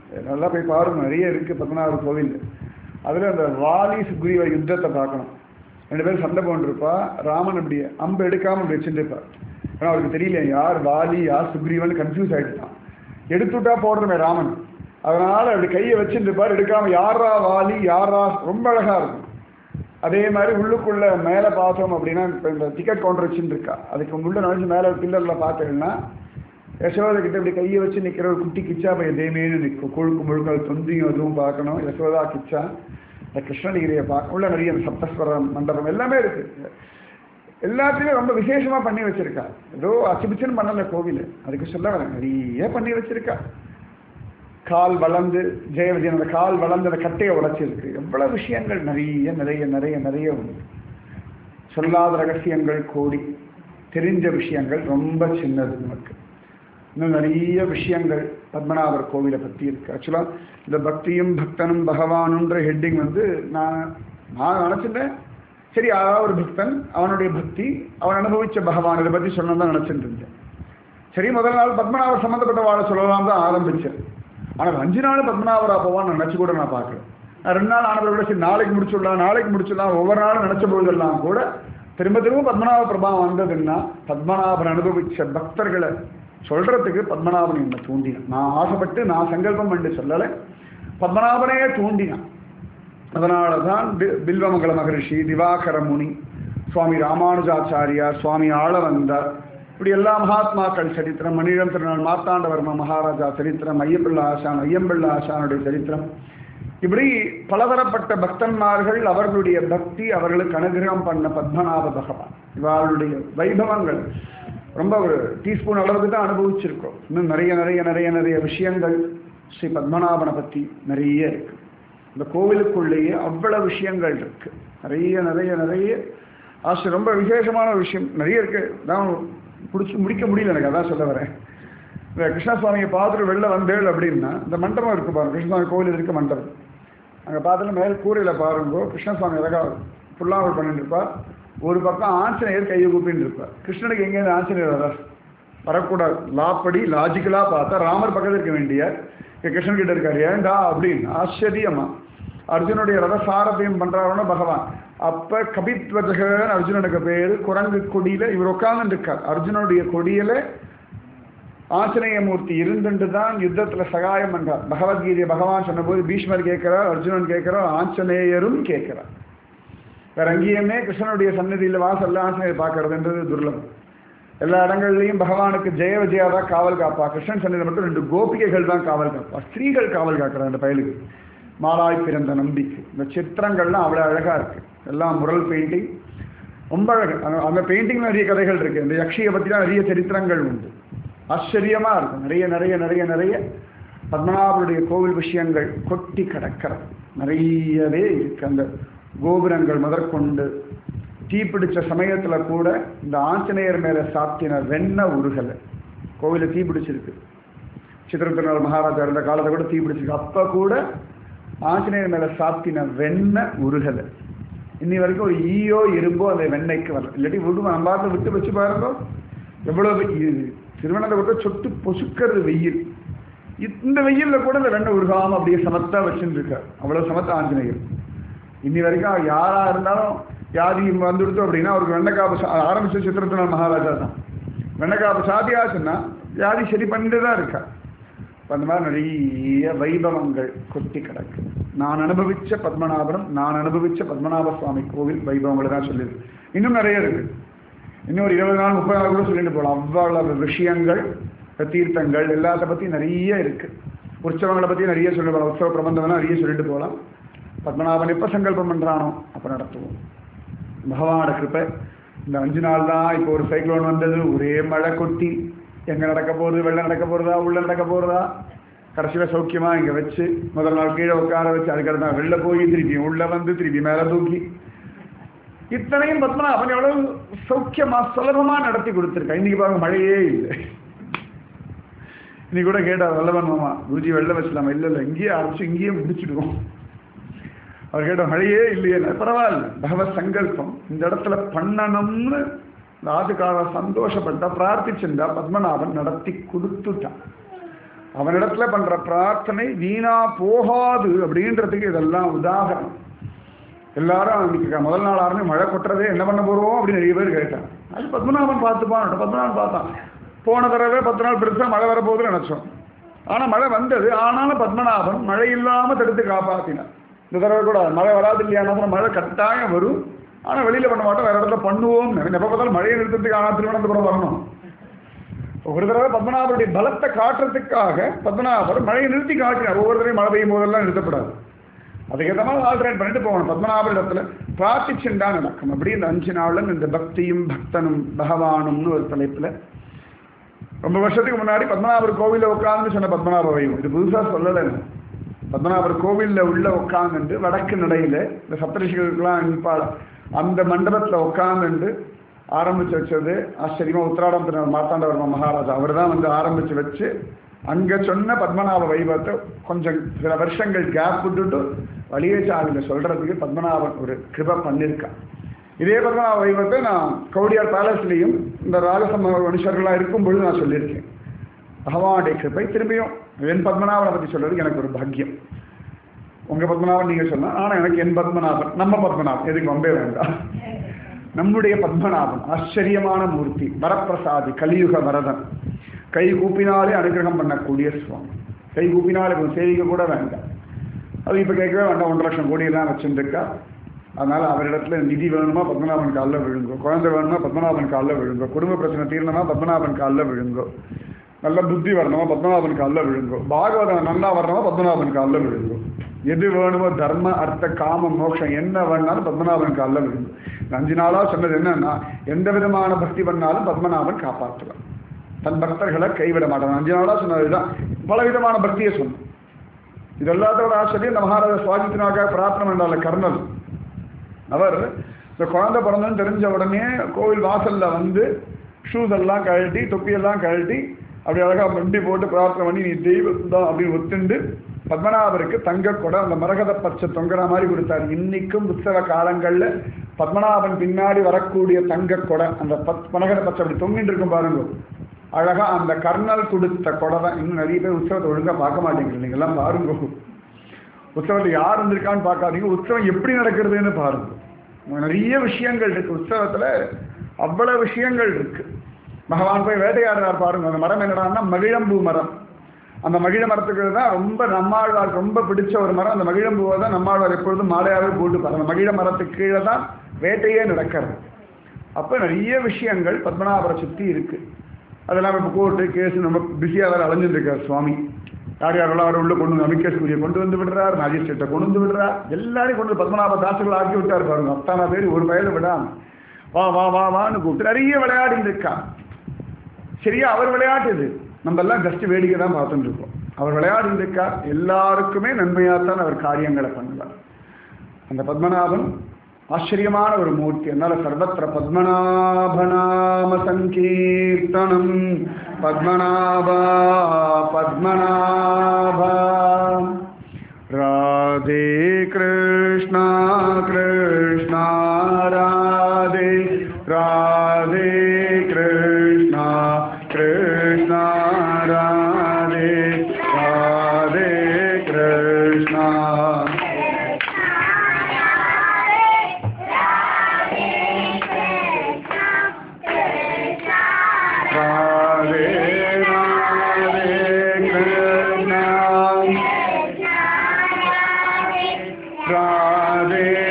நல்லா போய் பாருங்க, நிறைய இருக்குது பத்மநாபர் கோவில். அதில் அந்த வாலி சுக்ரீவ யுத்தத்தை பார்க்கணும். 2 பேரும் சண்டை போட்டுருப்பா. ராமன் அப்படி அம்பு எடுக்காமல் அப்படி வச்சுருப்பார். ஏன்னா அவருக்கு தெரியல யார் வாலி யார் சுக்ரீவன், கன்ஃபியூஸ் ஆகிட்டான். எடுத்துட்டா போடுறமே ராமன், அதனால் அப்படி கையை வச்சுருப்பார், எடுக்காமல் யாரா வாலி யாரா. ரொம்ப அழகாக இருக்கும். அதே மாதிரி உள்ளுக்குள்ள மேலே பார்த்தோம் அப்படின்னா இப்போ இந்த டிக்கெட் கவுண்டர் வச்சுருக்கா, அதுக்கு உள்ள நுழைஞ்சு மேலே பில்லரில் பார்த்தீங்கன்னா யசோதை கிட்ட இப்படி கையை வச்சு நிற்கிற ஒரு குட்டி கிச்சா பையன் தேமேன்னு நிற்கும். கொழுக்கு முழுக்க தொந்தியும் அதுவும் பார்க்கணும். யசோதா கிச்சா, இந்த கிருஷ்ணகிரியை பார்க்க உள்ள நிறைய சப்தஸ்வரம் மண்டபம் எல்லாமே இருக்குது. எல்லாத்தையுமே ரொம்ப விசேஷமாக பண்ணி வச்சுருக்கா. ஏதோ அச்சுபிச்சுன்னு பண்ணல கோவில், அதுக்கு சொல்ல வரேன், நிறைய பண்ணி வச்சுருக்கா. கால் வளர்ந்து ஜெயவிஜயனோட கால் வளர்ந்து அந்த கட்டையை உடைச்சிருக்கு. எவ்வளோ விஷயங்கள் நிறைய நிறைய நிறைய நிறைய உண்டு. சொல்லாத ரகசியங்கள் கோடி, தெரிஞ்ச விஷயங்கள் ரொம்ப சின்னது. நமக்கு இன்னும் நிறைய விஷயங்கள் பத்மநாபர் கோவிலை பற்றி இருக்குது. ஆக்சுவலாக இந்த பக்தியும் பக்தனும் பகவானுன்ற ஹெட்டிங் நான் நினச்சிட்டேன், சரி அதாவது ஒரு பக்தன் அவனுடைய பக்தி அவன் அனுபவித்த பகவான் இதை பற்றி சொன்னதான் தான் நினச்சிட்டு இருந்தேன். சரி முதல் நாள் பத்மநாபர் சம்மந்தப்பட்ட வாழை சொல்லலாம் தான் ஆரம்பித்தேன். ஆனால் 5 நாள் பத்மநாபராக போவான்னு நினச்சி கூட நான் பார்க்குறேன். நான் 2 நாள் ஆனதை விட சரி நாளைக்கு முடிச்சுடலாம் ஒவ்வொரு நாளும் நினச்ச பொழுதெல்லாம் கூட திரும்ப பத்மநாப பிரபாவம் வந்ததுன்னா பத்மநாபன் அனுபவித்த பக்தர்களை சொல்கிறதுக்கு பத்மநாபன் என்னை தூண்டினான். நான் ஆசைப்பட்டு நான் சங்கல்பம் பண்ணி சொல்லலை, பத்மநாபனே தூண்டினான். அதனால தான் பில்வமங்கல மகரிஷி, திவாகர முனி, சுவாமி ராமானுஜாச்சாரியார், சுவாமி ஆளவந்தார், இப்படி எல்லா மகாத்மாக்கள் சரித்திரம், மணிடம் திருநாள் மார்த்தாண்டவர்ம மகாராஜா சரித்திரம், ஐயம்பிள்ள ஆசானுடைய சரித்திரம், இப்படி பலதரப்பட்ட பக்தன்மார்கள் அவர்களுடைய பக்தி அவர்களுக்கு அனுகிரகம் பண்ண பத்மநாப பகவான் இவர்களுடைய வைபவங்கள் ரொம்ப ஒரு டீஸ்பூன் அளவுக்கு தான் அனுபவிச்சிருக்கோம். இன்னும் நிறைய நிறைய நிறைய நிறைய விஷயங்கள் ஸ்ரீ பத்மநாபனை பற்றி நிறைய இருக்கு. இந்த கோவிலுக்குள்ளேயே அவ்வளவு விஷயங்கள் இருக்கு. நிறைய நிறைய நிறைய ஆசை. ரொம்ப விசேஷமான விஷயம் நிறைய இருக்கு. தான் முடிக்க முடியல எனக்கு, அதான் சொல்ல வரேன். இந்த கிருஷ்ணசுவாமியை பார்த்துட்டு வெளில வந்தேள் அப்படின்னா இந்த மண்டபம் இருக்கு பாருங்க, கிருஷ்ணசுவாமி கோவில் இருக்க மண்டபம். அங்கே பார்த்துட்டு மேல் கூரையில் பாருங்கோ கிருஷ்ணசுவாமி அழகாக புல்லாமல் பண்ணிட்டு இருப்பார். ஒரு பக்கம் ஆஞ்சநேயர் கையை கூப்பின்னு இருப்பார். கிருஷ்ணனுக்கு எங்கேருந்து ஆஞ்சநேயர் வரக்கூடாது. லாப்படி லாஜிக்கலாக பார்த்தா ராமர் பக்கத்தில் இருக்க வேண்டிய கிருஷ்ணன் கிட்ட இருக்காரு. ஏண்டா அப்படின்னு ஆச்சரியமா அர்ஜுனுடைய ரதசாரத்தையும் பண்றாருன்னா பகவான். அப்ப கபித்வஜகன் அர்ஜுனனுக்கு பேரு. குரங்கு கொடியில இவர் உட்கார்ந்து இருக்கார். அர்ஜுனுடைய கொடியில ஆஞ்சநேயமூர்த்தி இருந்துட்டு தான் யுத்தத்துல சகாயம் பண்றார். பகவத்கீதையை பகவான் சொன்னபோது பீஷ்மர் கேட்கிறார், அர்ஜுனன் கேட்கிறார், ஆஞ்சநேயரும் கேட்கிறார். வேற அங்கேயுமே கிருஷ்ணனுடைய சன்னதியில் வாசல்ல ஆஞ்சநேயர் பார்க்கறதுன்றது துர்லபம். எல்லா இடங்கள்லையும் பகவானுக்கு ஜெய விஜயாவா காவல் காப்பா. கிருஷ்ணன் சன்னதியில் மட்டும் 2 கோபிகைகள் தான் காவல் காப்பா. ஸ்திரீகள் காவல் காக்கிறார் அந்த பயலுக்கு. மாலாய் பிறந்த நம்பிக்கை. இந்த சித்திரங்கள்லாம் அவ்வளோ அழகா இருக்கு. எல்லாம் முரல் பெயிண்டிங், ரொம்ப அழகு. அந்த பெயிண்டிங்ல நிறைய கதைகள் இருக்கு. இந்த யக்ஷியை பற்றிலாம் நிறைய சரித்திரங்கள் உண்டு. ஆச்சரியமா இருக்கும். நிறைய நிறைய நிறைய நிறைய பத்மநாபருடைய கோவில் விஷயங்கள் கொட்டி கிடக்கிறது நிறையவே இருக்கு. அந்த கோபுரங்கள் முதற்கொண்டு தீப்பிடிச்ச சமயத்துல கூட இந்த ஆஞ்சநேயர் மேல சாத்தின வெண்ணெய் உருகலை. கோவில தீப்பிடிச்சிருக்கு. சித்திரத்தினால் மகாராஜா இருந்த காலத்தை கூட தீப்பிடிச்சிருக்கு. அப்ப கூட ஆஞ்சநேயர் மேல சாத்தின வெண்ணெய் உருகலை. இன்னி வரைக்கும் ஒரு ஈயோ இரும்போ அந்த வெண்ணெய்க்கு வரல. இல்லாட்டி விடுவோம், நம்ம பார்த்து விட்டு வச்சு பாருங்க எவ்வளவு திருவனந்தபுரத்தை சொட்டு பொசுக்கிறது வெயில். இந்த வெயில்ல கூட இந்த வெண்ணெய் உருகாம அப்படியே சமத்தா வச்சுட்டு இருக்கார். அவ்வளவு சமத்தா ஆஞ்சநேயர். இன்னி வரைக்கும் யாரா இருந்தாலும் வியாதி வந்துடுத்து அப்படின்னா அவருக்கு வெண்டைக்காப்பு ஆரம்பிச்ச சித்திரத்தினால் மகாராஜா தான். வெண்டைக்காப்பு சாதியாச்சுன்னா வியாதி சரி பண்ணிட்டு தான் இருக்கா. அந்த மாதிரி நிறைய வைபவங்கள் கொட்டி கிடக்கு. நான் அனுபவிச்ச பத்மநாபனம், நான் அனுபவிச்ச பத்மநாப சுவாமி கோவில் வைபவங்களை தான் சொல்லியிருக்கு. இன்னும் நிறைய இருக்கு. இன்னும் ஒரு 20 நாள் 30 நாள் கூட சொல்லிட்டு போகலாம். அவ்வளவு விஷயங்கள், தீர்த்தங்கள் எல்லாத்த பற்றி நிறைய இருக்கு. உற்சவங்களை பற்றி நிறைய சொல்லிட்டு போகலாம். உற்சவ பிரபந்தம்லாம் நிறைய சொல்லிட்டு போகலாம். பத்மநாபன் எப்போ சங்கல்பம் பண்ணுறானோ அப்போ நடத்துவோம். பகவான கிருப்பை. இந்த 5 நாள் தான். இப்போ ஒரு சைக்ளோன் வந்தது, ஒரே மழை கொட்டி எங்கே நடக்க போகிறது, வெள்ளம் நடக்க போகிறதா, உள்ள நடக்க போகிறதா, கடைசியில் சௌக்கியமாக இங்கே வச்சு முதல் நாள் கீழே உட்கார வச்சு அதுக்கடுத்து நான் வெளில போய் திருப்பி உள்ளே வந்து திருப்பி மேலே தூக்கி இத்தனையும் பத்மநாபன் எவ்வளவு சௌக்கியமாக சுலபமாக நடத்தி கொடுத்துருக்கேன். இன்னைக்கு பாருங்க மழையே இல்லை. இன்னைக்கு கூட கேட்டார் வல்லவன் மாமா, குருஜி வெள்ளம் வச்சலாமா? இல்லை இங்கேயே ஆரம்பிச்சு இங்கேயே முடிச்சுடுவோம். அவர் கேட்ட மழையே இல்லையே. பரவாயில்ல, பகவத் சங்கல்பம் இந்த இடத்துல பண்ணணும்னு ராஜுக்காக சந்தோஷப்பட்டா பிரார்த்திச்சிருந்தா பத்மநாபன் நடத்தி கொடுத்துட்டான். அவனிடத்துல பண்ற பிரார்த்தனை வீணா போகாது அப்படின்றதுக்கு இதெல்லாம் உதாரணம். எல்லாரும் அன்னைக்கு முதல் நாள் ஆரம்பி மழை கொட்டுறதே என்ன பண்ண போறோம் அப்படின்னு நிறைய பேர் கேட்டாங்க. அது பத்மநாபன் பார்த்துப்பான். பத்மநாபன் பார்த்தான். போன தடவை 10 நாள் பெருசா மழை வரப்போகுதுன்னு நினைச்சோம். ஆனா மழை வந்தது. ஆனாலும் பத்மநாபன் மழை இல்லாம தடுத்து காப்பாத்தினான். இந்த தடவை கூட மழை வராது இல்லையா, மழை கட்டாயம் வரும். ஆனா வெளியில பண்ண மாட்டோம், வேற இடத்துல பண்ணுவோம். எப்ப பார்த்தாலும் மழையை நிறுத்தத்துக்கு ஆனா திருவனந்தபுரம் வரணும். ஒரு தடவை பத்மநாபருடைய பலத்தை காட்டுறதுக்காக பத்மநாபர் மழையை நிறுத்தி காட்டினார். ஒவ்வொரு தடவையும் மழை பெய்யும் போதெல்லாம் நிறுத்தப்படாது. அதுக்கேற்ற மாதிரி ஆல்டர்னேட் பண்ணிட்டு போகணும். பத்மநாபர் இடத்துல பிரார்த்திச்சுண்டா நடக்கும். அப்படி இந்த 5 நாளும் இந்த பக்தியும் பக்தனும் பகவானும்னு ஒரு தலைப்புல ரொம்ப வருஷத்துக்கு முன்னாடி பத்மநாபர் கோவிலில் உட்காந்து சொன்ன பத்மநாப வைபவம். இது புதுசா சொல்லலை. பத்மநாபர் கோவிலில் உள்ள உட்காந்துட்டு வடக்கு நடையில இந்த சப்தரிஷிகளுக்கெல்லாம் நிற்பாள் அந்த மண்டபத்தில் உட்காந்துட்டு ஆரம்பிச்சு வச்சது ஆச்சரியமா உத்திராடம் மார்த்தாண்டவர்ம மகாராஜா அவர் தான் வந்து ஆரம்பிச்சு வச்சு அங்க சொன்ன பத்மநாப வைபவத்தை கொஞ்சம் சில வருஷங்கள் கேப் விட்டுட்டு வலியச்சாலில சொல்றதுக்கு பத்மநாபன் ஒரு கிருபை பண்ணியிருக்கான். இதே பத்மநாப வைபவத்தை நான் கவுடியார் பேலஸ்லையும் இந்த ராஜசம மனுஷர்களாக இருக்கும் பொழுது நான் சொல்லியிருக்கேன். பகவானுடைய கிருபை திரும்பியும் என் பத்மநாபனை பற்றி சொல்றதுக்கு எனக்கு ஒரு பாக்கியம். உங்க பத்மநாபன் நீங்க சொன்னா, ஆனா எனக்கு என் பத்மநாபன், நம்ம பத்மநாபன் எதுக்கு வம்பே வேண்டாம். நம்முடைய பத்மநாபன் ஆச்சரியமான மூர்த்தி, வரப்பிரசாதி, கலியுக வரதன், கை கூப்பினாலே அனுகிரகம் பண்ணக்கூடிய சுவாமி. கை கூப்பினாலே சேவிக்க கூட வேண்டாம். அது இப்போ கேட்கவே வேண்டாம். 1.5 லட்சம் கோடியெல்லாம் வச்சுருக்கா. அதனால அவரிடத்துல நிதி வேணுமா பத்மநாபன் காலில் விழுங்கோ, குழந்தை வேணுமா பத்மநாபன் காலில் விழுங்கோ, குடும்ப பிரச்சனை தீரணுமா பத்மநாபன் காலில் விழுங்கோ, நல்ல புத்தி வரணுமா பத்மநாபன் காலில் விழுங்கோ, பாகவதம் நல்லா வரணுமா பத்மநாபன் காலில் விழுங்கோ, எது வேணுமோ தர்ம அர்த்த காம மோட்சம் என்ன வேணாலும் பத்மநாபன் காலில் விழுங்கோ. 5 நாளா சொன்னது என்னன்னா, எந்த விதமான பக்தி பண்ணாலும் பத்மநாபன் காப்பாற்றுவான், தன் பக்தர்களை கைவிட மாட்டான். 5 நாளா சொன்னதுதான். பல விதமான பக்தியை சொன்னோம். இது எல்லாத்தோட ஆச்சரியம். இந்த மகாராஜா சுவாதித்தினாக பிரார்த்தனை பண்ணால கர்னல் அவர் இந்த குழந்தை பிறந்தன்னு தெரிஞ்ச உடனே கோவில் வாசல்ல வந்து ஷூஸ் எல்லாம் கழட்டி தொப்பியெல்லாம் கழட்டி அப்படி அழகா மண்டி போட்டு பிரார்த்தனை பண்ணி நீ தெய்வம் தான் அப்படின்னு ஒத்துண்டு பத்மநாபருக்கு தங்க கொடை அந்த மரகத பச்சை தொங்குற மாதிரி கொடுத்தார். இன்னைக்கும் உற்சவ காலங்கள்ல பத்மநாபன் பின்னாடி வரக்கூடிய தங்க கொடை அந்த மரகத பச்சை அப்படி தொங்கிட்டு இருக்கும் பாருங்க, அழகா அந்த கர்னல் கொடுத்த கொடை தான். இன்னும் நிறைய பேர் உற்சவத்தை ஒழுங்கா பார்க்க மாட்டேங்கிறீங்க. நீங்க எல்லாம் பாருங்க, உற்சவத்தில் யார் இருந்திருக்கான்னு பார்க்காதீங்க, உற்சவம் எப்படி நடக்கிறதுன்னு பாருங்க. நிறைய விஷயங்கள் இருக்கு உற்சவத்துல, அவ்வளவு விஷயங்கள் இருக்கு. பகவான் போய் வேட்டையாடுறார் பாருங்க. அந்த மரம் என்னடான்னா மகிழம்பூ மரம். அந்த மகிழ மரத்துக்கு தான் ரொம்ப நம்மாழ்வார் ரொம்ப பிடிச்ச ஒரு மரம். அந்த மகிழம்பூவை தான் நம்மாழ்வார் எப்பொழுதும் மாலையாவே போட்டுப்பார். அந்த மகிழ மரத்துக்கு கீழே தான் வேட்டையே நடக்கிறது. அப்போ நிறைய விஷயங்கள் பத்மநாபரை சுற்றி இருக்கு. அதெல்லாம் இப்போ கோர்ட்டு கேஸ் ரொம்ப பிஸியாக வேறு அலைஞ்சிட்டு இருக்கார் சுவாமி. யார் யாரெல்லாம் அவர் உள்ள கொண்டு வந்து அமிகேஷ் குறியை கொண்டு வந்து விடுறார், மேஜிஸ்ட்ரேட்டை கொண்டு வந்து விடுறார், எல்லாரையும் கொண்டு பத்மநாப தாசுகள் ஆக்கி விட்டார் பாருங்க. அத்தானா பேர் ஒரு வயது விடாம வா வா வா வான்னு கூப்பிட்டு நிறைய விளையாடி இருக்கா. சரியா, அவர் விளையாட்டு இது. நம்ம எல்லாம் ஜஸ்ட் வேடிக்கை தான் பார்த்துட்டு இருக்கோம். அவர் விளையாடி இருக்கார். எல்லாருக்குமே நன்மையாகத்தான் அவர் காரியங்களை பண்ணுவார். அந்த பத்மநாபன் ஆச்சரியமான ஒரு மூர்த்தி. அதனால சர்வத்திர பத்மநாபநாம சங்கீர்த்தனம் பத்மநாபா பத்மநாபா. ராதே கிருஷ்ணா கிருஷ்ணா ராதே ராதே கிருஷ்ணா கிருஷ்ணா ராதே ராதே கிருஷ்ணா ராதே ராதே கிருஷ்ணா ராதே